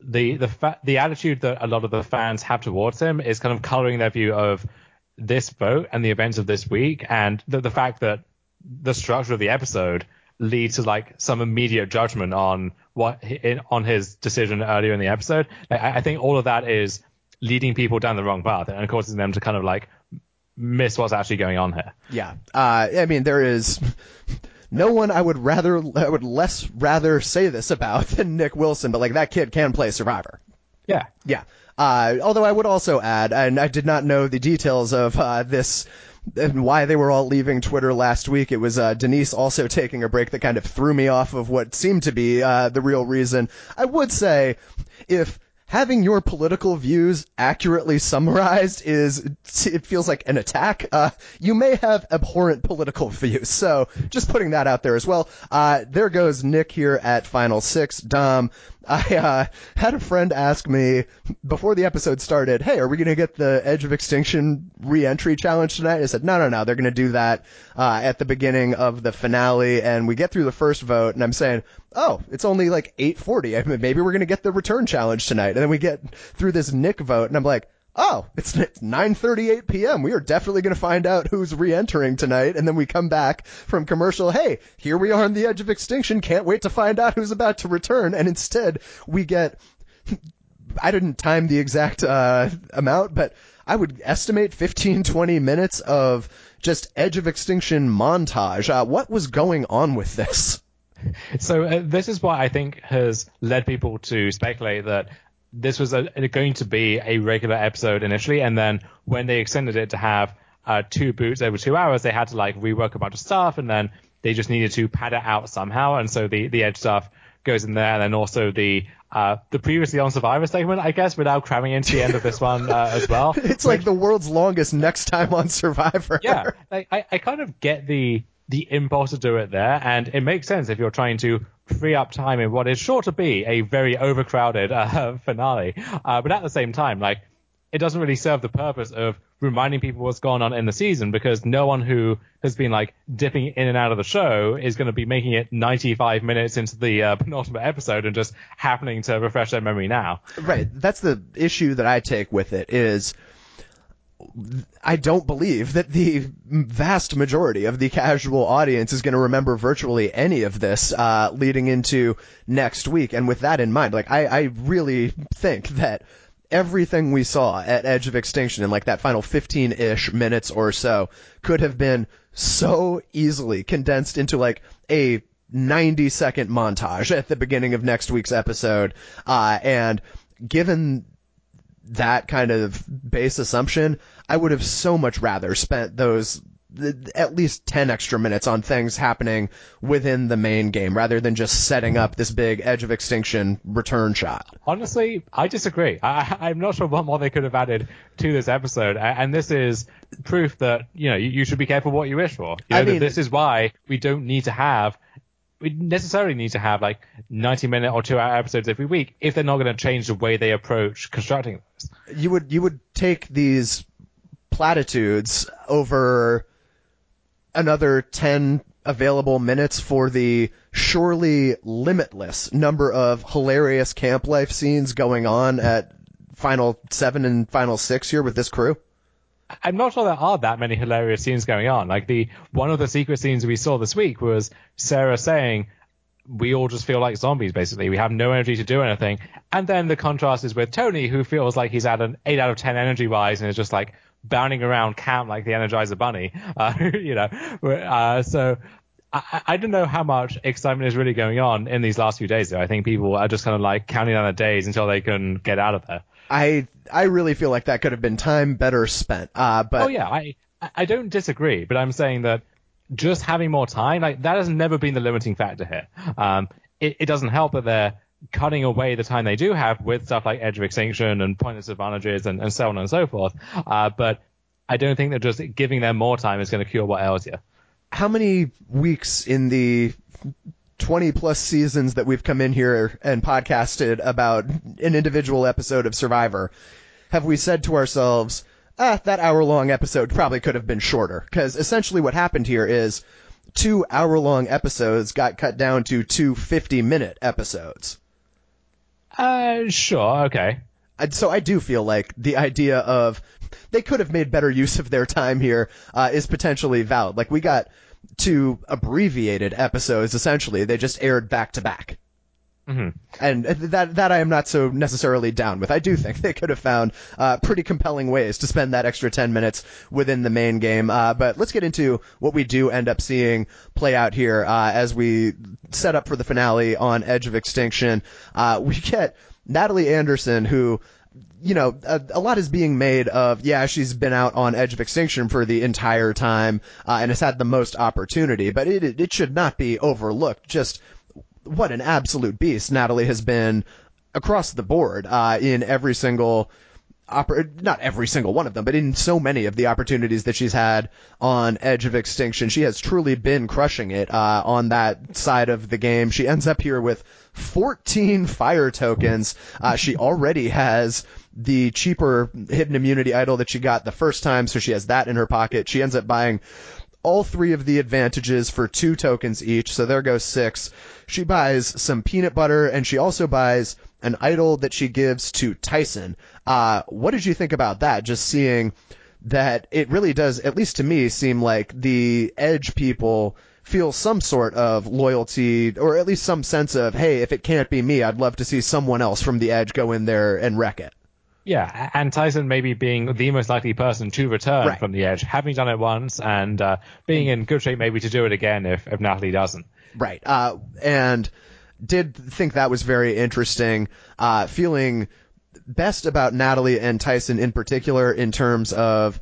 the the fa- the attitude that a lot of the fans have towards him is kind of coloring their view of this vote and the events of this week, and the, the fact that the structure of the episode leads to like some immediate judgment on what in, on his decision earlier in the episode. I, I think all of that is leading people down the wrong path and causing them to kind of like miss what's actually going on here. Yeah. Uh, I mean, there is no one I would rather, I would less rather say this about than Nick Wilson, but like that kid can play Survivor. Yeah. Yeah. Uh, although I would also add, and I did not know the details of uh, this and why they were all leaving Twitter last week. It was uh, Denise also taking a break that kind of threw me off of what seemed to be uh, the real reason. I would say if having your political views accurately summarized is, it feels like an attack, uh, you may have abhorrent political views. So just putting that out there as well. Uh, there goes Nick here at Final Six. Dom, I uh, had a friend ask me before the episode started, hey, are we going to get the Edge of Extinction re-entry challenge tonight? I said, no, no, no. They're going to do that uh, at the beginning of the finale. And we get through the first vote, and I'm saying, oh, it's only like eight forty. I mean, maybe we're going to get the return challenge tonight. And then we get through this Nick vote, and I'm like, oh, it's nine thirty-eight p.m. We are definitely going to find out who's re-entering tonight. And then we come back from commercial. Hey, here we are on the Edge of Extinction. Can't wait to find out who's about to return. And instead we get, I didn't time the exact uh, amount, but I would estimate fifteen, twenty minutes of just Edge of Extinction montage. Uh, what was going on with this? So uh, this is what I think has led people to speculate that this was a, going to be a regular episode initially, and then when they extended it to have uh, two boots over two hours, they had to like rework a bunch of stuff, and then they just needed to pad it out somehow. And so the, the Edge stuff goes in there, and then also the uh, the previously on Survivor segment, I guess, without cramming into the end of this one uh, as well. It's like the world's longest next time on Survivor. Yeah, I, I, I kind of get the the impulse to do it there, and it makes sense if you're trying to free up time in what is sure to be a very overcrowded uh, finale. Uh, but at the same time, like, it doesn't really serve the purpose of reminding people what's going on in the season, because no one who has been like dipping in and out of the show is going to be making it ninety-five minutes into the uh, penultimate episode and just happening to refresh their memory now. Right. That's the issue that I take with it is I don't believe that the vast majority of the casual audience is going to remember virtually any of this uh, leading into next week. And with that in mind, like I, I really think that everything we saw at Edge of Extinction in like that final fifteen-ish minutes or so could have been so easily condensed into like a ninety second montage at the beginning of next week's episode. Uh, and given that kind of base assumption, I would have so much rather spent those at least ten extra minutes on things happening within the main game rather than just setting up this big Edge of Extinction return shot. Honestly, I disagree. I, I'm not sure what more they could have added to this episode, and this is proof that, you know, you, you should be careful what you wish for. You know, I mean, that this is why we don't need to have we necessarily need to have like ninety minute or two hour episodes every week if they're not going to change the way they approach constructing this. You would you would take these platitudes over another ten available minutes for the surely limitless number of hilarious camp life scenes going on at Final Seven and Final Six here with this crew? I'm not sure there are that many hilarious scenes going on. Like the one of the secret scenes we saw this week was Sarah saying, we all just feel like zombies, basically. We have no energy to do anything. And then the contrast is with Tony, who feels like he's at an eight out of ten energy-wise and is just like bounding around camp like the Energizer Bunny. Uh, you know, uh, so I, I don't know how much excitement is really going on in these last few days, though. I think people are just kind of like counting down the days until they can get out of there. I I really feel like that could have been time better spent. Uh, but oh yeah, I I don't disagree, but I'm saying that just having more time, like that has never been the limiting factor here. Um, it, it doesn't help that they're cutting away the time they do have with stuff like Edge of Extinction and pointless advantages and, and so on and so forth. Uh, but I don't think that just giving them more time is going to cure what ails you. How many weeks in the twenty plus seasons that we've come in here and podcasted about an individual episode of Survivor have we said to ourselves, ah, that hour-long episode probably could have been shorter? Because essentially what happened here is two hour-long episodes got cut down to two fifty-minute episodes. Uh, sure, okay. And so I do feel like the idea of they could have made better use of their time here uh, is potentially valid. Like, we got two abbreviated episodes, essentially. They just aired back to back. Mm-hmm. And that that I am not so necessarily down with. I do think they could have found uh, pretty compelling ways to spend that extra ten minutes within the main game. Uh, but let's get into what we do end up seeing play out here uh, as we set up for the finale on Edge of Extinction. Uh, we get Natalie Anderson, who, you know, a, a lot is being made of, yeah, she's been out on Edge of Extinction for the entire time uh, and has had the most opportunity, but it it should not be overlooked. Just what an absolute beast Natalie has been across the board uh, in every single oppor- not every single one of them, but in so many of the opportunities that she's had on Edge of Extinction. She has truly been crushing it uh, on that side of the game. She ends up here with fourteen fire tokens. Uh, she already has the cheaper hidden immunity idol that she got the first time, so she has that in her pocket. She ends up buying all three of the advantages for two tokens each, so there goes six. She buys some peanut butter, and she also buys an idol that she gives to Tyson. Uh, what did you think about that? Just seeing that it really does, at least to me, seem like the Edge people feel some sort of loyalty, or at least some sense of, hey, if it can't be me, I'd love to see someone else from the Edge go in there and wreck it. Yeah, and Tyson maybe being the most likely person to return right. from the Edge, having done it once, and uh, being in good shape maybe to do it again if, if Natalie doesn't. Right. Uh, and did think that was very interesting, uh, feeling best about Natalie and Tyson in particular in terms of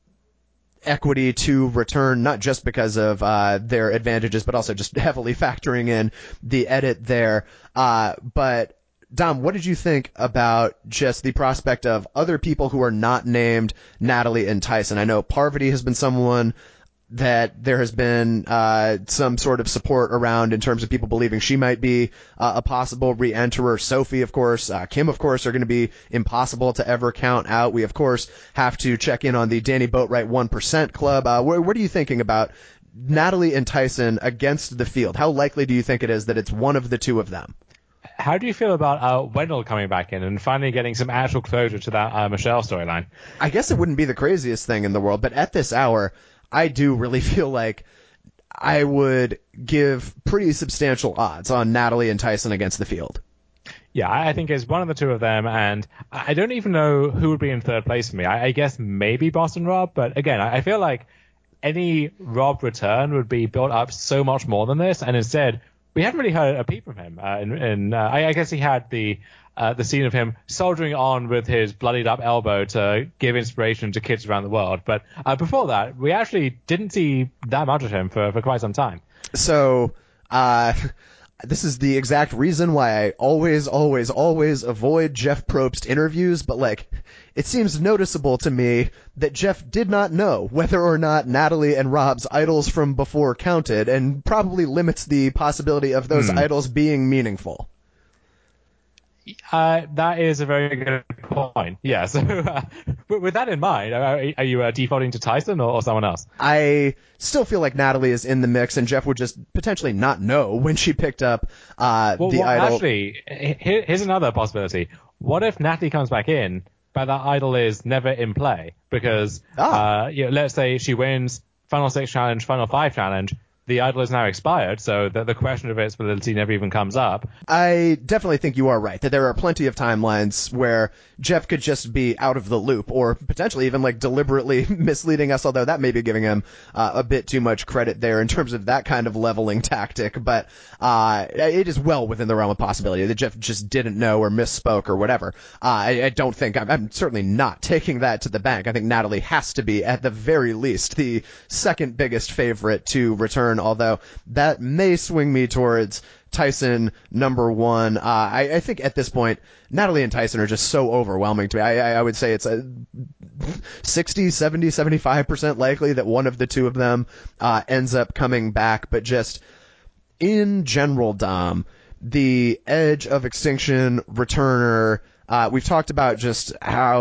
equity to return, not just because of uh, their advantages, but also just heavily factoring in the edit there. Uh, but Dom, what did you think about just the prospect of other people who are not named Natalie and Tyson? I know Parvati has been someone that there has been uh, some sort of support around in terms of people believing she might be uh, a possible re-enterer. Sophie, of course, uh, Kim, of course, are going to be impossible to ever count out. We, of course, have to check in on the Danny Boatwright one percent Club. Uh, what, what are you thinking about Natalie and Tyson against the field? How likely do you think it is that it's one of the two of them? How do you feel about uh, Wendell coming back in and finally getting some actual closure to that uh, Michelle storyline? I guess it wouldn't be the craziest thing in the world, but at this hour, I do really feel like I would give pretty substantial odds on Natalie and Tyson against the field. Yeah, I think it's one of the two of them, and I don't even know who would be in third place for me. I, I guess maybe Boston Rob, but again, I, I feel like any Rob return would be built up so much more than this, and instead, we haven't really heard a peep from him. Uh, in, in, uh, I, I guess he had the uh, the scene of him soldiering on with his bloodied up elbow to give inspiration to kids around the world. But uh, before that, we actually didn't see that much of him for, for quite some time. So, uh, this is the exact reason why I always, always, always avoid Jeff Probst interviews, but like, it seems noticeable to me that Jeff did not know whether or not Natalie and Rob's idols from before counted, and probably limits the possibility of those hmm. idols being meaningful. Uh, that is a very good point. Yeah, so uh, with that in mind, are, are you uh, defaulting to Tyson or, or someone else? I still feel like Natalie is in the mix, and Jeff would just potentially not know when she picked up uh, well, the well, idol. Actually, here, here's another possibility. What if Natalie comes back in, but that idol is never in play? Because ah. uh, you know, let's say she wins Final Six Challenge, Final Five Challenge, the idol is now expired, so the, the question of its validity never even comes up. I definitely think you are right, that there are plenty of timelines where Jeff could just be out of the loop, or potentially even like deliberately misleading us, although that may be giving him uh, a bit too much credit there in terms of that kind of leveling tactic. But uh, it is well within the realm of possibility that Jeff just didn't know or misspoke or whatever. Uh, I, I don't think, I'm, I'm certainly not taking that to the bank. I think Natalie has to be, at the very least, the second biggest favorite to return, although that may swing me towards Tyson number one. Uh, I, I think at this point, Natalie and Tyson are just so overwhelming to me. I, I would say it's a sixty, seventy, seventy-five percent likely that one of the two of them uh, ends up coming back. But just in general, Dom, the Edge of Extinction returner, uh, we've talked about just how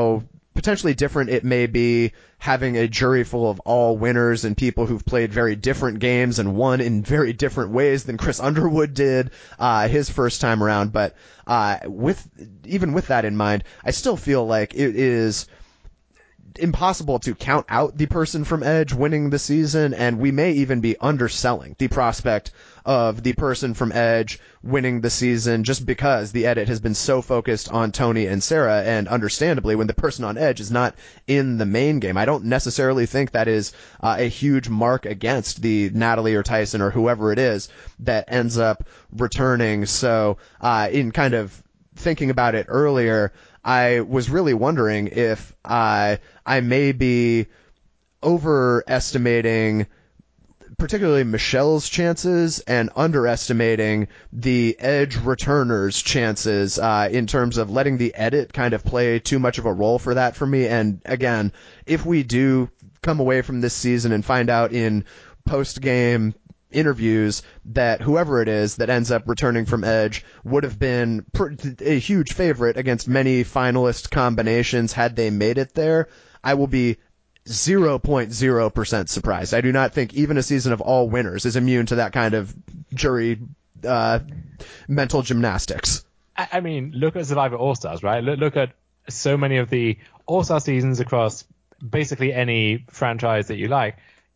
potentially different it may be having a jury full of all winners and people who've played very different games and won in very different ways than Chris Underwood did uh, his first time around. But uh, with even with that in mind, I still feel like it is impossible to count out the person from Edge winning the season, and we may even be underselling the prospect of the person from Edge winning the season just because the edit has been so focused on Tony and Sarah, and understandably when the person on Edge is not in the main game. I don't necessarily think that is uh, a huge mark against the Natalie or Tyson or whoever it is that ends up returning. So uh, in kind of thinking about it earlier, I was really wondering if I I may be overestimating particularly Michelle's chances and underestimating the Edge returners' chances uh, in terms of letting the edit kind of play too much of a role for that for me. And again, if we do come away from this season and find out in post-game interviews that whoever it is that ends up returning from Edge would have been a huge favorite against many finalist combinations had they made it there, I will be zero point zero percent surprised. I do not think even a season of all winners is immune to that kind of jury uh, mental gymnastics. I mean, look at Survivor All-Stars, right? Look, look at so many of the All-Star seasons across basically any franchise that you like.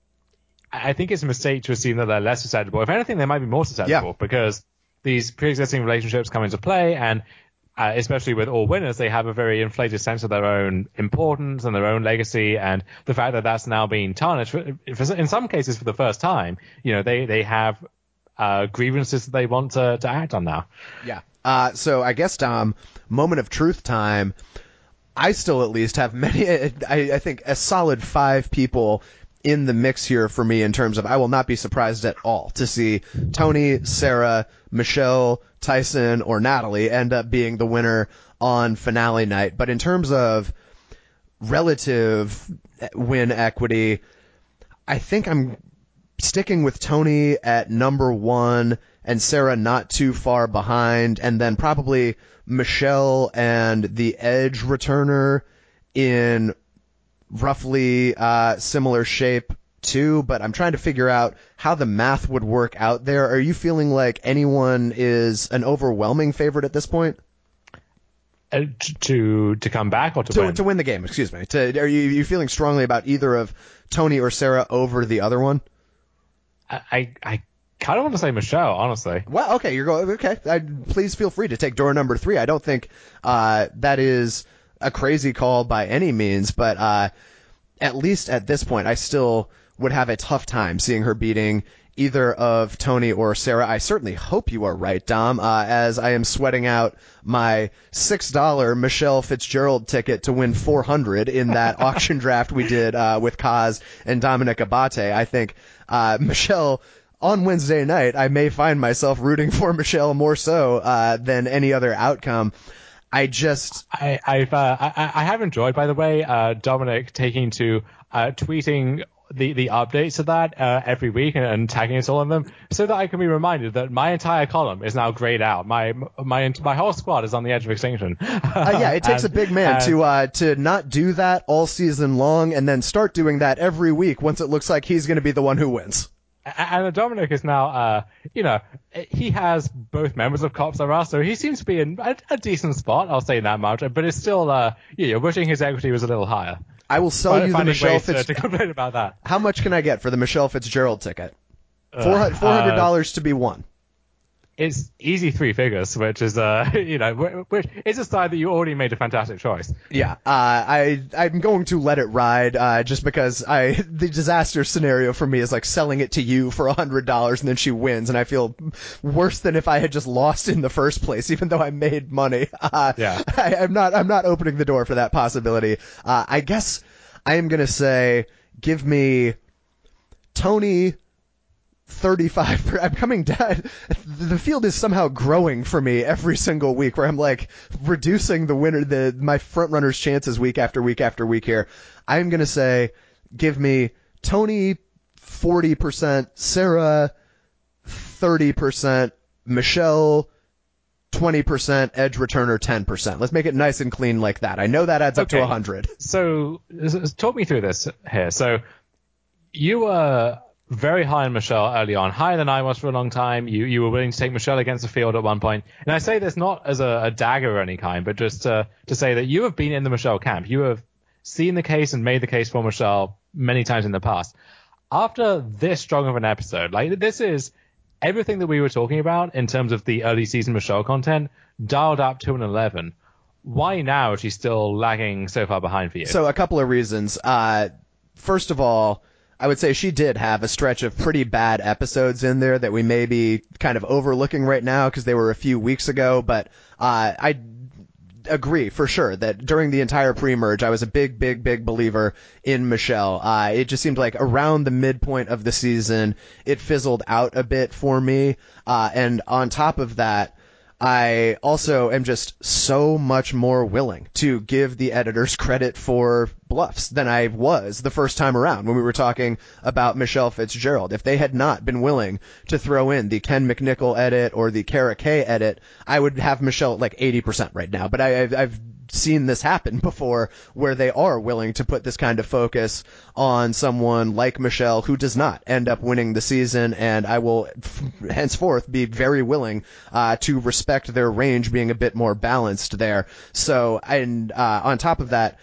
I think it's a mistake to assume that they're less susceptible. If anything, they might be more susceptible yeah. because these pre-existing relationships come into play, and uh, especially with all winners, they have a very inflated sense of their own importance and their own legacy, and the fact that that's now being tarnished, for, for, in some cases for the first time, you know, they, they have uh, grievances that they want to, to act on now. Yeah. Uh, so I guess, Dom, moment of truth time, I still at least have many, I, I think a solid five people in the mix here for me in terms of I will not be surprised at all to see Tony, Sarah, Michelle, Tyson, or Natalie end up being the winner on finale night. But in terms of relative win equity, I think I'm sticking with Tony at number one and Sarah not too far behind, and then probably Michelle and the Edge returner in roughly uh, similar shape too, but I'm trying to figure out how the math would work out there. Are you feeling like anyone is an overwhelming favorite at this point? Uh, to to come back or to, to win? To win the game, excuse me. To, are you, you feeling strongly about either of Tony or Sarah over the other one? I I, I kind of want to say Michelle, honestly. Well, okay, you're going. Okay, I, please feel free to take door number three. I don't think uh, that is a crazy call by any means, but uh, at least at this point, I still would have a tough time seeing her beating either of Tony or Sarah. I certainly hope you are right, Dom, uh, as I am sweating out my six dollar Michelle Fitzgerald ticket to win four hundred in that auction draft we did uh, with Kaz and Dominic Abate. I think uh, Michelle, on Wednesday night, I may find myself rooting for Michelle more so uh, than any other outcome. I just I, I've uh, I, I have enjoyed, by the way, uh, Dominic taking to uh, tweeting the, the updates of that uh, every week and, and tagging us all in them, so that I can be reminded that my entire column is now grayed out. My my my whole squad is on the edge of extinction. uh, yeah, it takes and, a big man and, to uh, to not do that all season long and then start doing that every week once it looks like he's going to be the one who wins. And Dominic is now, uh, you know, he has both members of Cops R Us, so he seems to be in a, a decent spot, I'll say that much, but it's still, uh, yeah, you're wishing his equity was a little higher. I will sell Find, you the Michelle Fitzgerald. To, to complain about that. How much can I get for the Michelle Fitzgerald ticket? four hundred dollars uh, to be won. It's easy three figures, which is, uh, you know, which is a side that you already made a fantastic choice. Yeah, uh, I, I'm going to let it ride, uh, just because I, the disaster scenario for me is like selling it to you for a hundred dollars and then she wins, and I feel worse than if I had just lost in the first place, even though I made money. Uh, yeah. I, I'm not, I'm not opening the door for that possibility. Uh, I guess I am gonna say, give me Tony, thirty-five. I'm coming down. The field is somehow growing for me every single week, where I'm like reducing the winner, the my front runners' chances week after week after week here. I'm gonna say, give me Tony forty percent, Sarah thirty percent, Michelle twenty percent, edge returner ten percent. Let's make it nice and clean like that. I know that adds up okay. to one hundred. So talk me through this here. So you were very high on Michelle early on, higher than I was for a long time. You you were willing to take Michelle against the field at one point. And I say this not as a, a dagger or any kind, but just to, to say that you have been in the Michelle camp. You have seen the case and made the case for Michelle many times in the past. After this strong of an episode, like this is everything that we were talking about in terms of the early season Michelle content dialed up to an eleven. Why now is she still lagging so far behind for you? So a couple of reasons. Uh, first of all, I would say she did have a stretch of pretty bad episodes in there that we may be kind of overlooking right now because they were a few weeks ago. But uh, I agree for sure that during the entire pre-merge, I was a big, big, big believer in Michelle. Uh, it just seemed like around the midpoint of the season, it fizzled out a bit for me. Uh, and on top of that, I also am just so much more willing to give the editors credit for bluffs than I was the first time around when we were talking about Michelle Fitzgerald. If they had not been willing to throw in the Ken McNichol edit or the Kara Kay edit, I would have Michelle at like eighty percent right now. But I, I've, I've seen this happen before where they are willing to put this kind of focus on someone like Michelle who does not end up winning the season, and I will f- henceforth be very willing uh, to respect their range being a bit more balanced there. So, and uh, on top of that,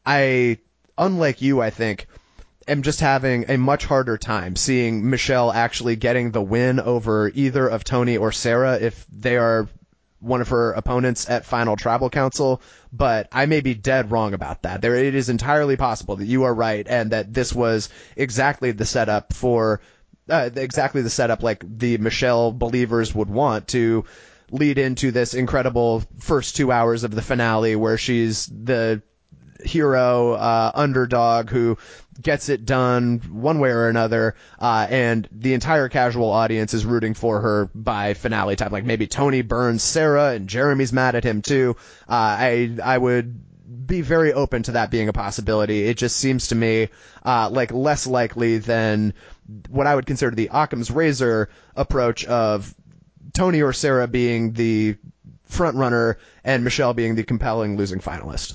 I, unlike you, I think, am just having a much harder time seeing Michelle actually getting the win over either of Tony or Sarah if they are one of her opponents at Final Tribal Council, but I may be dead wrong about that. There, it is entirely possible that you are right and that this was exactly the setup for, uh, exactly the setup like the Michelle believers would want to lead into this incredible first two hours of the finale where she's the hero, uh, underdog who gets it done one way or another, uh, and the entire casual audience is rooting for her by finale time. Like maybe Tony burns Sarah and Jeremy's mad at him too. Uh, I, I would be very open to that being a possibility. It just seems to me, uh, like less likely than what I would consider the Occam's razor approach of Tony or Sarah being the front runner and Michelle being the compelling losing finalist.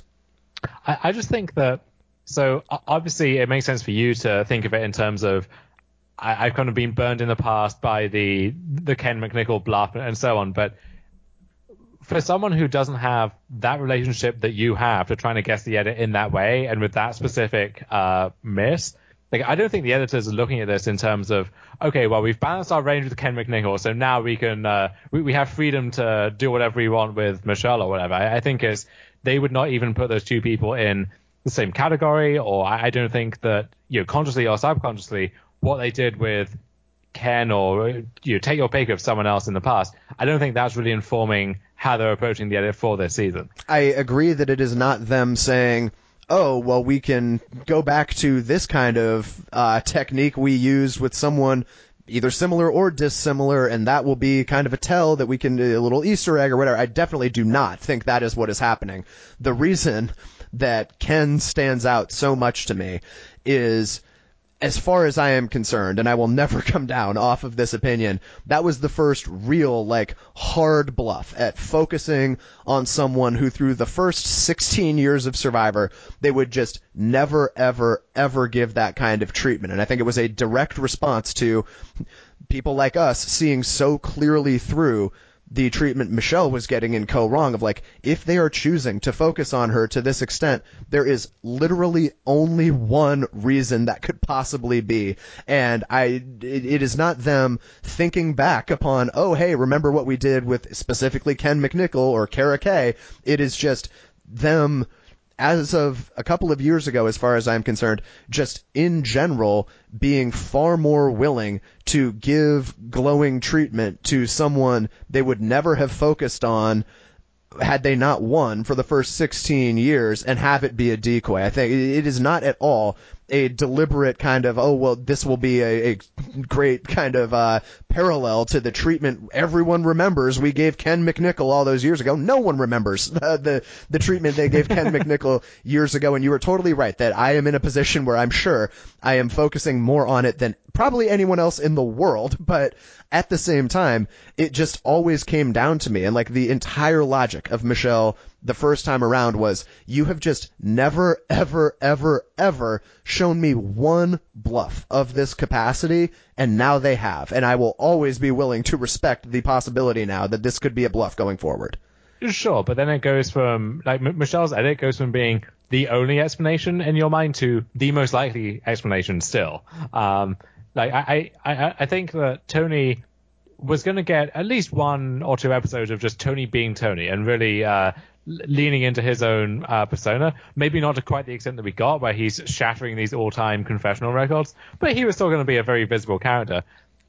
I, I just think that, so obviously it makes sense for you to think of it in terms of, I, I've kind of been burned in the past by the the Ken McNichol bluff and so on, but for someone who doesn't have that relationship that you have to trying to guess the edit in that way and with that specific uh, miss, like I don't think the editors are looking at this in terms of, okay, well, we've balanced our range with Ken McNichol, so now we can uh, we, we have freedom to do whatever we want with Michelle or whatever. I, I think is they would not even put those two people in the same category, or I, I don't think that, you know, consciously or subconsciously, what they did with Ken or, you know, take your pick of someone else in the past, I don't think that's really informing how they're approaching the edit for this season. I agree that it is not them saying, oh, well, we can go back to this kind of uh, technique we used with someone either similar or dissimilar, and that will be kind of a tell that we can do a little Easter egg or whatever. I definitely do not think that is what is happening. The reason that Ken stands out so much to me is, as far as I am concerned, and I will never come down off of this opinion, that was the first real, like, hard bluff at focusing on someone who through the first sixteen years of Survivor, they would just never, ever, ever give that kind of treatment. And I think it was a direct response to people like us seeing so clearly through the treatment Michelle was getting in Co Wrong of like, if they are choosing to focus on her to this extent, there is literally only one reason that could possibly be. And I, it, it is not them thinking back upon, oh, hey, remember what we did with specifically Ken McNichol or Kara Kay. It is just them, as of a couple of years ago, as far as I'm concerned, just in general being far more willing to give glowing treatment to someone they would never have focused on had they not won for the first sixteen years and have it be a decoy. I think it is not at all a deliberate kind of, oh, well, this will be a, a great kind of uh, parallel to the treatment everyone remembers we gave Ken McNichol all those years ago. No one remembers uh, the the treatment they gave Ken McNichol years ago, and you were totally right that I am in a position where I'm sure I am focusing more on it than probably anyone else in the world, but at the same time, it just always came down to me, and like the entire logic of Michelle the first time around was, you have just never, ever, ever, ever shown me one bluff of this capacity, and now they have, and I will always be willing to respect the possibility now that this could be a bluff going forward. Sure, but then it goes from, like, M- Michelle's edit goes from being the only explanation in your mind to the most likely explanation still. Um, like, I, I, I think that Tony was going to get at least one or two episodes of just Tony being Tony and really uh, leaning into his own uh, persona. Maybe not to quite the extent that we got, where he's shattering these all-time confessional records, but he was still going to be a very visible character.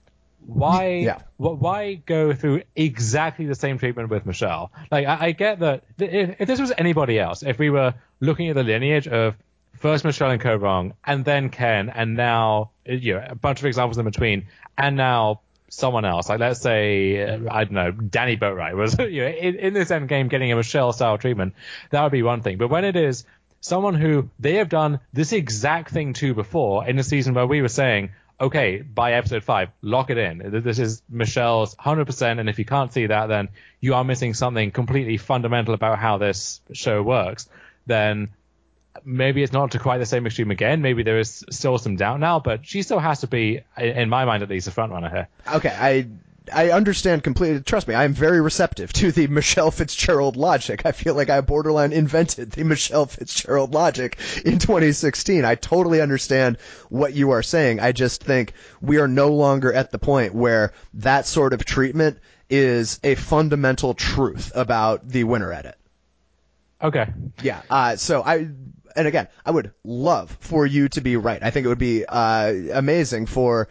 Why yeah. wh- why go through exactly the same treatment with Michelle? Like, I, I get that if, if this was anybody else, if we were looking at the lineage of first Michelle and Ko-Rong, and then Ken, and now, you know, a bunch of examples in between, and now someone else, like let's say, uh, I don't know, Danny Boatwright was, you know, in, in this end game getting a Michelle-style treatment, that would be one thing. But when it is someone who they have done this exact thing to before in a season where we were saying, okay, by episode five, lock it in. This is Michelle's one hundred percent, and if you can't see that, then you are missing something completely fundamental about how this show works. Then maybe it's not to quite the same extreme again. Maybe there is still some doubt now, but she still has to be, in my mind at least, a front runner here. Okay, I I understand completely. Trust me, I'm very receptive to the Michelle Fitzgerald logic. I feel like I borderline invented the Michelle Fitzgerald logic in twenty sixteen. I totally understand what you are saying. I just think we are no longer at the point where that sort of treatment is a fundamental truth about the winner edit. Okay. Yeah. Uh, so I, and again, I would love for you to be right. I think it would be uh, amazing for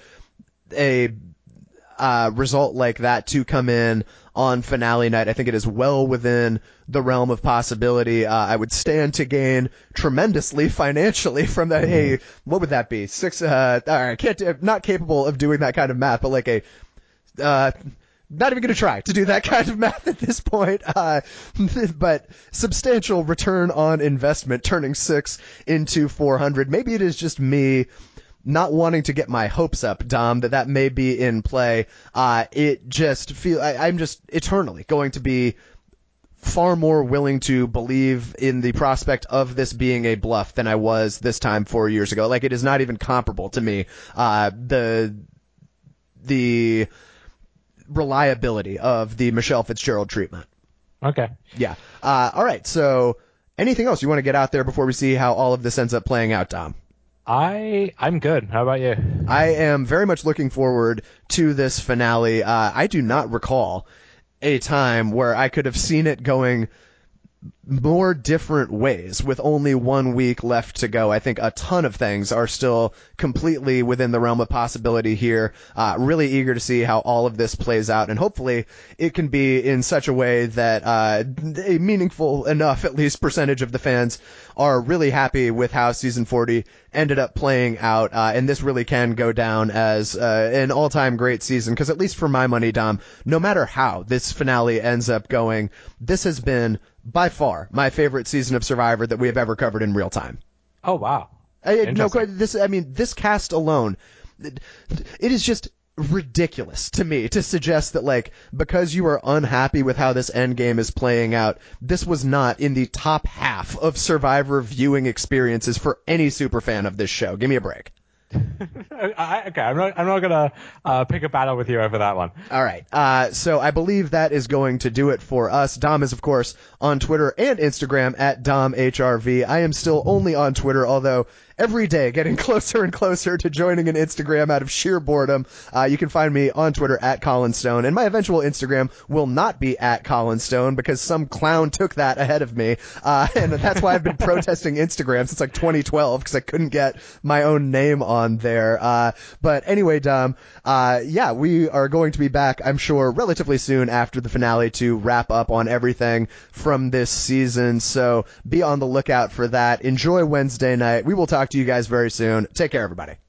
a Uh, result like that to come in on finale night. I think it is well within the realm of possibility. Uh, I would stand to gain tremendously financially from that. Hey, what would that be? Six, uh, all right, can't, do, not capable of doing that kind of math, but like a, uh, not even going to try to do that kind of math at this point, uh, but substantial return on investment, turning six into four hundred. Maybe it is just me not wanting to get my hopes up, Dom, that that may be in play. Uh, it just feel I, I'm just eternally going to be far more willing to believe in the prospect of this being a bluff than I was this time four years ago. Like, it is not even comparable to me. Uh, the the reliability of the Michelle Fitzgerald treatment. Okay. Yeah. Uh, all right. So, anything else you want to get out there before we see how all of this ends up playing out, Dom? I, I'm good. How about you? I am very much looking forward to this finale. Uh, I do not recall a time where I could have seen it going more different ways with only one week left to go. I think a ton of things are still completely within the realm of possibility here. Uh, really eager to see how all of this plays out, and hopefully it can be in such a way that uh, a meaningful enough, at least, percentage of the fans are really happy with how season forty ended up playing out, uh, and this really can go down as uh, an all-time great season, because at least for my money, Dom, no matter how this finale ends up going, this has been by far my favorite season of Survivor that we have ever covered in real time. Oh, wow. I, no, this, I mean, this cast alone, it, it is just ridiculous to me to suggest that, like, because you are unhappy with how this endgame is playing out, this was not in the top half of Survivor viewing experiences for any superfan of this show. Give me a break. I, okay, I'm not. I'm not gonna uh, pick a battle with you over that one. All right. Uh, so I believe that is going to do it for us. Dom is, of course, on Twitter and Instagram at Dom H R V. I am still only on Twitter, although every day getting closer and closer to joining an Instagram out of sheer boredom. Uh, you can find me on Twitter at Colin Stone, and my eventual Instagram will not be at Colin Stone because some clown took that ahead of me, uh, and that's why I've been protesting Instagram since like twenty twelve because I couldn't get my own name on there. Uh, but anyway, Dom, uh, yeah, we are going to be back, I'm sure, relatively soon after the finale to wrap up on everything from this season, so be on the lookout for that. Enjoy Wednesday night. We will talk talk to you guys very soon. Take care, everybody.